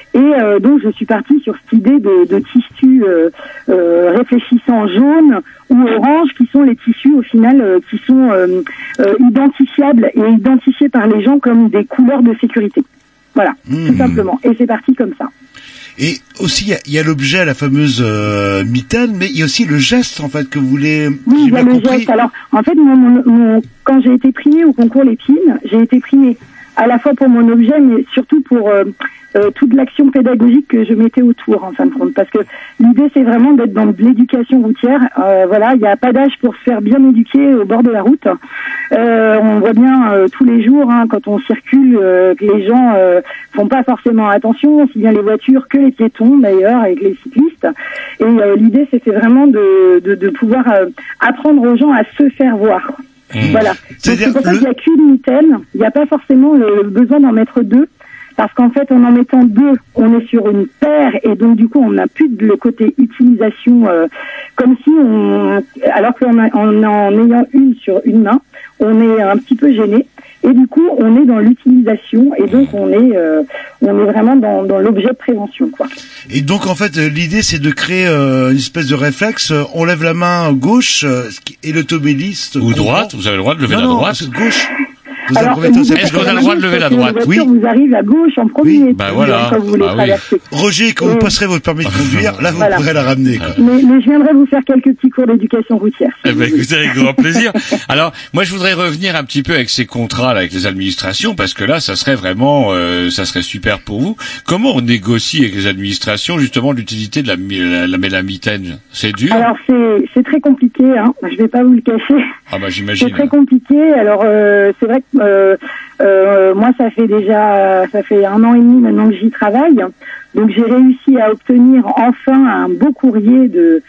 Et euh, donc je suis partie sur cette idée de, de tissus euh, euh, réfléchissants jaune ou orange, qui sont les tissus au final euh, qui sont euh, euh, identifiables et identifiés par les gens comme des couleurs de sécurité. Voilà, mmh. tout simplement. Et c'est parti comme ça. Et aussi, il y a, y a l'objet, la fameuse euh, mitaine, mais il y a aussi le geste, en fait, que vous voulez... Oui, il y a le compris. geste. Alors, en fait, mon, mon, mon, quand j'ai été primée au concours Lépine, j'ai été primée à la fois pour mon objet, mais surtout pour euh, euh, toute l'action pédagogique que je mettais autour, en fin de compte. Parce que l'idée, c'est vraiment d'être dans de l'éducation routière. Euh, voilà, il n'y a pas d'âge pour se faire bien éduquer au bord de la route. Euh, on voit bien euh, tous les jours, hein, quand on circule, euh, que les gens euh, font pas forcément attention, aussi bien les voitures que les piétons, d'ailleurs, avec les cyclistes. Et euh, l'idée, c'était vraiment de, de, de pouvoir euh, apprendre aux gens à se faire voir. Mmh. Voilà. C'est pour ça le... qu'il n'y a qu'une mitaine. Il n'y a pas forcément le besoin d'en mettre deux. Parce qu'en fait, en en mettant deux, on est sur une paire et donc du coup, on n'a plus de le côté utilisation euh, comme si on, alors qu'en a, en, en ayant une sur une main, on est un petit peu gêné. Et du coup, on est dans l'utilisation et donc on est, euh, on est vraiment dans, dans l'objet de prévention, quoi. Et donc en fait, l'idée c'est de créer euh, une espèce de réflexe. On lève la main gauche euh, et l'automobiliste ou droite. Vous avez le droit de lever non, la non, droite. Gauche. Vous Alors, est-ce qu'on a le droit de lever la droite? Oui. Vous arrivez à gauche en premier. Oui. Bah voilà. Quand vous voulez bah traverser. Oui. Roger, quand et... vous passerez votre permis de conduire, là vous voilà. pourrez la ramener. Quoi. Mais, mais je viendrai vous faire quelques petits cours d'éducation routière. Eh ben, écoutez, avec grand plaisir. Alors, moi, je voudrais revenir un petit peu avec ces contrats là, avec les administrations, parce que là, ça serait vraiment, euh, ça serait super pour vous. Comment on négocie avec les administrations justement l'utilité de la, la, la mélamitaine? C'est dur. Alors c'est c'est très compliqué. Hein. Je vais pas vous le cacher. Ah bah j'imagine. C'est très compliqué. Alors euh, c'est vrai que euh, euh, moi, ça fait déjà, ça fait un an et demi maintenant que j'y travaille. Donc j'ai réussi à obtenir enfin un beau courrier de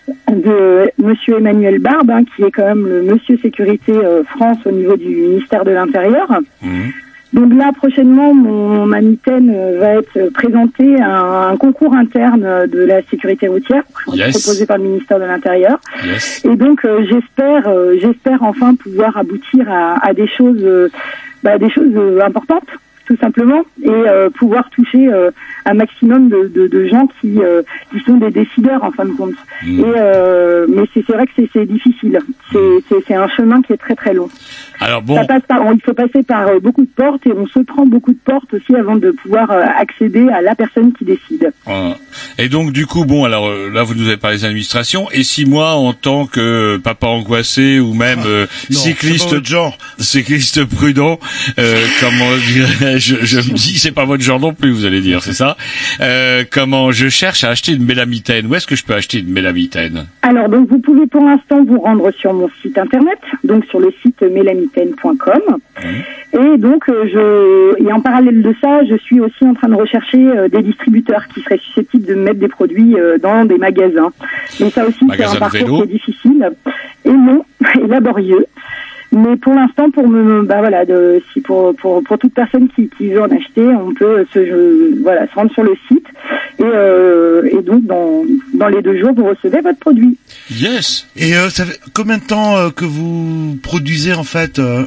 de Monsieur Emmanuel Barbe, hein, qui est quand même le Monsieur Sécurité euh, France au niveau du ministère de l'Intérieur. Mmh. Donc là, prochainement, mon, ma mitaine va être présentée à un, un concours interne de la sécurité routière, yes. proposé par le ministère de l'Intérieur. Yes. Et donc, euh, j'espère, euh, j'espère enfin pouvoir aboutir à, à des choses, euh, bah, des choses euh, importantes, tout simplement, et euh, pouvoir toucher euh, un maximum de, de, de gens qui, euh, qui sont des décideurs en fin de compte. Mmh. Et euh, mais c'est, c'est vrai que c'est, c'est difficile. C'est, c'est, c'est un chemin qui est très très long. Alors bon, ça passe par, il faut passer par euh, beaucoup de portes et on se prend beaucoup de portes aussi avant de pouvoir euh, accéder à la personne qui décide. Ah. Et donc du coup, bon, alors euh, là vous nous avez parlé des administrations. Et si moi, en tant que papa angoissé ou même euh, ah, non, cycliste, genre. cycliste prudent, euh, comment dirais je, je me dis, c'est pas votre genre non plus, vous allez dire, c'est ça. Euh, comment je cherche à acheter une mélamitaine? Où est-ce que je peux acheter une mélamitaine? Alors donc vous pouvez pour l'instant vous rendre sur mon site internet, donc sur le site mélamitaine point com. Mmh. Et donc euh, je et en parallèle de ça, je suis aussi en train de rechercher euh, des distributeurs qui seraient susceptibles de mettre des produits euh, dans des magasins. Mais ça aussi Magasin c'est un parcours vélo. Qui est difficile et long et laborieux. Mais pour l'instant, pour me, bah voilà, de, si pour pour pour toute personne qui qui veut en acheter, on peut se je, voilà se rendre sur le site et euh, et donc dans dans les deux jours vous recevez votre produit. Yes. Et euh, ça fait combien de temps euh, que vous produisez en fait euh...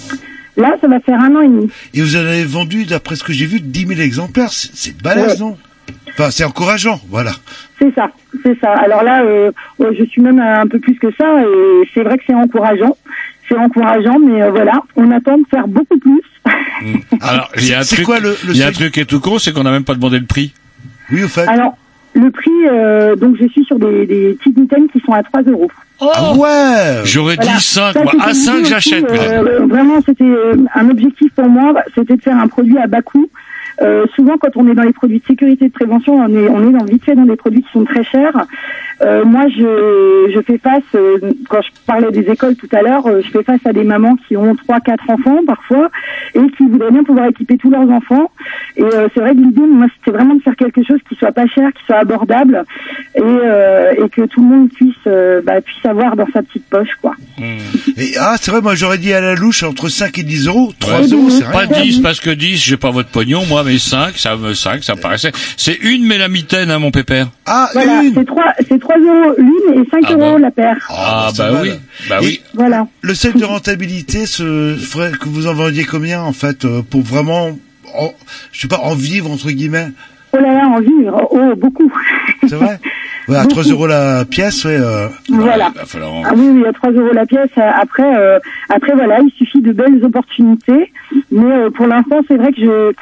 Là, ça va faire un an et demi. Et vous en avez vendu, d'après ce que j'ai vu, dix mille exemplaires. C'est, c'est balèze, ouais. Non? Enfin, c'est encourageant, voilà. C'est ça, c'est ça. Alors là, euh, je suis même un peu plus que ça, et c'est vrai que c'est encourageant. C'est encourageant, mais euh, voilà, on attend de faire beaucoup plus. Mmh. Alors, il y a un truc, quoi, le, le il y a un truc qui est tout con, c'est qu'on n'a même pas demandé le prix. Oui, au fait. Alors, le prix, euh, donc je suis sur des, des petites mitaines qui sont à trois euros. Oh ah ouais. J'aurais voilà. dit cinq, moi. À cinq, j'achète. Euh, vraiment, c'était euh, un objectif pour moi, c'était de faire un produit à bas coût. Euh, souvent, quand on est dans les produits de sécurité et de prévention, on est on est dans vite fait dans des produits qui sont très chers. Euh, moi, je je fais face euh, quand je parlais des écoles tout à l'heure, euh, je fais face à des mamans qui ont trois, quatre enfants parfois et qui voudraient bien pouvoir équiper tous leurs enfants. Et euh, c'est vrai que l'idée, moi, c'était vraiment de faire quelque chose qui soit pas cher, qui soit abordable et euh, et que tout le monde puisse euh, bah, puisse avoir dans sa petite poche, quoi. Mmh. Et ah, c'est vrai, moi j'aurais dit à la louche entre cinq et dix euros. trois ouais, euros, c'est rien. Pas dix parce que dix, j'ai pas votre pognon, moi. Mais cinq, ça me cinq, ça me paraissait. C'est une mélamitaine, hein, mon pépère. Ah, voilà, une. c'est trois, c'est trois euros l'une et cinq ah euros bah. la paire. Ah, ah bah, bah oui, bah et oui. Voilà. Le seuil de rentabilité, ce ferait que vous en vendiez combien, en fait, pour vraiment, en, je sais pas, en vivre, entre guillemets? Oh là là, en vivre, oh, beaucoup. C'est vrai? Ouais, à trois euros la pièce, ouais. Euh... Voilà. Ouais, va falloir en... Ah oui, oui, à trois euros la pièce. Après, euh, après voilà, il suffit de belles opportunités. Mais euh, pour l'instant, c'est vrai que je,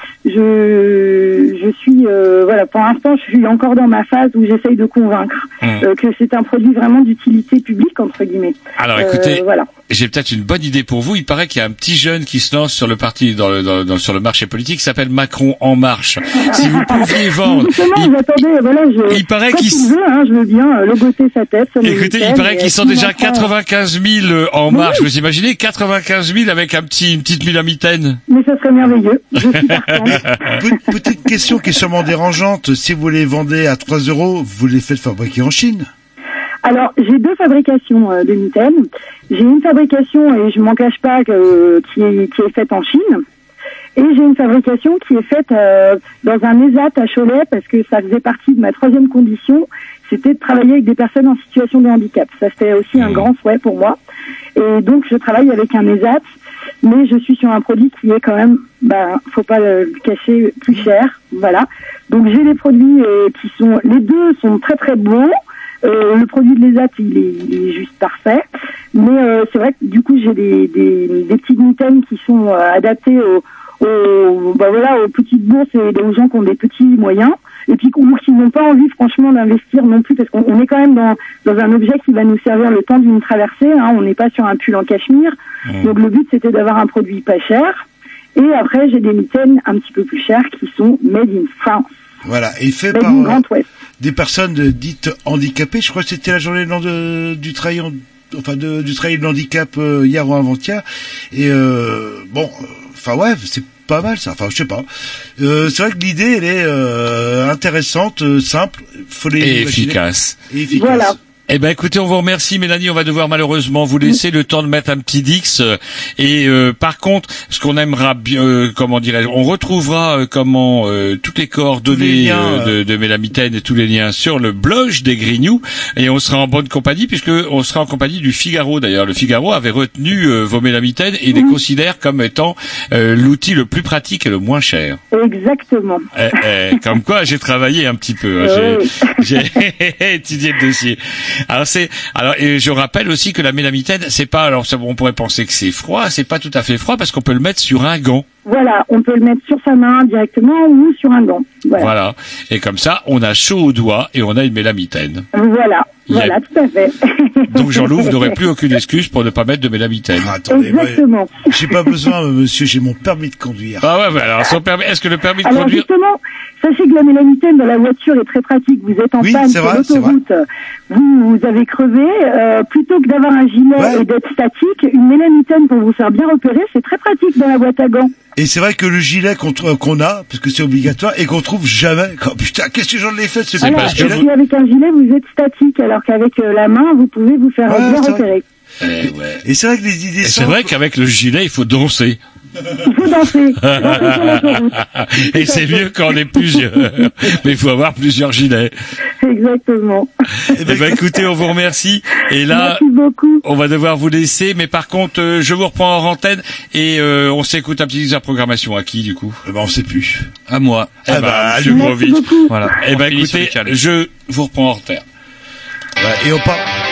je, je suis, euh, voilà, pour l'instant, je suis encore dans ma phase où j'essaye de convaincre mmh. euh, que c'est un produit vraiment d'utilité publique entre guillemets. Alors, écoutez, euh, voilà. J'ai peut-être une bonne idée pour vous. Il paraît qu'il y a un petit jeune qui se lance sur le parti, dans le, dans, dans, sur le marché politique, qui s'appelle Macron en marche. Si vous pouviez vendre. Justement, il, attendez, voilà, je, il paraît qu'il veut, hein, je veux bien euh, logoter sa tête. Écoutez, il paraît qu'ils sont déjà quatre-vingt-quinze mille en marche. Oui. Vous imaginez quatre-vingt-quinze mille avec un petit, une petite mélamitaine? Mais ça serait merveilleux. Je suis partante. Petite question qui est sûrement dérangeante. Si vous les vendez à trois euros, vous les faites fabriquer en Chine? Alors, j'ai deux fabrications euh, de mitaines. J'ai une fabrication, et je m'en cache pas, que, qui, est, qui est faite en Chine. Et j'ai une fabrication qui est faite euh, dans un E S A T à Cholet, parce que ça faisait partie de ma troisième condition, c'était de travailler avec des personnes en situation de handicap. Ça, c'était aussi un grand souhait pour moi. Et donc, je travaille avec un E S A T, mais je suis sur un produit qui est quand même, bah, faut pas le cacher, plus cher. Voilà. Donc, j'ai des produits euh, qui sont, les deux sont très très bons. Euh, le produit de l'E S A T, il est, il est juste parfait. Mais euh, c'est vrai que du coup, j'ai des, des, des petites mitaines qui sont euh, adaptées aux, aux, bah voilà, aux petites bourses et aux gens qui ont des petits moyens. Et puis ou qui n'ont pas envie franchement d'investir non plus, parce qu'on on est quand même dans, dans un objet qui va nous servir le temps d'une traversée. Hein, on n'est pas sur un pull en cachemire. Mmh. Donc le but, c'était d'avoir un produit pas cher. Et après, j'ai des mitaines un petit peu plus chères qui sont made in France. Voilà, et fait made par in Grand Ouest. Des personnes dites handicapées. Je crois que c'était la journée de, du travail, enfin de, du travail de handicap euh, hier ou avant-hier. Et euh, bon, enfin ouais, c'est pas mal ça. Enfin, je sais pas. Euh, c'est vrai que l'idée, elle est euh, intéressante, euh, simple, faut les et efficace. Et efficace. Voilà. Eh ben, écoutez, on vous remercie, Mélanie. On va devoir malheureusement vous laisser le temps de mettre un petit Dix. Et euh, par contre, ce qu'on aimera bien, euh, comment dirais-je, on retrouvera euh, comment euh, toutes les coordonnées les liens, euh, de, de Mélamitaine et tous les liens sur le blog des Grignoux. Et on sera en bonne compagnie, puisque on sera en compagnie du Figaro. D'ailleurs, le Figaro avait retenu euh, vos Mélamitaines et les considère comme étant euh, l'outil le plus pratique et le moins cher. Exactement. Eh, eh, comme quoi, j'ai travaillé un petit peu. Hein, j'ai, j'ai étudié le dossier. Alors c'est alors et je rappelle aussi que la mélamitaine, c'est pas, alors ça, on pourrait penser que c'est froid, c'est pas tout à fait froid parce qu'on peut le mettre sur un gant. Voilà, on peut le mettre sur sa main directement ou sur un gant. Voilà. Voilà. Et comme ça, on a chaud aux doigts et on a une mélamitaine. Voilà. Il Voilà, a... tout à fait. Donc Jean-Loup n'aurait plus aucune excuse pour ne pas mettre de mélamitaine. Ah, attendez, exactement. Moi, j'ai pas besoin, monsieur, j'ai mon permis de conduire. Ah ouais, mais alors son permis, est-ce que le permis de alors conduire... justement, sachez que la mélamitaine dans la voiture est très pratique. Vous êtes en oui, panne sur vrai, l'autoroute, vous, vous avez crevé, euh, plutôt que d'avoir un gilet ouais. et d'être statique, une mélamitaine pour vous faire bien repérer, c'est très pratique dans la boîte à gants. Et c'est vrai que le gilet qu'on, qu'on a, parce que c'est obligatoire, et qu'on trouve jamais. Oh, putain, qu'est-ce que j'en ai fait, ce c'est parce que vous... avec un gilet, vous êtes statique, alors qu'avec euh, la main, vous pouvez vous faire ouais, bien repérer. Eh, ouais. Et c'est vrai que les idées. C'est vrai qu'avec le gilet, il faut danser. Il faut danser. danser sur l'autoroute. Et c'est mieux quand on est plusieurs. Mais il faut avoir plusieurs gilets. Exactement. Eh ben, écoutez, on vous remercie. Et là, merci beaucoup. On va devoir vous laisser. Mais par contre, euh, je vous reprends en antenne et euh, on s'écoute un petit exercice de programmation. À qui, du coup? Eh ben, on sait plus. À moi. Eh ah ben, bah, à Dubrovitch. Merci beaucoup. Voilà. Eh ben, écoutez, je vous reprends en antenne. Ouais, et on part.